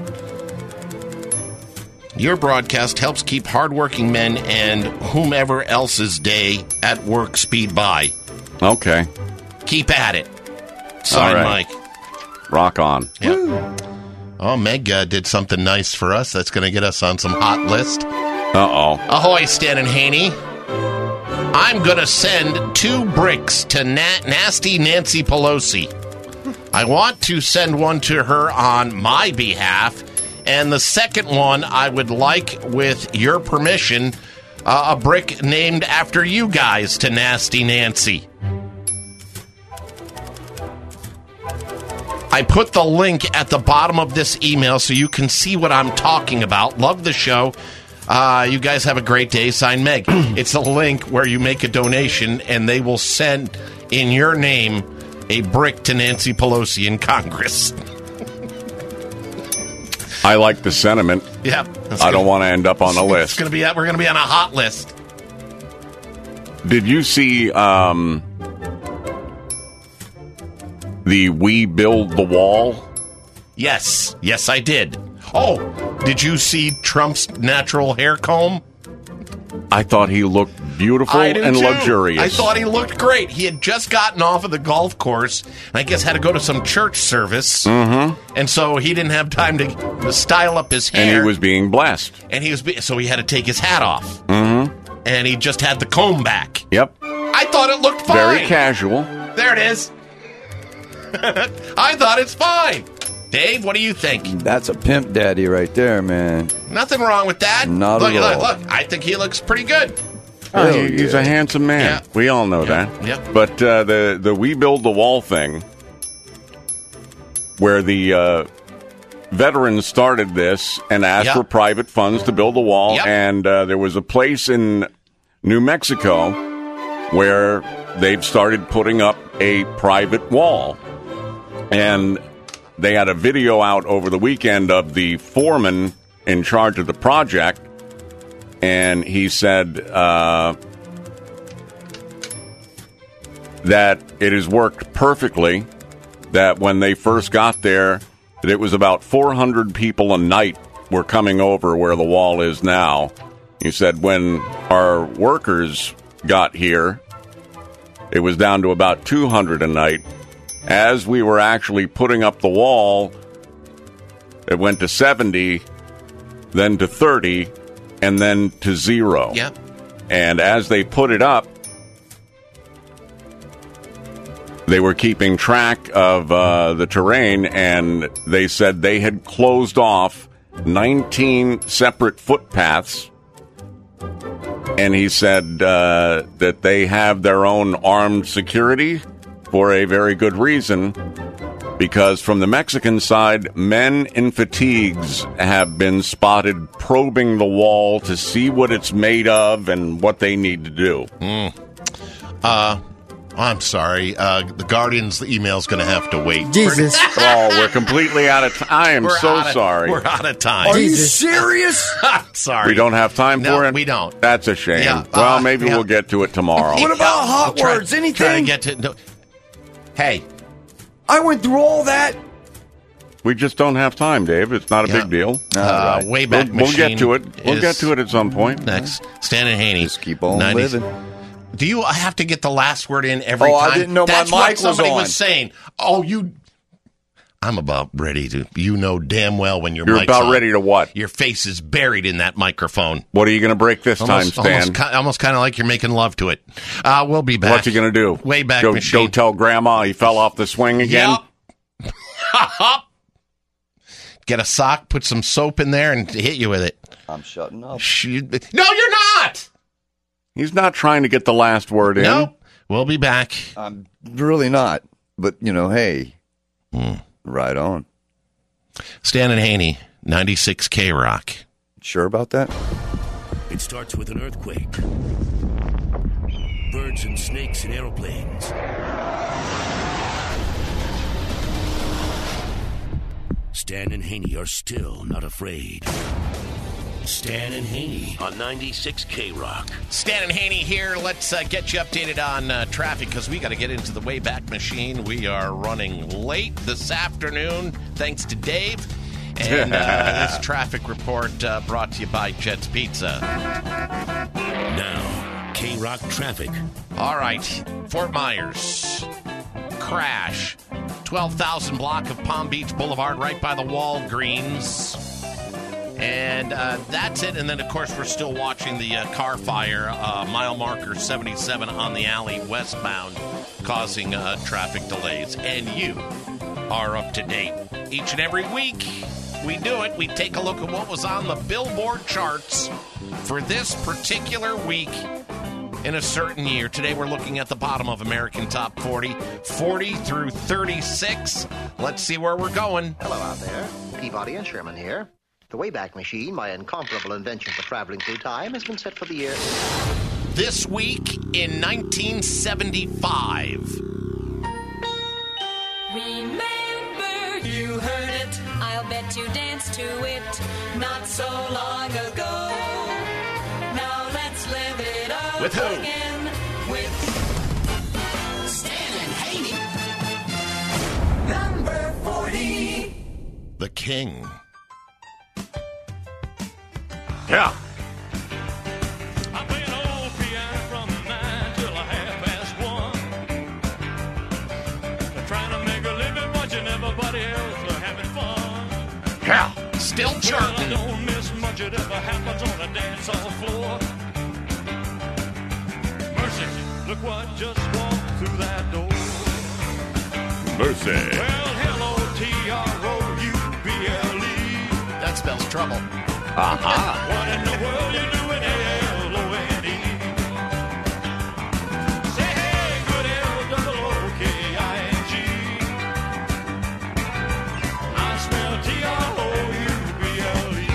Your broadcast helps keep hardworking men and whomever else's day at work speed by. Okay. Keep at it. Signed, right. Mike. Rock on. Yep. Oh, Meg did something nice for us. That's going to get us on some hot list. Uh-oh. Ahoy, Stan and Haney. I'm going to send 2 bricks to Nasty Nancy Pelosi. I want to send one to her on my behalf, and the second one I would like, with your permission, a brick named after you guys to Nasty Nancy. I put the link at the bottom of this email so you can see what I'm talking about. Love the show. You guys have a great day. Signed, Meg. It's a link where you make a donation, and they will send in your name a brick to Nancy Pelosi in Congress. I like the sentiment. Yeah. I don't want to end up on a list. We're going to be on a hot list. Did you see the We Build the Wall Yes, I did. Oh, did you see Trump's natural hair comb? I thought he looked beautiful I do and too. luxurious. I thought he looked great. He had just gotten off of the golf course, and I guess had to go to some church service, and so he didn't have time to style up his hair. And he was being blessed. And so he had to take his hat off, and he just had the comb back. Yep. I thought it looked fine. Very casual. There it is. I thought it's fine. Dave, what do you think? That's a pimp daddy right there, man. Nothing wrong with that. Not at all. Look, I think he looks pretty good. He's a handsome man. Yeah. We all know that. Yeah. But the We Build the Wall thing, where the veterans started this and asked for private funds to build the wall, and there was a place in New Mexico where they've started putting up a private wall. And they had a video out over the weekend of the foreman in charge of the project, and he said that it has worked perfectly, that when they first got there, that it was about 400 people a night were coming over where the wall is now. He said when our workers got here, it was down to about 200 a night. As we were actually putting up the wall, it went to 70, then to 30, and then to 0. Yep. And as they put it up, they were keeping track of the terrain, and they said they had closed off 19 separate footpaths. And he said that they have their own armed security for a very good reason, because from the Mexican side, men in fatigues have been spotted probing the wall to see what it's made of and what they need to do. I'm sorry. The Guardian's email's going to have to wait. Jesus. Oh, we're completely out of time. I am sorry. We're out of time. Are you serious? Sorry. We don't have time for it? We don't. That's a shame. Yeah, well, maybe we'll get to it tomorrow. What about hot Try words? to Anything? get to... No. Hey. I went through all that. We just don't have time, Dave. It's not a big deal. Right. Wayback We'll get to it. We'll is get to it at some point. Next. Stan and Haney. Just keep on 90s. living. Do you have to get the last word in every Oh, time? I didn't know my That's mic what was somebody on. was saying. Oh, I'm about ready to... You know damn well when your You're mic's about on. ready to what? Your face is buried in that microphone. What are you going to break this time, Stan? Almost kind of like you're making love to it. We'll be back. What's he going to do? Wayback Go Machine. tell Grandma he fell off the swing again? Yep. Get a sock, put some soap in there, and hit you with it. I'm shutting up. No, you're not! He's not trying to get the last word in. Nope. We'll be back. I'm really not. But, hey, right on. Stan and Haney, 96 K-Rock. Sure about that? It starts with an earthquake. Birds and snakes and aeroplanes. Stan and Haney are still not afraid. Stan and Haney on 96 K-Rock. Stan and Haney here. Let's get you updated on traffic because we got to get into the Wayback Machine. We are running late this afternoon, thanks to Dave. And this traffic report brought to you by Jet's Pizza. Now, K-Rock traffic. All right, Fort Myers. Crash. 12,000 block of Palm Beach Boulevard right by the Walgreens. And that's it. And then, of course, we're still watching the car fire, mile marker 77 on the alley westbound, causing traffic delays. And you are up to date. Each and every week, we do it. We take a look at what was on the Billboard charts for this particular week in a certain year. Today, we're looking at the bottom of American Top 40, 40 through 36. Let's see where we're going. Hello out there. Peabody and Sherman here. The Wayback Machine, my incomparable invention for traveling through time, has been set for the year. This week in 1975. Remember, you heard it. I'll bet you danced to it not so long ago. Now let's live it up With who? again with Stan and Haney. Number 40. The King. Yeah. I play an old piano from 9 till a 1:30. Trying to make a living, watching everybody else having fun. Yeah. Still Well, charting. I don't miss much. It ever happens on the dance hall floor. Mercy, look what just walked through that door. Mercy. Well, hello, T-R-O-U-B-L-E. That spells trouble. Aha. What in the world you doing, L-O-N-E? Say, hey, good L-O-O-K-I-N-G. I smell T-R-O-U-B-L-E.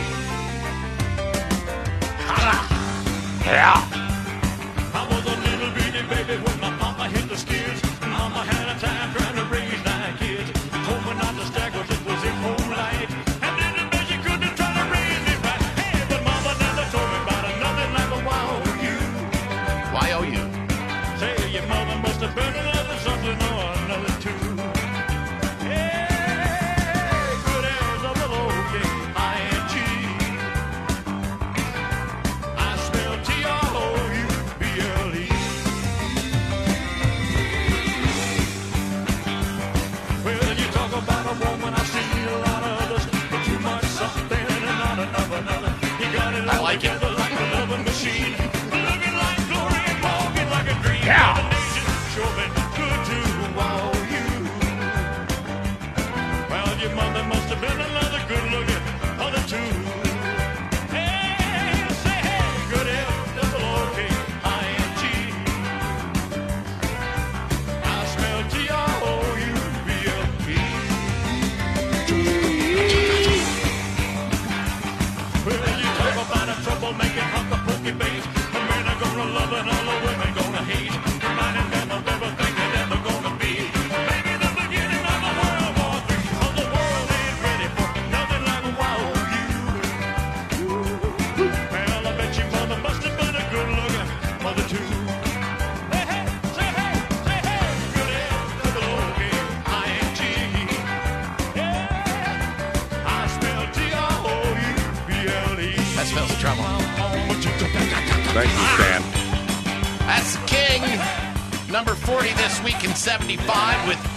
Yeah. I was a little bitty baby when my papa hit the skids. Mama had a time trying to raise 9 kids. Told me not to stack 'cause it was in moonlight. And then the bet she couldn't try to raise me right. Hey, but mama never told me about nothing like a Y-O-U. Y-O-U. Say your mother must have been another something or another too. Hey, good L-O-O-K-I-N-G. I smell T-R-O-U-B-L-E. Well, you talk about a woman, I see a lot of others, but too much something and not enough another. You got it all like it. together like a loving machine, looking like glory and walking like a dream. Yeah. The nation sure been good to all you. Well, your mother must have been another good-looking other two. Hey, say hey, good L-O-O-K-I-N-G. I smell T-R-O-U-B-L-E. Well, you talk about a troublemaking, hunk-a-pokey bait. The men are gonna love and all the women gonna hate. Reminding them of everything they're never gonna be. Maybe the beginning of a World War III. Oh, the world ain't ready for nothing like a Y-O-U. Well, I bet your mother must have been a good-looking mother too. Hey, hey, say hey, good L-O-O-K-I-N-G. Yeah, I smell T-R-O-U-B-L-E. That spells trouble. Thank you, Stan. That's the King. Number 40 this week in 75 with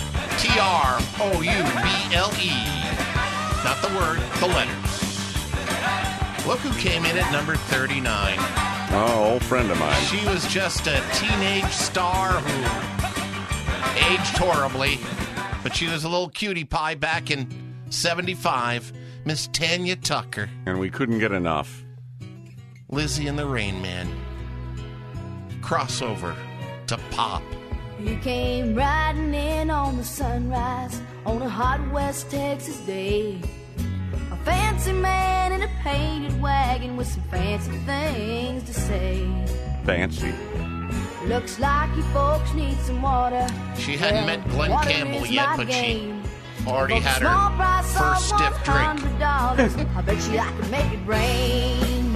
T-R-O-U-B-L-E. Not the word, the letters. Look who came in at number 39. Oh, old friend of mine. She was just a teenage star who aged horribly, but she was a little cutie pie back in 75. Miss Tanya Tucker. And we couldn't get enough. Lizzie and the Rain Man. Crossover to pop. He came riding in on the sunrise on a hot West Texas day. A fancy man in a painted wagon with some fancy things to say. Fancy. Looks like you folks need some water. She hadn't met Glenn water Campbell is yet, my but game. she already For the had small her price of first stiff drink. $100, I bet you I can make it rain.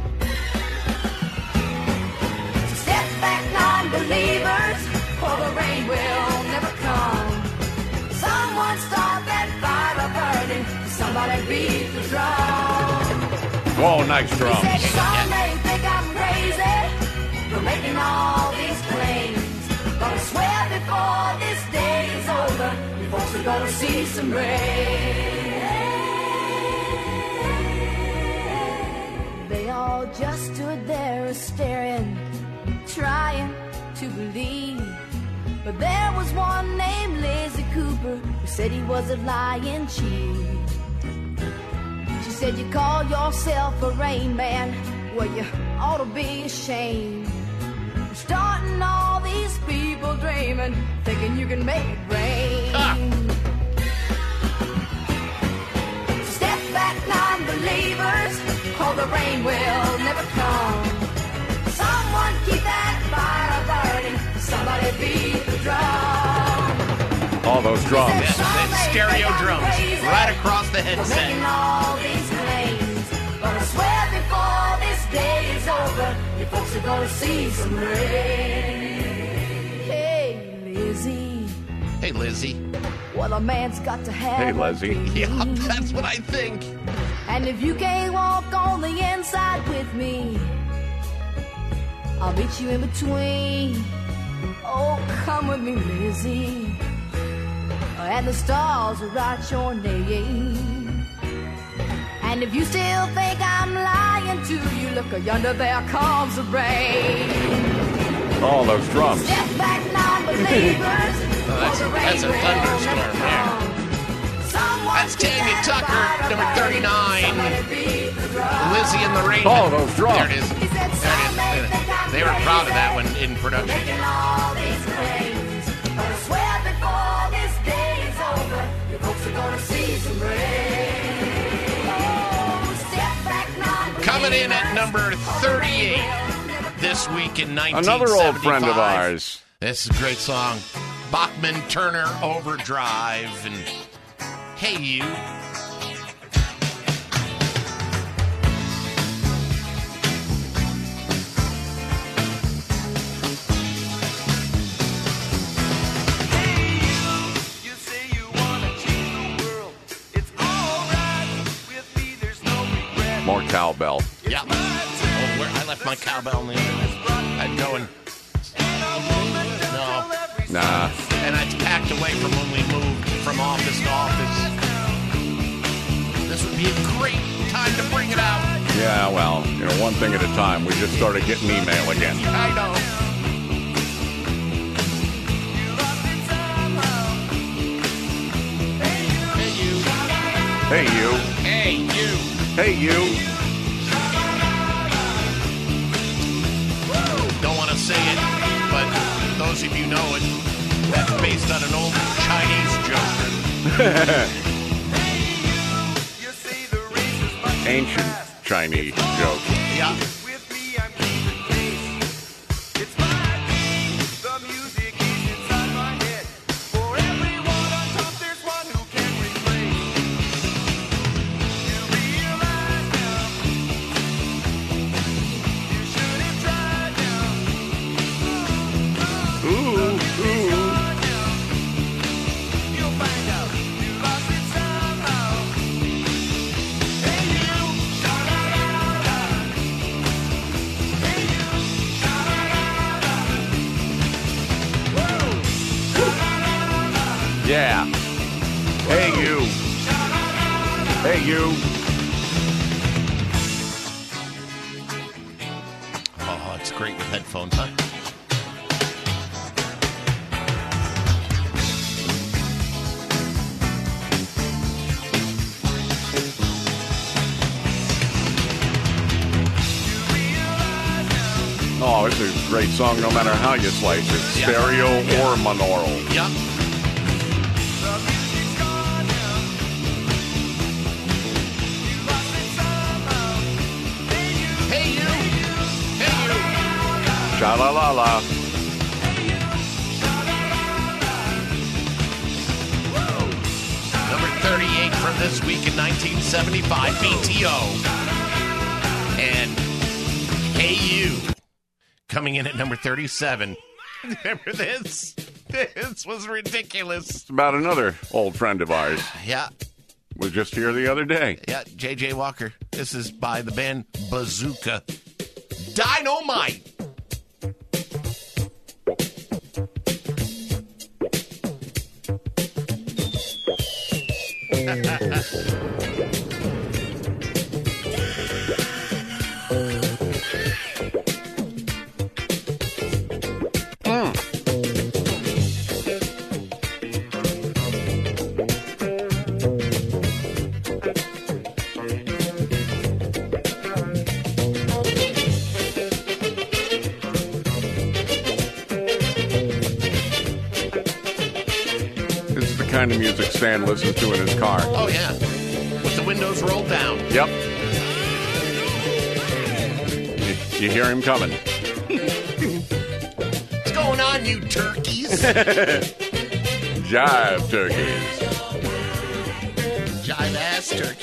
So step back, non-believers, or the rain will never come. Someone start that fire burning. Somebody beat the drum. Whoa, nice drums. He said some may think I'm crazy for making all these claims, but I swear before this day is over, you folks are gonna see some rain. They all just stood there staring, trying to believe. But there was one named Lizzie Cooper who said he was a lying chief. She said, you call yourself a rain man, well, you ought to be ashamed. You're starting all these people dreaming, thinking you can make it rain. So step back, non-believers, or the rain will never come. Someone keep that fire burning, somebody beat the drum. All those drums. Yes, the stereo drums right across the headset. Making all these claims, but I swear before this day is over, you folks are gonna see some rain. Hey, Lizzie. Hey, Hey, Lizzie. Well, a man's got to have. Hey, Leslie. Yeah, that's what I think. And if you can't walk on the inside with me, I'll meet you in between. Oh, come with me, Lizzie. And the stars will write your name. And if you still think I'm lying to you, look yonder, there comes the rain. Oh, those drums. Step back, non-believers. That's a thunderstorm there. That's Tanya Tucker, number 39. Lizzie and the Rain. Oh, those drums. There it is. There it is. They were proud of that one in production. Coming in at number 38 this week in 1975. Another old friend of ours. This is a great song. Bachman Turner Overdrive and Hey You. More cowbell. Yeah. Oh, where I left my cowbell in the other. I'd go and no. Nah. And it's packed away from when we moved from office to office. This would be a great time to bring it out. Yeah, well, one thing at a time. We just started getting email again. I know. Hey, you. Hey, you. Hey, you. Hey, you. Don't want to say it, but those of you know it, that's based on an old Chinese joke. Ancient Chinese joke. Yeah. Yeah. Hey, you. Hey, you. Oh, it's great with headphones, huh? Oh, it's a great song no matter how you slice it. Stereo or monaural. Yeah. Sha-la-la-la. Number 38 from this week in 1975, BTO. And Hey You. Coming in at number 37. Remember this? This was ridiculous. It's about another old friend of ours. Yeah. Was just here the other day. Yeah, J.J. Walker. This is by the band Bazooka. Dynamite. Kind of music Stan listens to in his car. Oh, yeah. With the windows rolled down. Yep. You hear him coming. What's going on, you turkeys? Jive turkeys. Jive ass turkeys.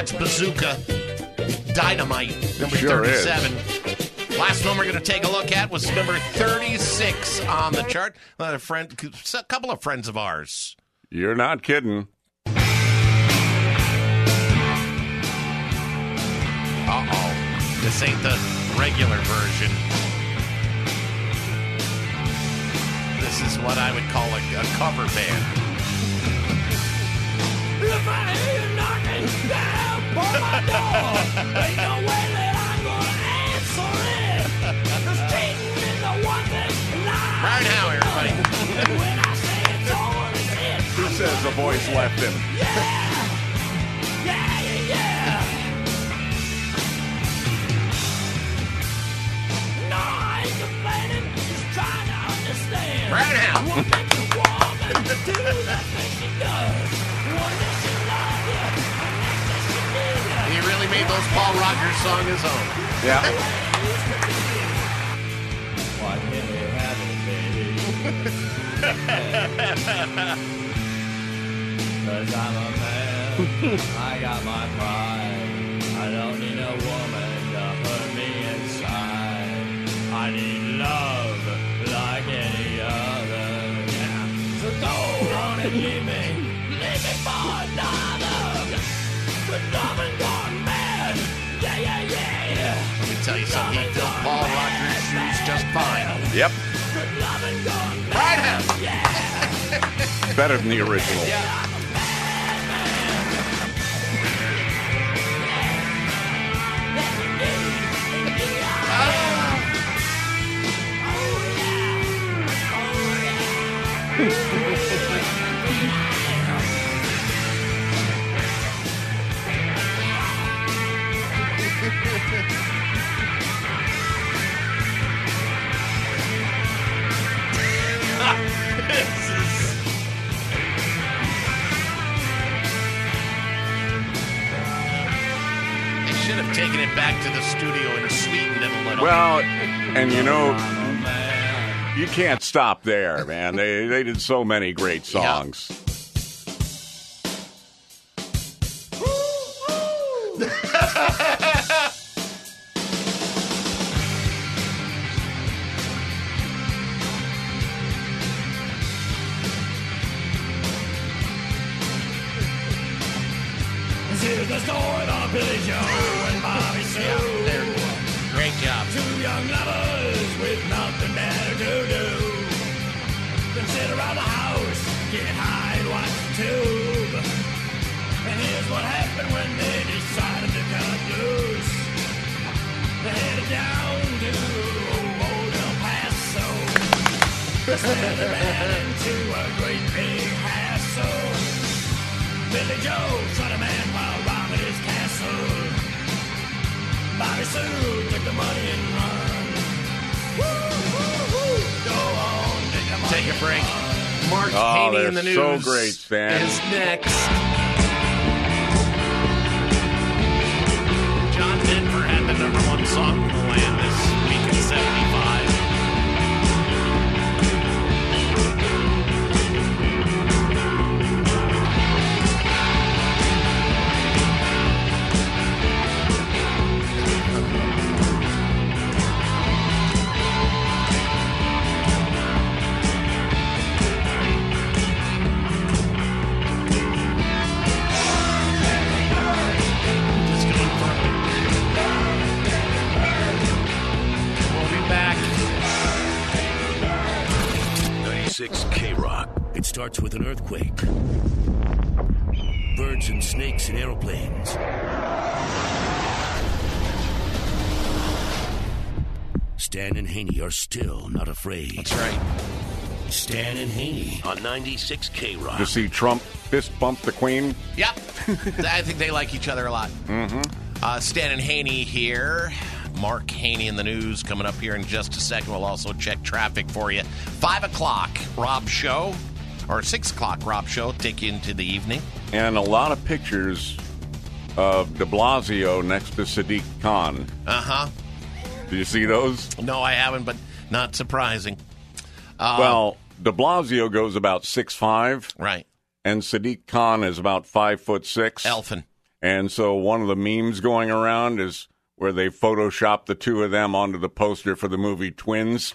That's Bazooka Dynamite, number Sure is. 37. Last one we're going to take a look at was number 36 on the chart. A couple of friends of ours. You're not kidding. Uh-oh. This ain't the regular version. This is what I would call a cover band. If I hear you knocking down on my door, ain't no way that I'm gonna answer it. 'Cause cheating is the one thing lie. Right now, everybody. When I say it's over, it's it. Who says the voice left him? Yeah. No, I ain't complaining, just trying to understand. Right now. What makes a woman do the thing she does? One day she love you, the next day she need you. He really made those Paul Rogers song his own. Yeah. Why can't we have it, baby? 'Cause I'm a man, I got my pride. I don't need a woman to put me inside. I need love like any other. Yeah. So go on and leave me for another. But loving gone mad. Yeah. Let me tell you something. He filled Paul Rogers' shoes just fine. Yep. But loving gone mad. Right now. Yeah. Better than the original. They should have taken it back to the studio and sweetened it a little. Well, and you know, you can't stop there, man. They did so many great songs. Here's the story about Billy Joe and Bobby Sue. Great job. Two young lovers with nothing better to do than sit around the house, get high and watch the tube. And here's what happened when they decided to cut loose. They headed down to old El Paso. They ran into a great big hassle. Billy Joe shot a man while robbing his castle. Bobby Sue took the money and run. Woo. Go on, take the money. Take a break. Mark Oh, Haney they're in the news so great, Stan. is next. John Denver had the #1 song in the land this week in 75. K-Rock. It starts with an earthquake. Birds and snakes and aeroplanes. Stan and Haney are still not afraid. That's right. Stan and Haney on 96 K-Rock. To see Trump fist bump the Queen? Yep. I think they like each other a lot. Mm-hmm. Stan and Haney here. Mark Haney in the news coming up here in just a second. We'll also check traffic for you. 5 o'clock, Rob Show. Or 6 o'clock, Rob Show. Take you into the evening. And a lot of pictures of de Blasio next to Sadiq Khan. Uh-huh. Do you see those? No, I haven't, but not surprising. Well, de Blasio goes about 6'5". Right. And Sadiq Khan is about 5'6". Elfin. And so one of the memes going around is where they photoshopped the two of them onto the poster for the movie Twins.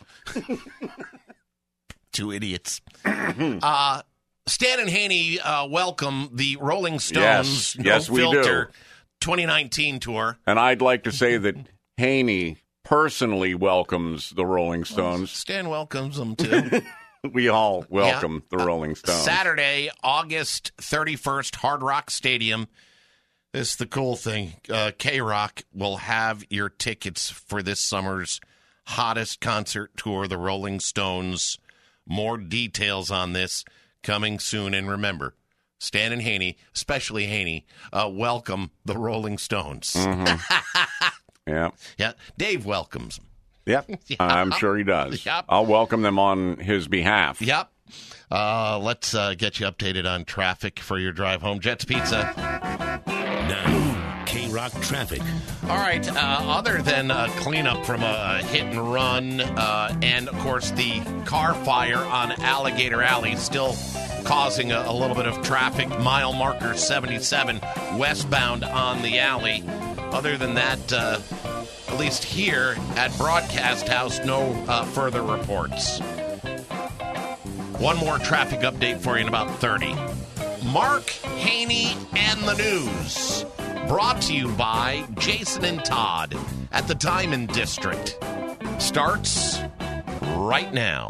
Two idiots. Stan and Haney welcome the Rolling Stones Yes, No we Filter do. 2019 tour. And I'd like to say that Haney personally welcomes the Rolling Stones. Stan welcomes them, too. We all welcome the Rolling Stones. Saturday, August 31st, Hard Rock Stadium. This is the cool thing. K-Rock will have your tickets for this summer's hottest concert tour, the Rolling Stones. More details on this coming soon. And remember, Stan and Haney, especially Haney, welcome the Rolling Stones. Yeah. Yeah. Dave welcomes them. Yep. I'm sure he does. Yep. I'll welcome them on his behalf. Yep. Let's get you updated on traffic for your drive home. Jets Pizza. Now, K-Rock traffic. All right. Other than cleanup from a hit and run, and of course the car fire on Alligator Alley still causing a little bit of traffic. Mile marker 77 westbound on the alley. Other than that, at least here at Broadcast House, no further reports. One more traffic update for you in about 30. Mark Haney and the News. Brought to you by Jason and Todd at the Diamond District. Starts right now.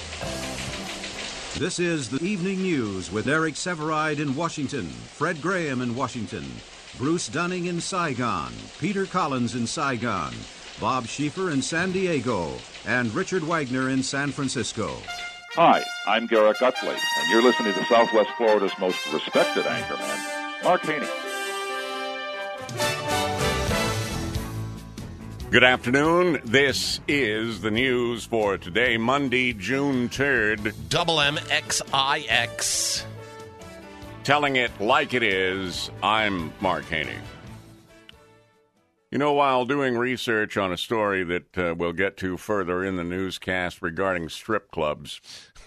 This is the Evening News with Eric Severide in Washington, Fred Graham in Washington, Bruce Dunning in Saigon, Peter Collins in Saigon, Bob Schieffer in San Diego, and Richard Wagner in San Francisco. Hi, I'm Garrett Gutley, and you're listening to Southwest Florida's most respected anchorman, Mark Haney. Good afternoon. This is the news for today, Monday, June 3rd. Double MXIX. Telling it like it is, I'm Mark Haney. You know, while doing research on a story that we'll get to further in the newscast regarding strip clubs,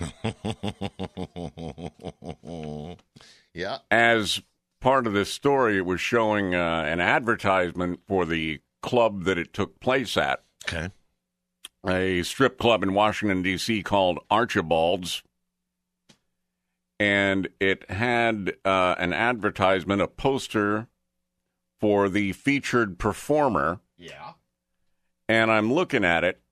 yeah. As part of this story, it was showing an advertisement for the club that it took place at. Okay. A strip club in Washington, D.C. called Archibald's. And it had an advertisement, a poster for the featured performer. Yeah. And I'm looking at it,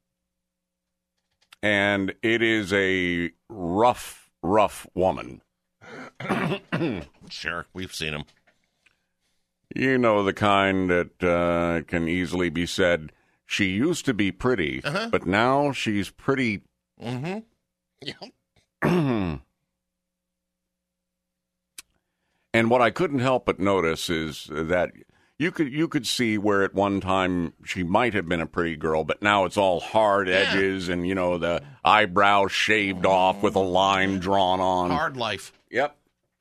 and it is a rough woman. Sure, we've seen them. You know, the kind that can easily be said, she used to be pretty, but now she's pretty. Mm-hmm. Yeah. And what I couldn't help but notice is that you could see where at one time she might have been a pretty girl, but now it's all hard edges and, you know, the eyebrows shaved off with a line drawn on. Hard life. Yep.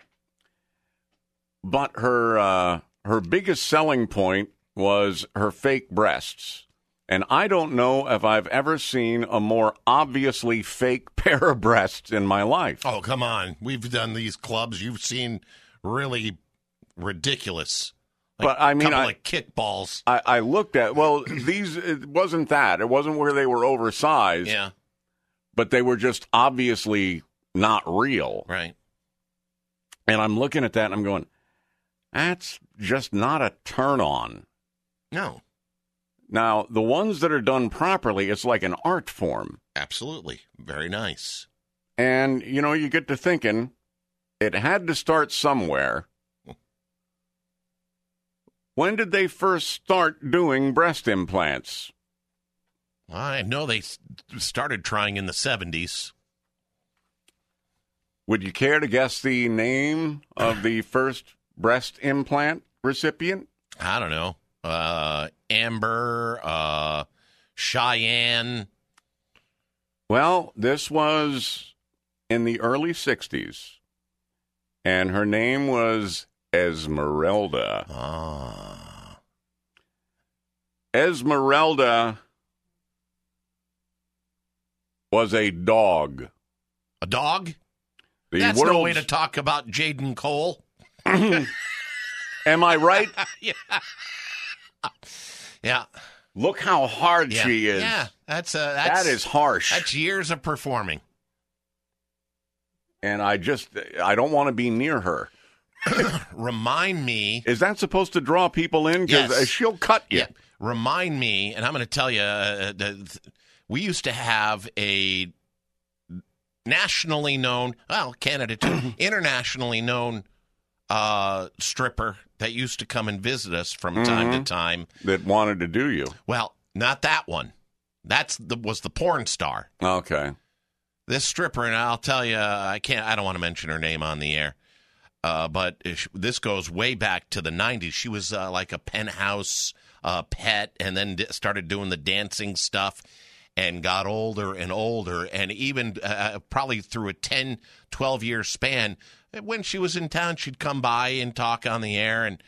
But her biggest selling point was her fake breasts. And I don't know if I've ever seen a more obviously fake pair of breasts in my life. Oh, come on. We've done these clubs. You've seen really ridiculous. But I mean, like kickballs. I looked at, well, these, it wasn't that. It wasn't where they were oversized. Yeah. But they were just obviously not real. Right. And I'm looking at that and I'm going, that's just not a turn on. No. Now, the ones that are done properly, it's like an art form. Absolutely. Very nice. And, you know, you get to thinking, it had to start somewhere. When did they first start doing breast implants? I know they started trying in the 70s. Would you care to guess the name of the first breast implant recipient? I don't know. Amber, Cheyenne. Well, this was in the early 60s, and her name was Esmeralda. Ah. Esmeralda was a dog. A dog? The That's no way to talk about Jaden Cole. Am I right? Yeah. Look how hard Yeah. she is. Yeah, that's that is harsh. That's years of performing. And I don't want to be near her. Remind me. Is that supposed to draw people in? Because Yes. she'll cut you. Yeah. Remind me, and I'm going to tell you, we used to have a nationally known, well, Canada too, internationally known stripper that used to come and visit us from time to time. That wanted to do you. Well, not that one. Was the porn star. Okay. This stripper, and I'll tell you, I don't want to mention her name on the air, but this goes way back to the 90s. She was like a penthouse pet, and then started doing the dancing stuff and got older and older, and even probably through a 10, 12-year span, when she was in town, she'd come by and talk on the air, and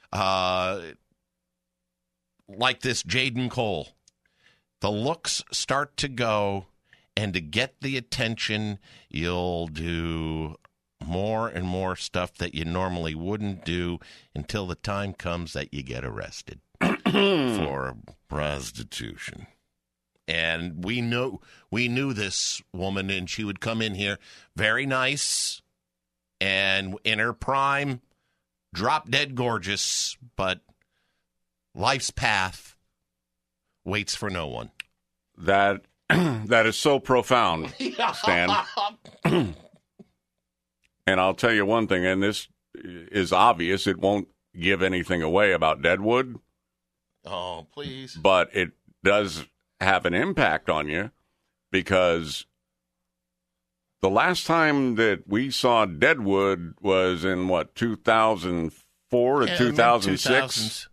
like this Jaden Cole. The looks start to go, and to get the attention, you'll do more and more stuff that you normally wouldn't do until the time comes that you get arrested for prostitution. And we knew this woman, and she would come in here very nice and in her prime, drop dead gorgeous, but life's path waits for no one. That is so profound, Stan. And I'll tell you one thing, and this is obvious, it won't give anything away about Deadwood. Oh, please. But it does have an impact on you, because the last time that we saw Deadwood was in, 2004 to 2006?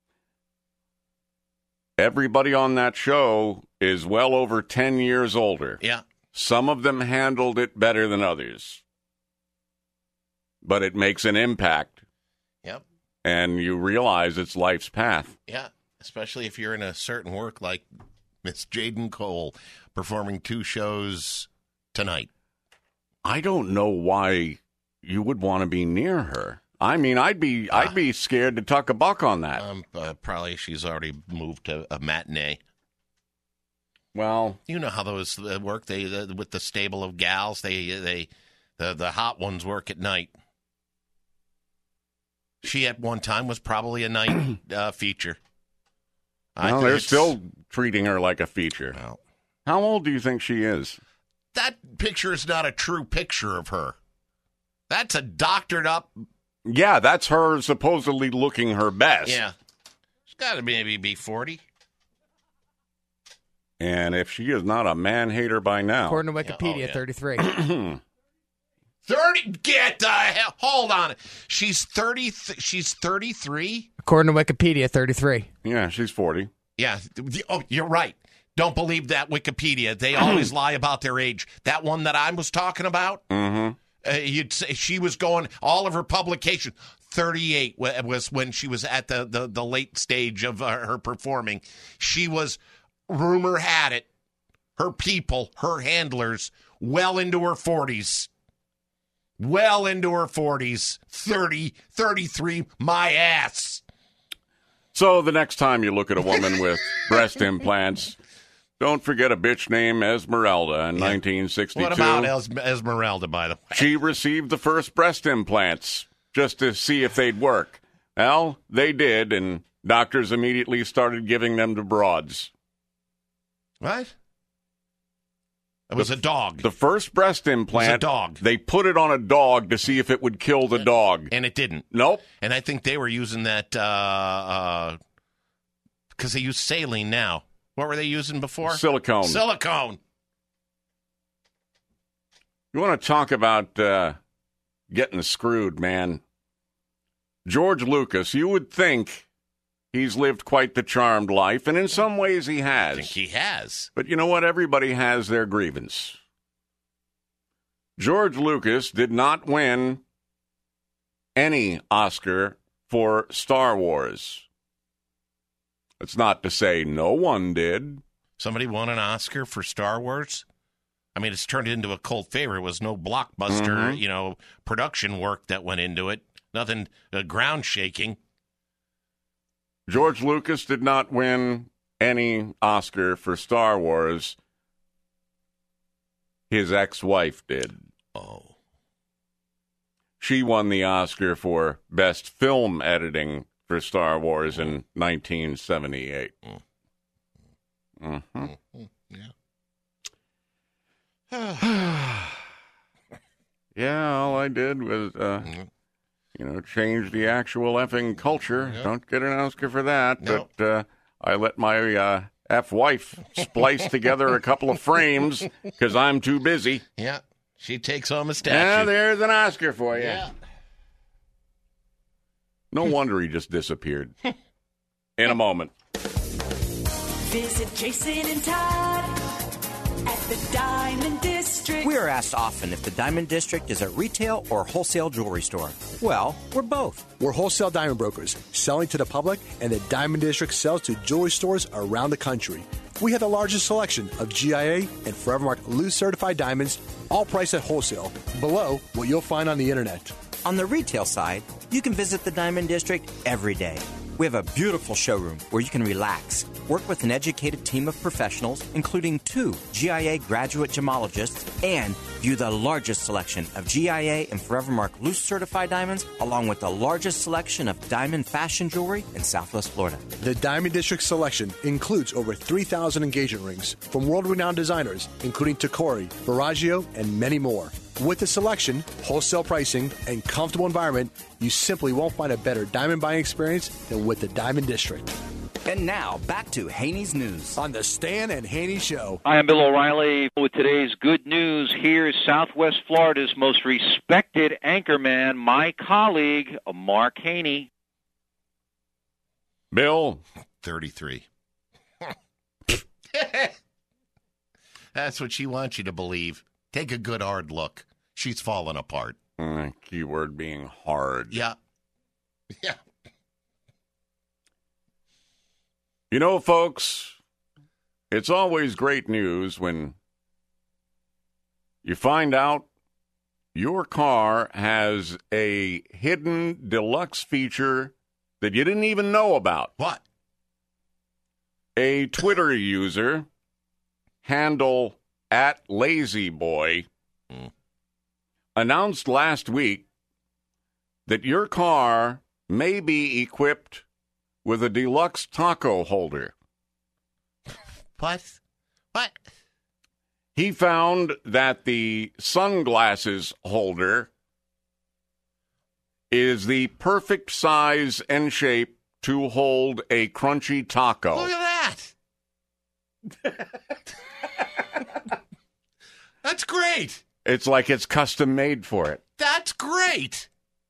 Everybody on that show is well over 10 years older. Yeah. Some of them handled it better than others. But it makes an impact. Yep. And you realize it's life's path. Yeah, especially if you're in a certain work like Miss Jaden Cole performing 2 shows tonight. I don't know why you would want to be near her. I mean, I'd be scared to tuck a buck on that. Probably she's already moved to a matinee. Well, you know how those work. They with the stable of gals. The hot ones work at night. She at one time was probably a night feature. Well, they're still treating her like a feature. Well, how old do you think she is? That picture is not a true picture of her. That's a doctored up. Yeah, that's her supposedly looking her best. Yeah. She's got to maybe be 40. And if she is not a man-hater by now. According to Wikipedia, 33. 30? Get the hell. Hold on. She's 30. She's 33? According to Wikipedia, 33. Yeah, she's 40. Yeah. Oh, you're right. Don't believe that Wikipedia. They always lie about their age. That one that I was talking about, you'd say she was going, all of her publications, 38 was when she was at the late stage of her performing. She was, rumor had it, her people, her handlers, well into her 40s. Well into her 40s. 30, 33, my ass. So the next time you look at a woman with breast implants, don't forget a bitch named Esmeralda in 1962. What about Esmeralda, by the way? She received the first breast implants just to see if they'd work. Well, they did, and doctors immediately started giving them to broads. What? It was a dog. The first breast implant, was a dog. They put it on a dog to see if it would kill the dog. And it didn't. Nope. And I think they were using that because they use saline now. What were they using before? Silicone. Silicone. You want to talk about getting screwed, man. George Lucas, you would think he's lived quite the charmed life, and in some ways he has. I think he has. But you know what? Everybody has their grievance. George Lucas did not win any Oscar for Star Wars. That's not to say no one did. Somebody won an Oscar for Star Wars? I mean, it's turned into a cult favorite. It was no blockbuster, production work that went into it. Nothing ground shaking. George Lucas did not win any Oscar for Star Wars. His ex-wife did. Oh. She won the Oscar for Best Film Editing for Star Wars in 1978. Mm-hmm. Yeah. Yeah, all I did was, change the actual effing culture. Yep. Don't get an Oscar for that. Nope. But I let my F-wife splice together a couple of frames because I'm too busy. Yeah. She takes home a statue. Yeah, there's an Oscar for you. Yeah. No wonder he just disappeared. In a moment. Visit Jason and Todd at the Diamond District. We are asked often if the Diamond District is a retail or wholesale jewelry store. Well, we're both. We're wholesale diamond brokers, selling to the public, and the Diamond District sells to jewelry stores around the country. We have the largest selection of GIA and Forevermark loose certified diamonds, all priced at wholesale, below what you'll find on the internet. On the retail side, you can visit the Diamond District every day. We have a beautiful showroom where you can relax, work with an educated team of professionals, including 2 GIA graduate gemologists, and view the largest selection of GIA and Forevermark loose certified diamonds, along with the largest selection of diamond fashion jewelry in Southwest Florida. The Diamond District selection includes over 3,000 engagement rings from world-renowned designers, including Tacori, Bellagio, and many more. With the selection, wholesale pricing, and comfortable environment, you simply won't find a better diamond buying experience than with the Diamond District. And now, back to Haney's News. On the Stan and Haney Show. Hi, I'm Bill O'Reilly with today's good news. Here's Southwest Florida's most respected anchorman, my colleague, Mark Haney. Bill? 33. That's what she wants you to believe. Take a good hard look. She's falling apart. Keyword being hard. Yeah. Yeah. You know, folks, it's always great news when you find out your car has a hidden deluxe feature that you didn't even know about. What? A Twitter user, handle @LazyBoy, announced last week that your car may be equipped with a deluxe taco holder. What? What? He found that the sunglasses holder is the perfect size and shape to hold a crunchy taco. Look at that. That's great. It's like it's custom made for it. That's great.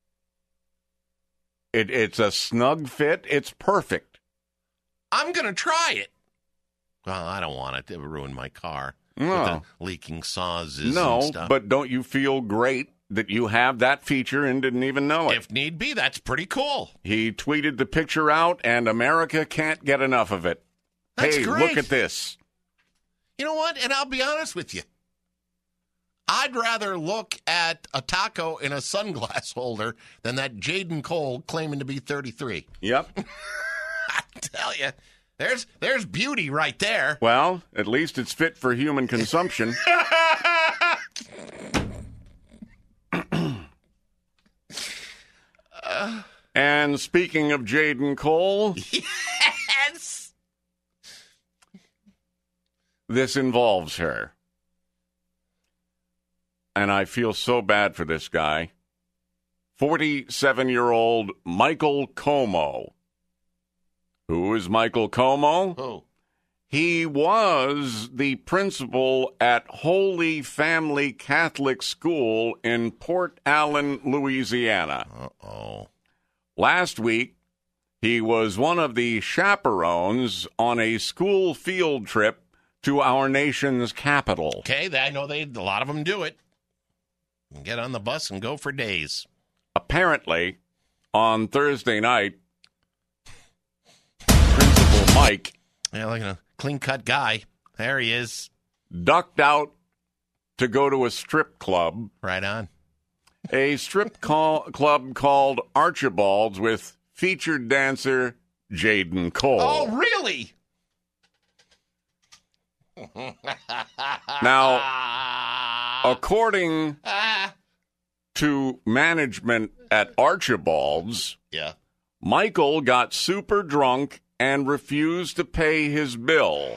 It's a snug fit. It's perfect. I'm going to try it. Well, I don't want it to ruin my car. No. With the leaking sauces No, and stuff. but don't you feel great that you have that feature and didn't even know it? If need be, that's pretty cool. He tweeted the picture out, and America can't get enough of it. That's hey, great. Look at this. You know what? And I'll be honest with you. I'd rather look at a taco in a sunglass holder than that Jaden Cole claiming to be 33. Yep. I tell you, there's beauty right there. Well, at least it's fit for human consumption. And speaking of Jaden Cole, yes, this involves her. And I feel so bad for this guy. 47-year-old Michael Como. Who is Michael Como? Who? He was the principal at Holy Family Catholic School in Port Allen, Louisiana. Uh-oh. Last week, he was one of the chaperones on a school field trip to our nation's capital. Okay, I know a lot of them do it. Get on the bus and go for days. Apparently, on Thursday night, Principal Mike, yeah, like a clean-cut guy. There he is. Ducked out to go to a strip club. Right on. A strip club called Archibald's with featured dancer Jaden Cole. Oh, really? Now, according to management at Archibald's, Michael got super drunk and refused to pay his bill.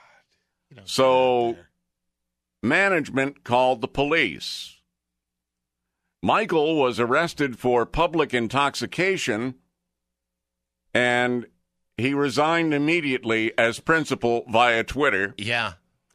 So management called the police. Michael was arrested for public intoxication, and he resigned immediately as principal via Twitter. Yeah.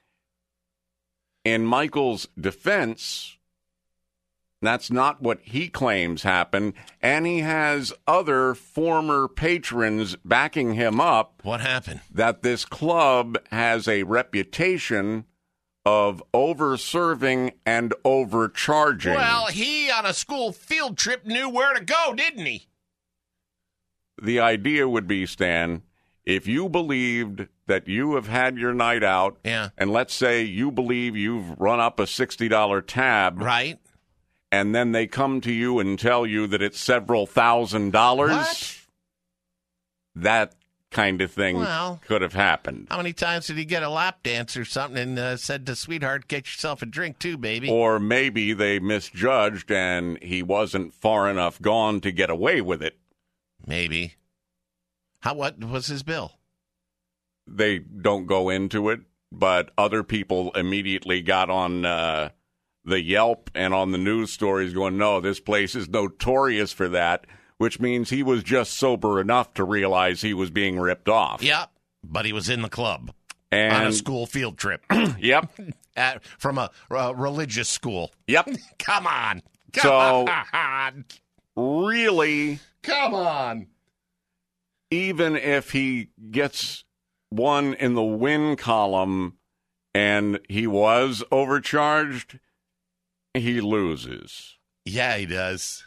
In Michael's defense, that's not what he claims happened, and he has other former patrons backing him up. What happened? That this club has a reputation of over-serving and overcharging. Well, he, on a school field trip, knew where to go, didn't he? The idea would be, Stan, if you believed that you have had your night out, and let's say you believe you've run up a $60 tab, right? And then they come to you and tell you that it's several $1,000s. What? That kind of thing Well, could have happened. How many times did he get a lap dance or something and said to sweetheart, get yourself a drink too, baby? Or maybe they misjudged and he wasn't far enough gone to get away with it. Maybe. What was his bill? They don't go into it, but other people immediately got on the Yelp and on the news stories going, no, this place is notorious for that, which means he was just sober enough to realize he was being ripped off. Yep, but he was in the club and on a school field trip. Yep. From a religious school. Yep. Come on. So, on. Really? Come on. Even if he gets one in the win column and he was overcharged, he loses. Yeah, he does.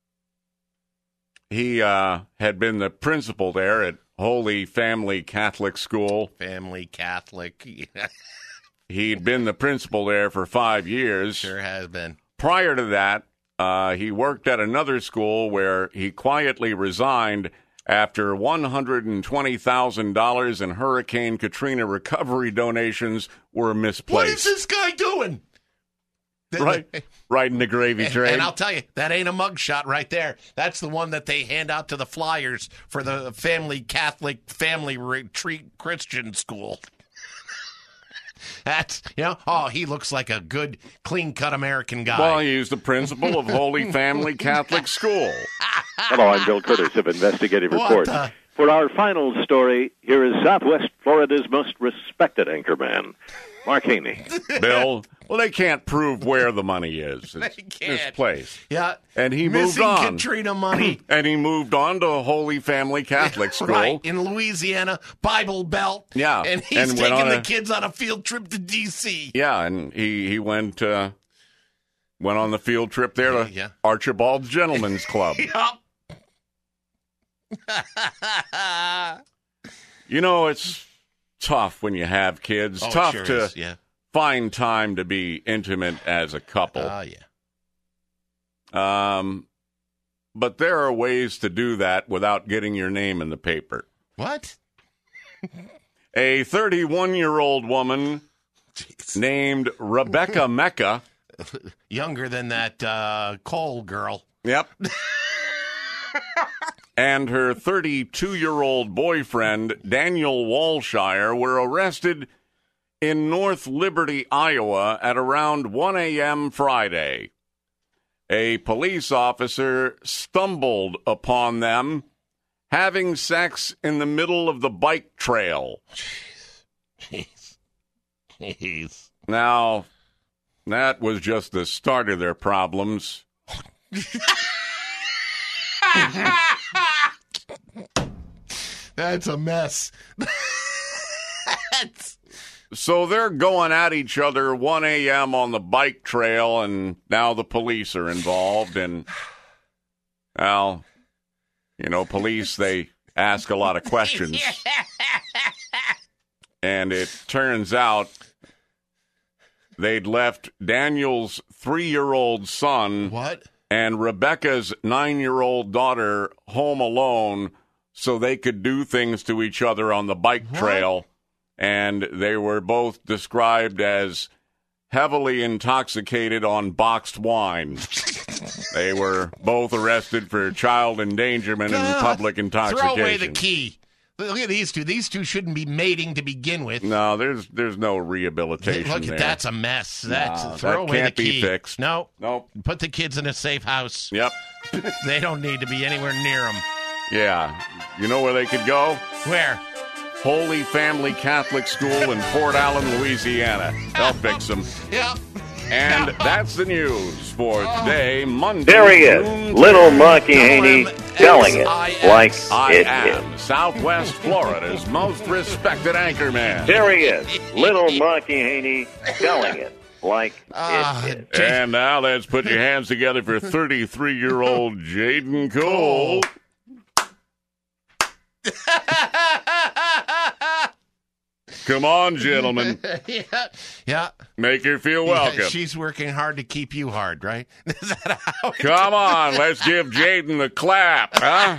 He had been the principal there at Holy Family Catholic School. Family Catholic. He'd been the principal there for 5 years. Sure has been. Prior to that, he worked at another school where he quietly resigned after $120,000 in Hurricane Katrina recovery donations were misplaced. What is this guy doing? Right in the gravy train. And I'll tell you, that ain't a mugshot right there. That's the one that they hand out to the flyers for the Family Catholic Family Retreat Christian School. That's, he looks like a good, clean-cut American guy. Well, he's the principal of Holy Family Catholic School. Hello, I'm Bill Curtis of Investigative Reports. For our final story, here is Southwest Florida's most respected anchorman, Mark Haney. Bill, well, they can't prove where the money is. It's misplaced. Yeah. And he moved Missing on. Katrina money. And he moved on to Holy Family Catholic School. Right, in Louisiana, Bible Belt. Yeah. And he's taking the kids on a field trip to D.C. Yeah, and he went on the field trip there to Archibald's Gentlemen's Club. Yup. It's tough when you have kids. Oh, tough sure to is, yeah. find time to be intimate as a couple. Oh, yeah. But there are ways to do that without getting your name in the paper. What? A 31-year-old woman named Rebecca Mecca. Younger than that Cole girl. Yep. And her 32-year-old boyfriend, Daniel Walshire, were arrested in North Liberty, Iowa at around 1 a.m. Friday. A police officer stumbled upon them having sex in the middle of the bike trail. Jeez. Now, that was just the start of their problems. That's a mess. So they're going at each other 1 a.m. on the bike trail, and now the police are involved. And, well, police, they ask a lot of questions. And it turns out they'd left Daniel's 3-year-old son and Rebecca's 9-year-old daughter home alone so they could do things to each other on the bike trail. And they were both described as heavily intoxicated on boxed wine. They were both arrested for child endangerment and public intoxication. Throw away the key. Look at these two. These two shouldn't be mating to begin with. No, there's no rehabilitation. Look, there. That's a mess. Throw that away can't the key. be fixed. No. Nope. Put the kids in a safe house. Yep. They don't need to be anywhere near them. Yeah. You know where they could go? Where? Holy Family Catholic School in Port Allen, Louisiana. They'll fix them. Yep. And that's the news for today, Monday. There he is, June Little 10th. Monkey Haney, telling it like it is. Southwest Florida's most respected anchorman. There he is, Little Monkey Haney, telling it like it is. And now let's put your hands together for 33-year-old Jaden Cole. Come on, gentlemen. Yeah. Make her feel welcome. Yeah, she's working hard to keep you hard, right? Is that how it Come on, let's give Jaden the clap, huh?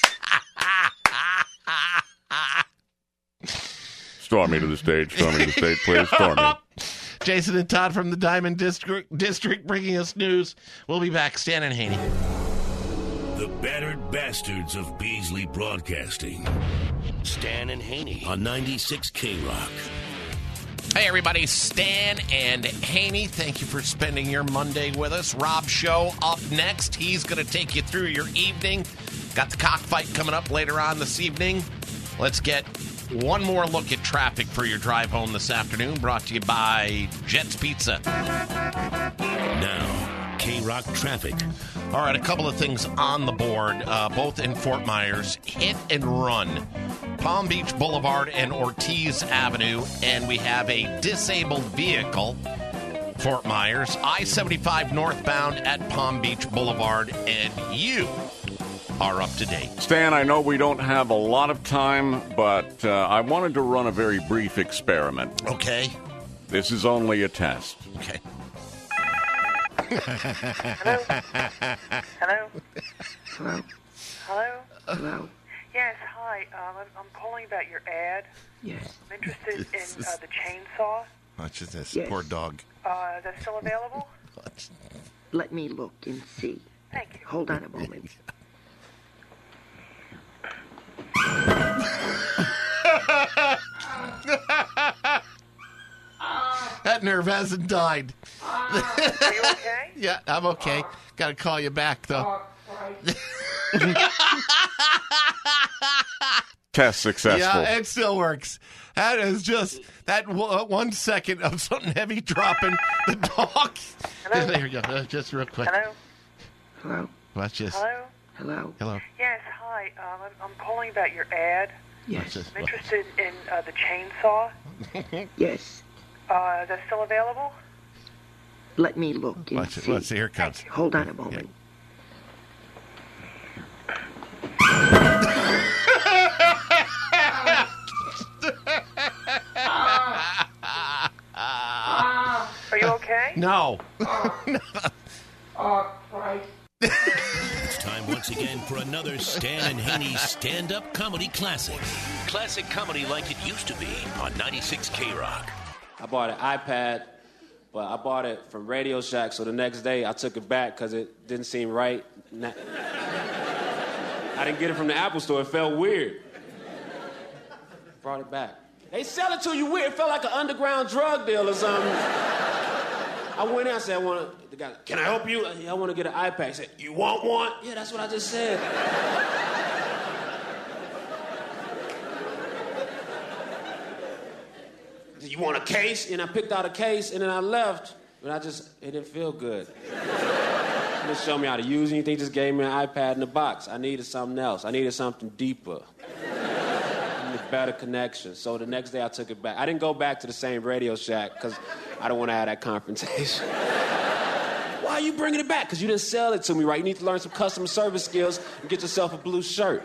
Stormy to the stage, please. Stormy. Jason and Todd from the Diamond District bringing us news. We'll be back. Stan and Haney. The battered bastards of Beasley Broadcasting. Stan and Haney on 96 K-Rock. Hey, everybody. Stan and Haney, thank you for spending your Monday with us. Rob Show up next. He's going to take you through your evening. Got the cockfight coming up later on this evening. Let's get one more look at traffic for your drive home this afternoon, brought to you by Jets Pizza. Now, K-Rock traffic. All right, a couple of things on the board, both in Fort Myers. Hit and run. Palm Beach Boulevard and Ortiz Avenue, and we have a disabled vehicle, Fort Myers, I-75 northbound at Palm Beach Boulevard, and you are up to date. Stan, I know we don't have a lot of time, but I wanted to run a very brief experiment. Okay. This is only a test. Okay. Hello? Hello? Hello? Hello? Hello? Yes, hi. I'm calling about your ad. Yes. I'm interested in the chainsaw. Watch this. Yes. Poor dog. Is that still available? Let me look and see. Thank you. Hold on a moment. That nerve hasn't died. Are you okay? Yeah, I'm okay. Got to call you back, though. Test successful. Yeah, it still works. That is just that 1 second of something heavy dropping. The dog. Hello? There we go. Just real quick. Hello? Hello? Watch this. Hello? Hello? Hello. Yes, hi. I'm calling about your ad. Yes. I'm interested in the chainsaw. Yes. Is that still available? Let me look and Watch it. see. Let's see. Here it comes. Hold on a moment. Are you okay? No. It's time once again for another Stan and Haney stand-up comedy classic. Classic comedy like it used to be on 96 K-Rock. I bought an iPad, but I bought it from Radio Shack, so the next day I took it back because it didn't seem right. I didn't get it from the Apple Store. It felt weird. Brought it back. They sell it to you weird. It felt like an underground drug deal or something. I went in, I said, the guy, can I help you? I want to get an iPad. He said, you want one? Yeah, that's what I just said. You want a case? And I picked out a case, and then I left, but it didn't feel good. He didn't show me how to use anything, just gave me an iPad in the box. I needed something else. I needed something deeper. I needed better connection. So the next day I took it back. I didn't go back to the same Radio Shack because I don't want to have that confrontation. Why are you bringing it back? Because you didn't sell it to me right. You need to learn some customer service skills and get yourself a blue shirt.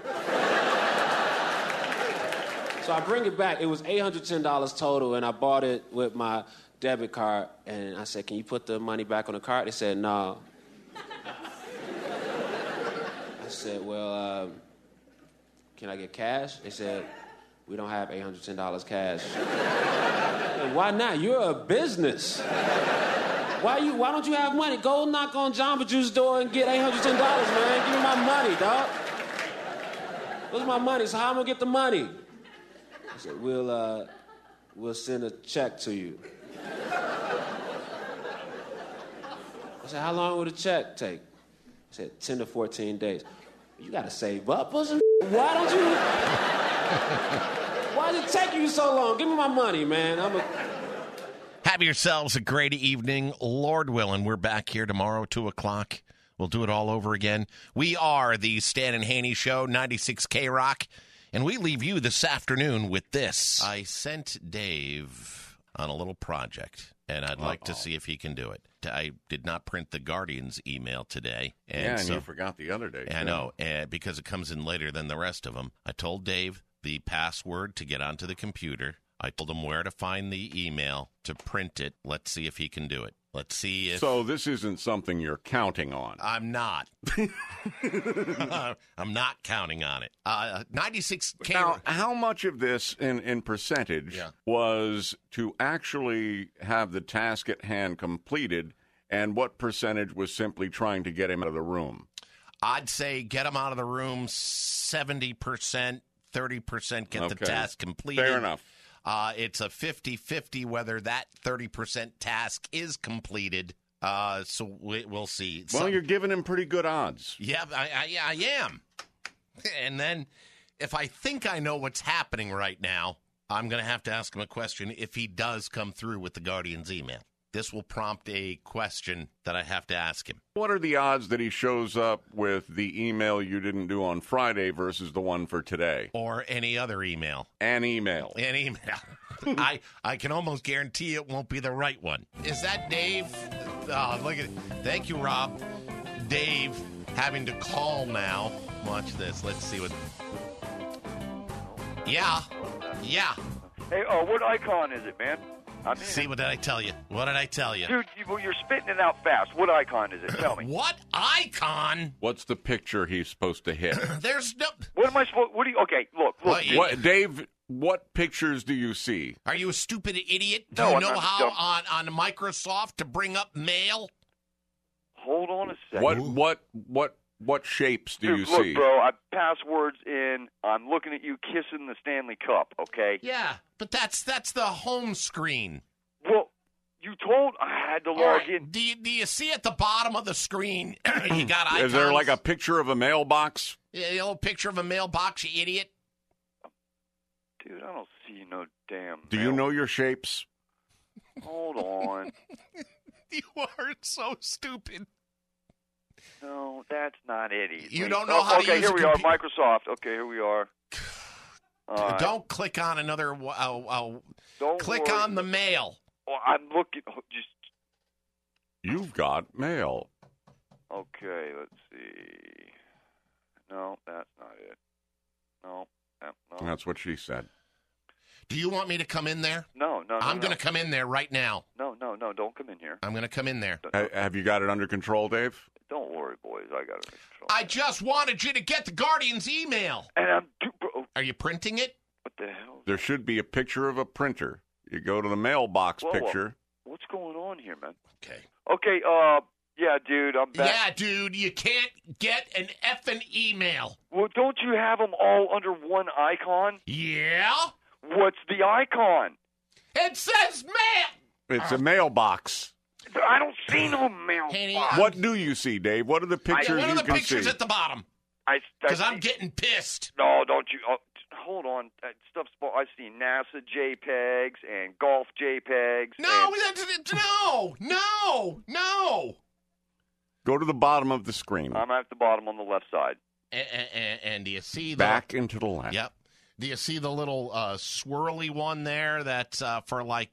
So I bring it back. It was $810 total, and I bought it with my debit card. And I said, can you put the money back on the card? They said, no. said, well, can I get cash? They said, we don't have $810 cash. Said, why not? You're a business. Why don't you have money? Go knock on Jamba Juice's door and get $810, man. Give me my money, dog. Where's my money? So how am I gonna get the money? I said, we'll send a check to you. I said, how long would a check take? He said, 10 to 14 days. You gotta save up or some Why don't you? Why does it take you so long? Give me my money, man. Have yourselves a great evening. Lord willing, we're back here tomorrow, 2 o'clock. We'll do it all over again. We are the Stan and Haney Show, 96 K-Rock, and we leave you this afternoon with this. I sent Dave on a little project, and I'd like to see if he can do it. I did not print the Guardians email today. And you forgot the other day. I know, because it comes in later than the rest of them. I told Dave the password to get onto the computer. I told him where to find the email to print it. Let's see if he can do it. Let's see if... So this isn't something you're counting on. I'm not. I'm not counting on it. 96K... Now, how much of this, in percentage, was to actually have the task at hand completed, and what percentage was simply trying to get him out of the room? I'd say get him out of the room 70%, 30% get the task completed. Fair enough. It's a 50-50 whether that 30% task is completed. So we'll see. Well, you're giving him pretty good odds. Yeah, I am. And then if I think I know what's happening right now, I'm going to have to ask him a question if he does come through with the Guardian's email. This will prompt a question that I have to ask him. What are the odds that he shows up with the email you didn't do on Friday versus the one for today? Or any other email. An email. An email. I can almost guarantee it won't be the right one. Is that Dave? Oh, look at it. Thank you, Rob. Dave having to call now. Watch this. Let's see what... Yeah. Hey, what icon is it, man? See, what did I tell you? What did I tell you? Dude, you're spitting it out fast. What icon is it? Tell me. What icon? What's the picture he's supposed to hit? There's no... What am I supposed... What do you... Okay, look. Dave, what pictures do you see? Are you a stupid idiot? Do No, you I'm know not how dumb. on Microsoft to bring up mail? Hold on a second. What shapes do you look, see? Bro, I passwords in. I'm looking at you kissing the Stanley Cup, okay? Yeah, but that's the home screen. Well, you told I had to log in. Do you see at the bottom of the screen, you got icons? Is there like a picture of a mailbox? Yeah, the old picture of a mailbox, you idiot. Dude, I don't see no damn Do you know your shapes? Hold on. You are so stupid. No, that's not it either. You don't know how to use Okay, here a we are, Microsoft. Okay, here we are. Don't click on another... click worry. on the mail. Well, I'm looking... Just... You've got mail. Okay, let's see. No, that's not it. No. That's what she said. Do you want me to come in there? No. I'm going to come in there right now. No, don't come in here. I'm going to come in there. Have you got it under control, Dave? Don't worry, boys. I got it under control. I just wanted you to get the Guardian's email. And Are you printing it? What the hell? There should be a picture of a printer. You go to the mailbox picture. What's going on here, man? Okay, yeah, dude, I'm back. Yeah, dude, you can't get an effing email. Well, don't you have them all under one icon? Yeah? What's the icon? It says mail. It's a mailbox. I don't see no mailbox. What do you see, Dave? What are the pictures What are you the can pictures see? at the bottom? Because I'm getting pissed. No, don't you? Hold on. I see NASA JPEGs and golf JPEGs. No. Go to the bottom of the screen. I'm at the bottom on the left side. And do you see the... Back into the left. Yep. Do you see the little swirly one there that's for like...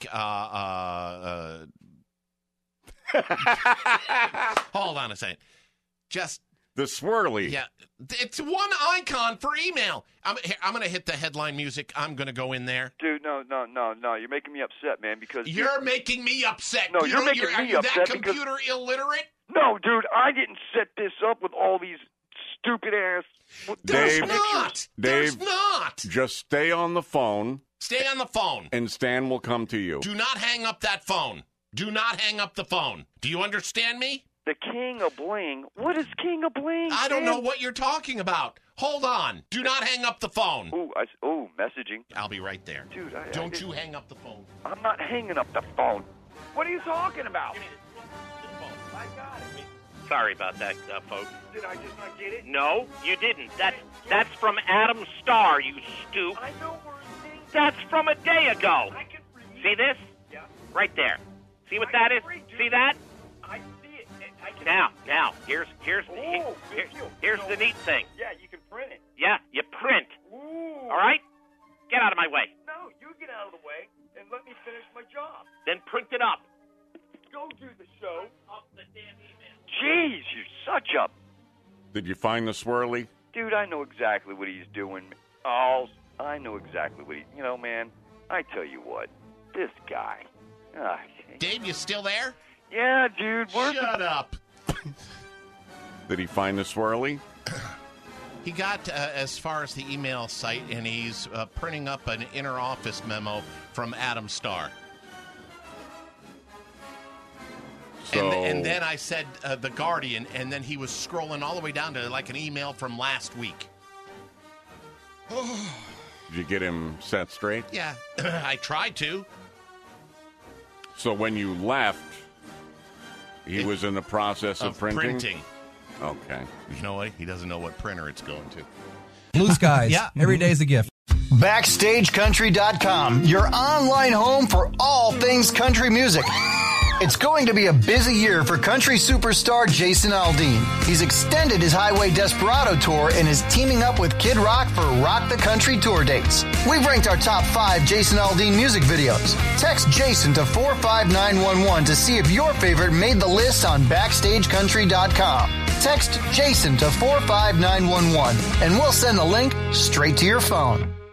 Hold on a second. Just... The swirly. Yeah. It's one icon for email. I'm going to hit the headline music. I'm going to go in there. Dude, no. You're making me upset, man, because... You're making me upset. No, you're making me upset that computer illiterate? No, dude, I didn't set this up with all these stupid ass. Dave, There's not. Just stay on the phone. Stay on the phone. And Stan will come to you. Do not hang up that phone. Do not hang up the phone. Do you understand me? The King of Bling? What is King of Bling? I don't know what you're talking about. Hold on. Do not hang up the phone. Ooh, messaging. I'll be right there. Dude, Don't you hang up the phone. I'm not hanging up the phone. What are you talking about? I got it. Sorry about that, folks. Did I just not get it? No, you didn't. That's from Adam Starr, you stoop. I know where it is. That's from a day ago. I can read. See this? Yeah. Right there. See what that is? See that? I see it. I can Now, here's the neat thing. Yeah, you can print it. Yeah, you print. Ooh. All right? Get out of my way. No, you get out of the way and let me finish my job. Then print it up. Go do the show. Up the damn email. Jeez, you're such a... Did you find the swirly? Dude, I know exactly what he's doing. Oh, I know exactly what he... You know, man, I tell you what. This guy... Dave, you still there? Yeah, dude. Shut up. Did he find the swirly? He got as far as the email site, and he's printing up an inner office memo from Adam Starr. So... And then I said The Guardian, and then he was scrolling all the way down to like an email from last week. Did you get him set straight? Yeah, I tried to. So when you left, he was in the process of printing? Okay. You know what? He doesn't know what printer it's going to. Blue skies. Yeah. Every day's a gift. BackstageCountry.com, your online home for all things country music. It's going to be a busy year for country superstar Jason Aldean. He's extended his Highway Desperado tour and is teaming up with Kid Rock for Rock the Country tour dates. We've ranked our top 5 Jason Aldean music videos. Text Jason to 45911 to see if your favorite made the list on BackstageCountry.com. Text Jason to 45911 and we'll send the link straight to your phone.